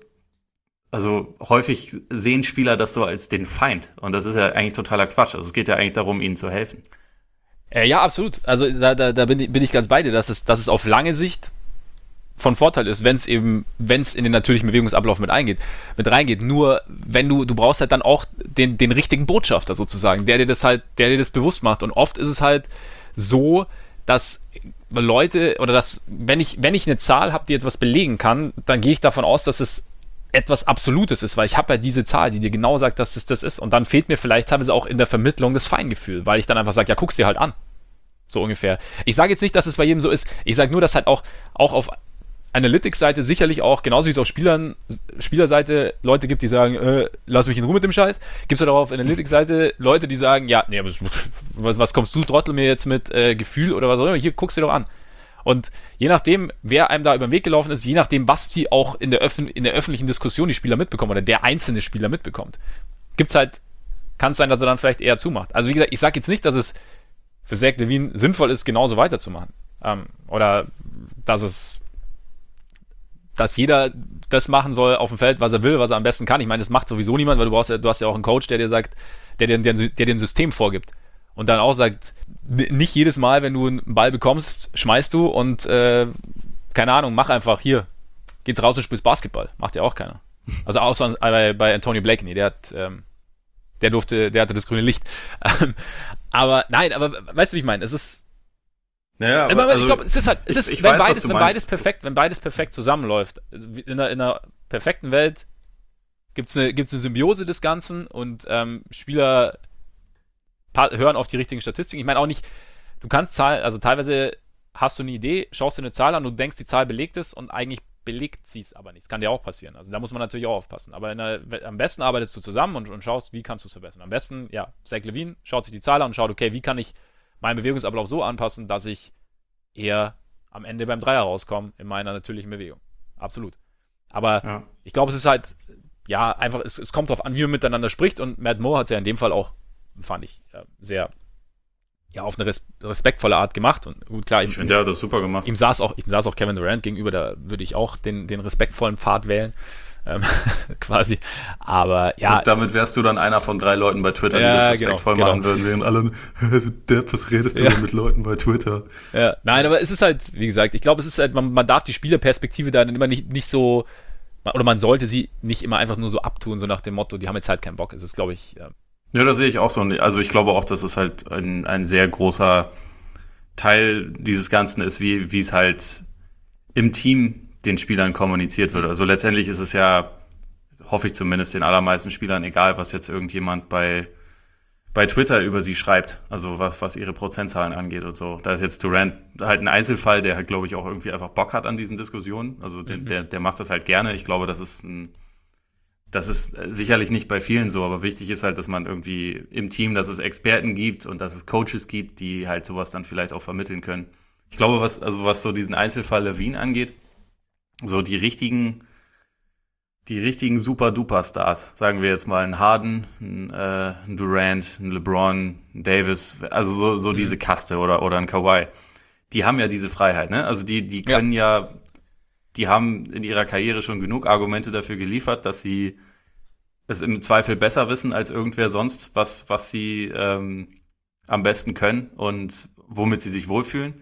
[SPEAKER 2] also häufig sehen Spieler das so als den Feind. Und das ist ja eigentlich totaler Quatsch. Also es geht ja eigentlich darum, ihnen zu helfen.
[SPEAKER 1] Äh, ja, absolut. Also da, da, da bin, ich, bin ich ganz bei dir, dass es, dass es auf lange Sicht von Vorteil ist, wenn es eben, wenn es in den natürlichen Bewegungsablauf mit eingeht, mit reingeht. Nur wenn du, du brauchst halt dann auch den, den richtigen Botschafter sozusagen, der dir das halt, der dir das bewusst macht. Und oft ist es halt so, dass Leute, oder dass, wenn ich, wenn ich eine Zahl habe, die etwas belegen kann, dann gehe ich davon aus, dass es etwas Absolutes ist, weil ich habe ja diese Zahl, die dir genau sagt, dass es das ist. Und dann fehlt mir vielleicht teilweise auch in der Vermittlung das Feingefühl, weil ich dann einfach sage, ja, guck's dir halt an. So ungefähr. Ich sage jetzt nicht, dass es bei jedem so ist. Ich sage nur, dass halt auch, auch auf Analytics-Seite sicherlich auch, genauso wie es auf Spielern, Spielerseite Leute gibt, die sagen, äh, lass mich in Ruhe mit dem Scheiß, gibt es halt auch auf Analytics-Seite Leute, die sagen, ja, nee, was, was kommst du, Trottel, mir jetzt mit äh, Gefühl oder was auch immer, hier, guck's dir doch an. Und je nachdem, wer einem da über den Weg gelaufen ist, je nachdem, was die auch in der, Öffn- in der öffentlichen Diskussion die Spieler mitbekommen oder der einzelne Spieler mitbekommt, gibt's halt, kann es sein, dass er dann vielleicht eher zumacht. Also wie gesagt, ich sage jetzt nicht, dass es für Zach LaVine sinnvoll ist, genauso weiterzumachen. Ähm, oder dass es dass jeder das machen soll auf dem Feld, was er will, was er am besten kann. Ich meine, das macht sowieso niemand, weil du brauchst ja, du hast ja auch einen Coach, der dir sagt, der dir, der, der dir ein System vorgibt. Und dann auch sagt, nicht jedes Mal, wenn du einen Ball bekommst, schmeißt du und äh, keine Ahnung, mach einfach hier, geht's raus und spielst Basketball. Macht ja auch keiner. Also außer bei, bei Antonio Blakeney, der hat, ähm, der durfte, der hatte das grüne Licht. aber nein, aber weißt du, wie ich meine? Es ist
[SPEAKER 2] Naja, aber,
[SPEAKER 1] ich
[SPEAKER 2] also,
[SPEAKER 1] glaube, es ist halt, es ist,
[SPEAKER 2] ich, ich
[SPEAKER 1] wenn,
[SPEAKER 2] weiß,
[SPEAKER 1] beides, wenn,
[SPEAKER 2] meinst.
[SPEAKER 1] beides perfekt, wenn beides perfekt zusammenläuft, also in einer, in einer perfekten Welt gibt es eine, gibt's eine Symbiose des Ganzen und ähm, Spieler pa- hören auf die richtigen Statistiken. Ich meine auch nicht, du kannst Zahlen, also teilweise hast du eine Idee, schaust dir eine Zahl an, du denkst, die Zahl belegt es und eigentlich belegt sie es aber nicht. Das kann dir auch passieren. Also da muss man natürlich auch aufpassen. Aber in der, am besten arbeitest du zusammen und, und schaust, wie kannst du es verbessern. Am besten, ja, Zach LaVine schaut sich die Zahl an und schaut, okay, wie kann ich meinen Bewegungsablauf so anpassen, dass ich eher am Ende beim Dreier rauskommen in meiner natürlichen Bewegung. Absolut. Aber
[SPEAKER 2] Ja.
[SPEAKER 1] ich glaube, es ist halt, ja, einfach, es, es kommt darauf an, wie man miteinander spricht und Matt Moore hat es ja in dem Fall auch, fand ich, ja, sehr, ja, auf eine res- respektvolle Art gemacht und gut, klar,
[SPEAKER 2] Ich
[SPEAKER 1] ihm,
[SPEAKER 2] finde, der hat das super gemacht.
[SPEAKER 1] ihm saß auch, ihm saß auch Kevin Durant gegenüber, da würde ich auch den, den respektvollen Pfad wählen, ähm, quasi, aber ja.
[SPEAKER 2] Und damit wärst du dann einer von drei Leuten bei Twitter, die
[SPEAKER 1] Ja,
[SPEAKER 2] das respektvoll
[SPEAKER 1] genau,
[SPEAKER 2] machen würden, während alle, Depp, was redest du
[SPEAKER 1] Ja.
[SPEAKER 2] denn mit Leuten bei Twitter?
[SPEAKER 1] Ja, nein, aber es ist halt, wie gesagt, ich glaube, es ist halt, man, man darf die Spielerperspektive da dann immer nicht, nicht so, oder man sollte sie nicht immer einfach nur so abtun, so nach dem Motto, die haben jetzt halt keinen Bock. Es ist, glaube ich, ja.
[SPEAKER 2] Ja, das sehe ich auch so. Also ich glaube auch, dass es halt ein, ein sehr großer Teil dieses Ganzen ist, wie, wie es halt im Team den Spielern kommuniziert wird. Also letztendlich ist es ja, hoffe ich zumindest, den allermeisten Spielern egal, was jetzt irgendjemand bei bei Twitter über sie schreibt, also was was ihre Prozentzahlen angeht und so. Da ist jetzt Durant halt ein Einzelfall, der halt, glaube ich, auch irgendwie einfach Bock hat an diesen Diskussionen. Also der,
[SPEAKER 1] Mhm.
[SPEAKER 2] der, der macht das halt gerne. Ich glaube, das ist ein, das ist sicherlich nicht bei vielen so, aber wichtig ist halt, dass man irgendwie im Team, dass es Experten gibt und dass es Coaches gibt, die halt sowas dann vielleicht auch vermitteln können. Ich glaube, was, also was so diesen Einzelfall Levine angeht, so die richtigen, die richtigen Super-Duper-Stars, sagen wir jetzt mal ein Harden, ein, äh, ein Durant, ein LeBron, ein Davis, also so, so
[SPEAKER 1] Mhm.
[SPEAKER 2] diese Kaste oder, oder ein Kawhi, die haben ja diese Freiheit, ne? Also die, die können ja. ja, die haben in ihrer Karriere schon genug Argumente dafür geliefert, dass sie es im Zweifel besser wissen als irgendwer sonst, was, was sie ähm, am besten können und womit sie sich wohlfühlen.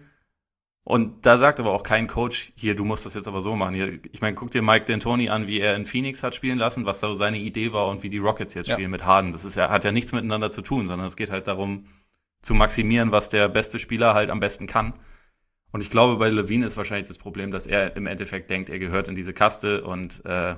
[SPEAKER 2] Und da sagt aber auch kein Coach, hier, du musst das jetzt aber so machen. Hier, ich meine, guck dir Mike D'Antoni an, wie er in Phoenix hat spielen lassen, was da seine Idee war und wie die Rockets jetzt
[SPEAKER 1] Ja.
[SPEAKER 2] spielen mit Harden. Das ist ja, hat ja nichts miteinander zu tun, sondern es geht halt darum, zu maximieren, was der beste Spieler halt am besten kann. Und ich glaube, bei Levine ist wahrscheinlich das Problem, dass er im Endeffekt denkt, er gehört in diese Kaste und äh,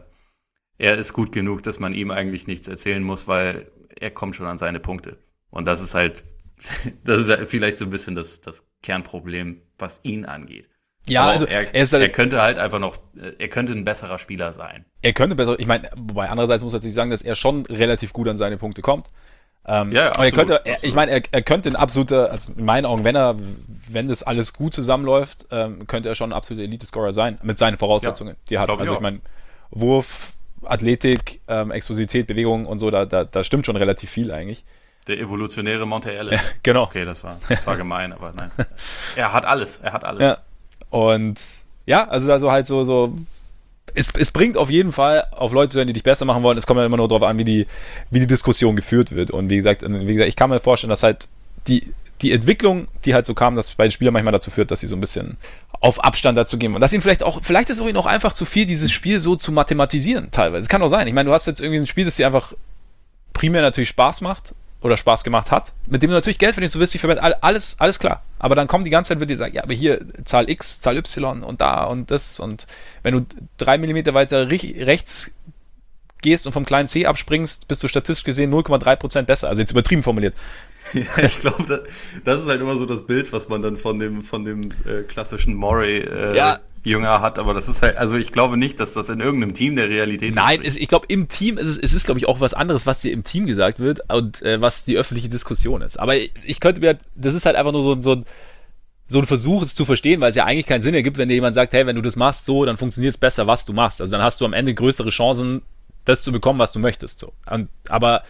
[SPEAKER 2] er ist gut genug, dass man ihm eigentlich nichts erzählen muss, weil er kommt schon an seine Punkte. Und das ist halt, das ist vielleicht so ein bisschen das, das Kernproblem, was ihn angeht.
[SPEAKER 1] Ja,
[SPEAKER 2] Aber
[SPEAKER 1] also
[SPEAKER 2] er,
[SPEAKER 1] er ist halt,
[SPEAKER 2] er könnte halt einfach noch, er könnte ein besserer Spieler sein.
[SPEAKER 1] er könnte besser, ich meine, wobei andererseits muss man natürlich sagen, dass er schon relativ gut an seine Punkte kommt. Ähm,
[SPEAKER 2] Ja, ja,
[SPEAKER 1] aber er
[SPEAKER 2] absolut,
[SPEAKER 1] könnte, er, ich
[SPEAKER 2] absolut.
[SPEAKER 1] meine, er, er könnte ein absoluter, also in meinen Augen, wenn er, wenn das alles gut zusammenläuft, ähm, könnte er schon ein absoluter Elite-Scorer sein, mit seinen Voraussetzungen, die er hat.
[SPEAKER 2] glaub ich
[SPEAKER 1] Also ich
[SPEAKER 2] auch.
[SPEAKER 1] meine, Wurf, Athletik, ähm, Explosivität, Bewegung und so, da, da, da stimmt schon relativ viel eigentlich.
[SPEAKER 2] Der evolutionäre Monte Ellis.
[SPEAKER 1] Genau.
[SPEAKER 2] Okay, das war, das war gemein, aber nein. Er hat alles, er hat alles.
[SPEAKER 1] Ja. Und ja, also also halt so, so es, es bringt auf jeden Fall auf Leute zu hören, die dich besser machen wollen. Es kommt ja immer nur darauf an, wie die, wie die Diskussion geführt wird. Und wie gesagt, wie gesagt, ich kann mir vorstellen, dass halt die, die Entwicklung, die halt so kam, dass bei den Spielern manchmal dazu führt, dass sie so ein bisschen auf Abstand dazu gehen. Und dass ihnen vielleicht auch, vielleicht ist es ihnen auch einfach zu viel, dieses Spiel so zu mathematisieren teilweise. Es kann auch sein. Ich meine, du hast jetzt irgendwie ein Spiel, das dir einfach primär natürlich Spaß macht oder Spaß gemacht hat, mit dem du natürlich Geld verdienst, du wirst dich verwenden, alles, alles klar. Aber dann kommen die ganze Zeit, wird dir sagen, ja, aber hier Zahl X, Zahl Y und da und das und wenn du drei Millimeter weiter rech- rechts gehst und vom kleinen C abspringst, bist du statistisch gesehen null Komma drei Prozent besser. Also jetzt übertrieben formuliert.
[SPEAKER 2] Ja, ich glaube, das, das ist halt immer so das Bild, was man dann von dem, von dem äh, klassischen Morey äh,
[SPEAKER 1] Ja.
[SPEAKER 2] Jünger hat, aber das ist halt, also ich glaube nicht, dass das in irgendeinem Team der Realität
[SPEAKER 1] Nein,
[SPEAKER 2] entspricht.
[SPEAKER 1] es, ich glaube, im Team ist es, es ist, glaube ich, auch was anderes, was dir im Team gesagt wird und äh, was die öffentliche Diskussion ist. Aber ich, ich könnte mir, das ist halt einfach nur so, so, ein- so ein Versuch, es zu verstehen, weil es ja eigentlich keinen Sinn ergibt, wenn dir jemand sagt, hey, wenn du das machst so, dann funktioniert es besser, was du machst. Also dann hast du am Ende größere Chancen, das zu bekommen, was du möchtest. So. Und, aber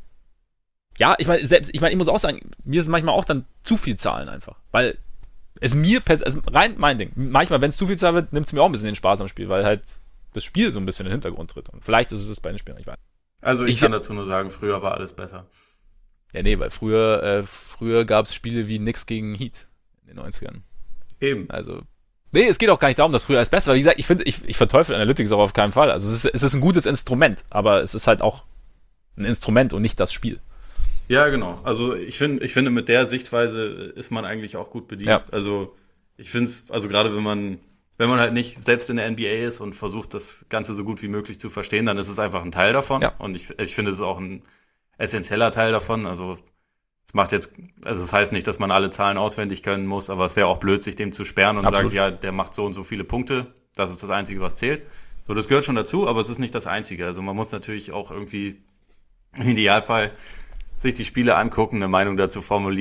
[SPEAKER 1] ja, ich meine, selbst, ich meine, ich muss auch sagen, mir ist es manchmal auch dann zu viel Zahlen einfach. Weil es mir, pers- also rein mein Ding, manchmal, wenn es zu viel Zahlen wird, nimmt es mir auch ein bisschen den Spaß am Spiel, weil halt das Spiel so ein bisschen in den Hintergrund tritt. Und vielleicht ist es das bei den Spielern, ich weiß.
[SPEAKER 2] Also ich,
[SPEAKER 1] Ich-
[SPEAKER 2] kann dazu nur sagen, früher war alles besser.
[SPEAKER 1] Ja, nee, weil früher, äh, früher gab es Spiele wie Knicks gegen Heat in den neunzigern.
[SPEAKER 2] Eben.
[SPEAKER 1] Also, nee, es geht auch gar nicht darum, dass früher alles besser war. Wie gesagt, ich finde, ich, ich verteufel Analytics auch auf keinen Fall. Also es ist, es ist ein gutes Instrument, aber es ist halt auch ein Instrument und nicht das Spiel.
[SPEAKER 2] Ja, genau. Also ich finde, ich finde, mit der Sichtweise ist man eigentlich auch gut bedient.
[SPEAKER 1] Ja.
[SPEAKER 2] Also ich finde es, also gerade wenn man, wenn man halt nicht selbst in der N B A ist und versucht, das Ganze so gut wie möglich zu verstehen, dann ist es einfach ein Teil davon.
[SPEAKER 1] Ja.
[SPEAKER 2] Und ich, ich finde, es ist auch ein essentieller Teil davon. Also es macht jetzt, also es heißt nicht, dass man alle Zahlen auswendig können muss, aber es wäre auch blöd, sich dem zu sperren und
[SPEAKER 1] Absolut.
[SPEAKER 2] sagt, ja, der macht so und so viele Punkte. Das ist das Einzige, was zählt. So, das gehört schon dazu, aber es ist nicht das Einzige. Also man muss natürlich auch irgendwie im Idealfall sich die Spiele angucken, eine Meinung dazu formulieren,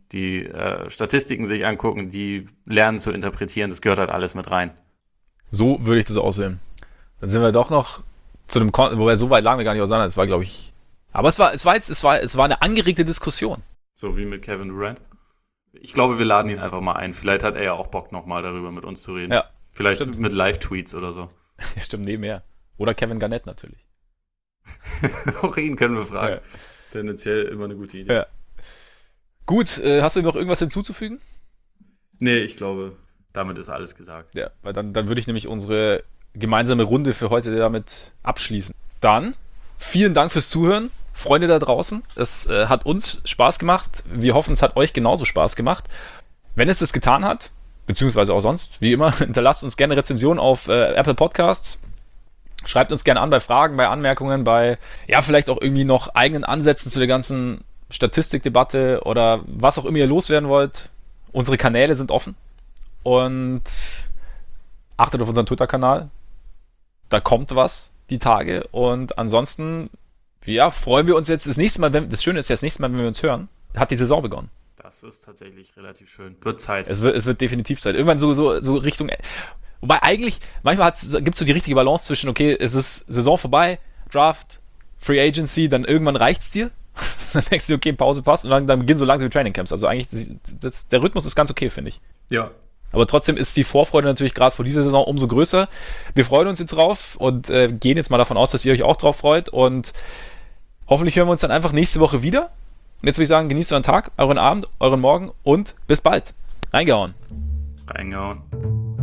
[SPEAKER 2] die äh, Statistiken sich angucken, die lernen zu interpretieren. Das gehört halt alles mit rein.
[SPEAKER 1] So würde ich das aussehen. Dann sind wir doch noch zu dem Kon- wobei so weit lagen wir gar nicht auseinander. Es war, glaube ich. Aber es war, es war jetzt, es war, es war eine angeregte Diskussion.
[SPEAKER 2] So wie mit Kevin Durant. Ich glaube, wir laden ihn einfach mal ein. Vielleicht hat er ja auch Bock, nochmal darüber mit uns zu reden.
[SPEAKER 1] Ja.
[SPEAKER 2] Vielleicht
[SPEAKER 1] stimmt.
[SPEAKER 2] mit Live-Tweets oder so.
[SPEAKER 1] Ja, stimmt, nebenher. Oder Kevin Garnett natürlich.
[SPEAKER 2] Auch ihn können wir fragen.
[SPEAKER 1] Ja.
[SPEAKER 2] Tendenziell immer eine gute Idee.
[SPEAKER 1] Ja. Gut, äh, hast du noch irgendwas hinzuzufügen?
[SPEAKER 2] Nee, ich glaube, damit ist alles gesagt.
[SPEAKER 1] Ja, weil dann, dann würde ich nämlich unsere gemeinsame Runde für heute damit abschließen. Dann, vielen Dank fürs Zuhören, Freunde da draußen. Es äh, hat uns Spaß gemacht. Wir hoffen, es hat euch genauso Spaß gemacht. Wenn es das getan hat, beziehungsweise auch sonst, wie immer, hinterlasst uns gerne Rezensionen auf äh, Apple Podcasts. Schreibt uns gerne an bei Fragen, bei Anmerkungen, bei, ja, vielleicht auch irgendwie noch eigenen Ansätzen zu der ganzen Statistikdebatte oder was auch immer ihr loswerden wollt. Unsere Kanäle sind offen. Und achtet auf unseren Twitter-Kanal. Da kommt was die Tage. Und ansonsten, ja, freuen wir uns jetzt das nächste Mal, wenn, das Schöne ist ja, das nächste Mal, wenn wir uns hören, hat die Saison begonnen.
[SPEAKER 2] Das ist tatsächlich relativ schön. Wird Zeit.
[SPEAKER 1] Es wird, es wird definitiv Zeit. Irgendwann so, so, so Richtung. Wobei eigentlich, manchmal gibt es so die richtige Balance zwischen, okay, es ist Saison vorbei, Draft, Free Agency, dann irgendwann reicht's dir. Dann denkst du, okay, Pause passt und dann, dann beginnen so langsam die Trainingcamps. Also eigentlich, das, das, der Rhythmus ist ganz okay, finde ich.
[SPEAKER 2] Ja.
[SPEAKER 1] Aber trotzdem ist die Vorfreude natürlich gerade vor dieser Saison umso größer. Wir freuen uns jetzt drauf und äh, gehen jetzt mal davon aus, dass ihr euch auch drauf freut. Und hoffentlich hören wir uns dann einfach nächste Woche wieder. Und jetzt würde ich sagen, genießt euren Tag, euren Abend, euren Morgen und bis bald. Reingehauen.
[SPEAKER 2] Reingehauen.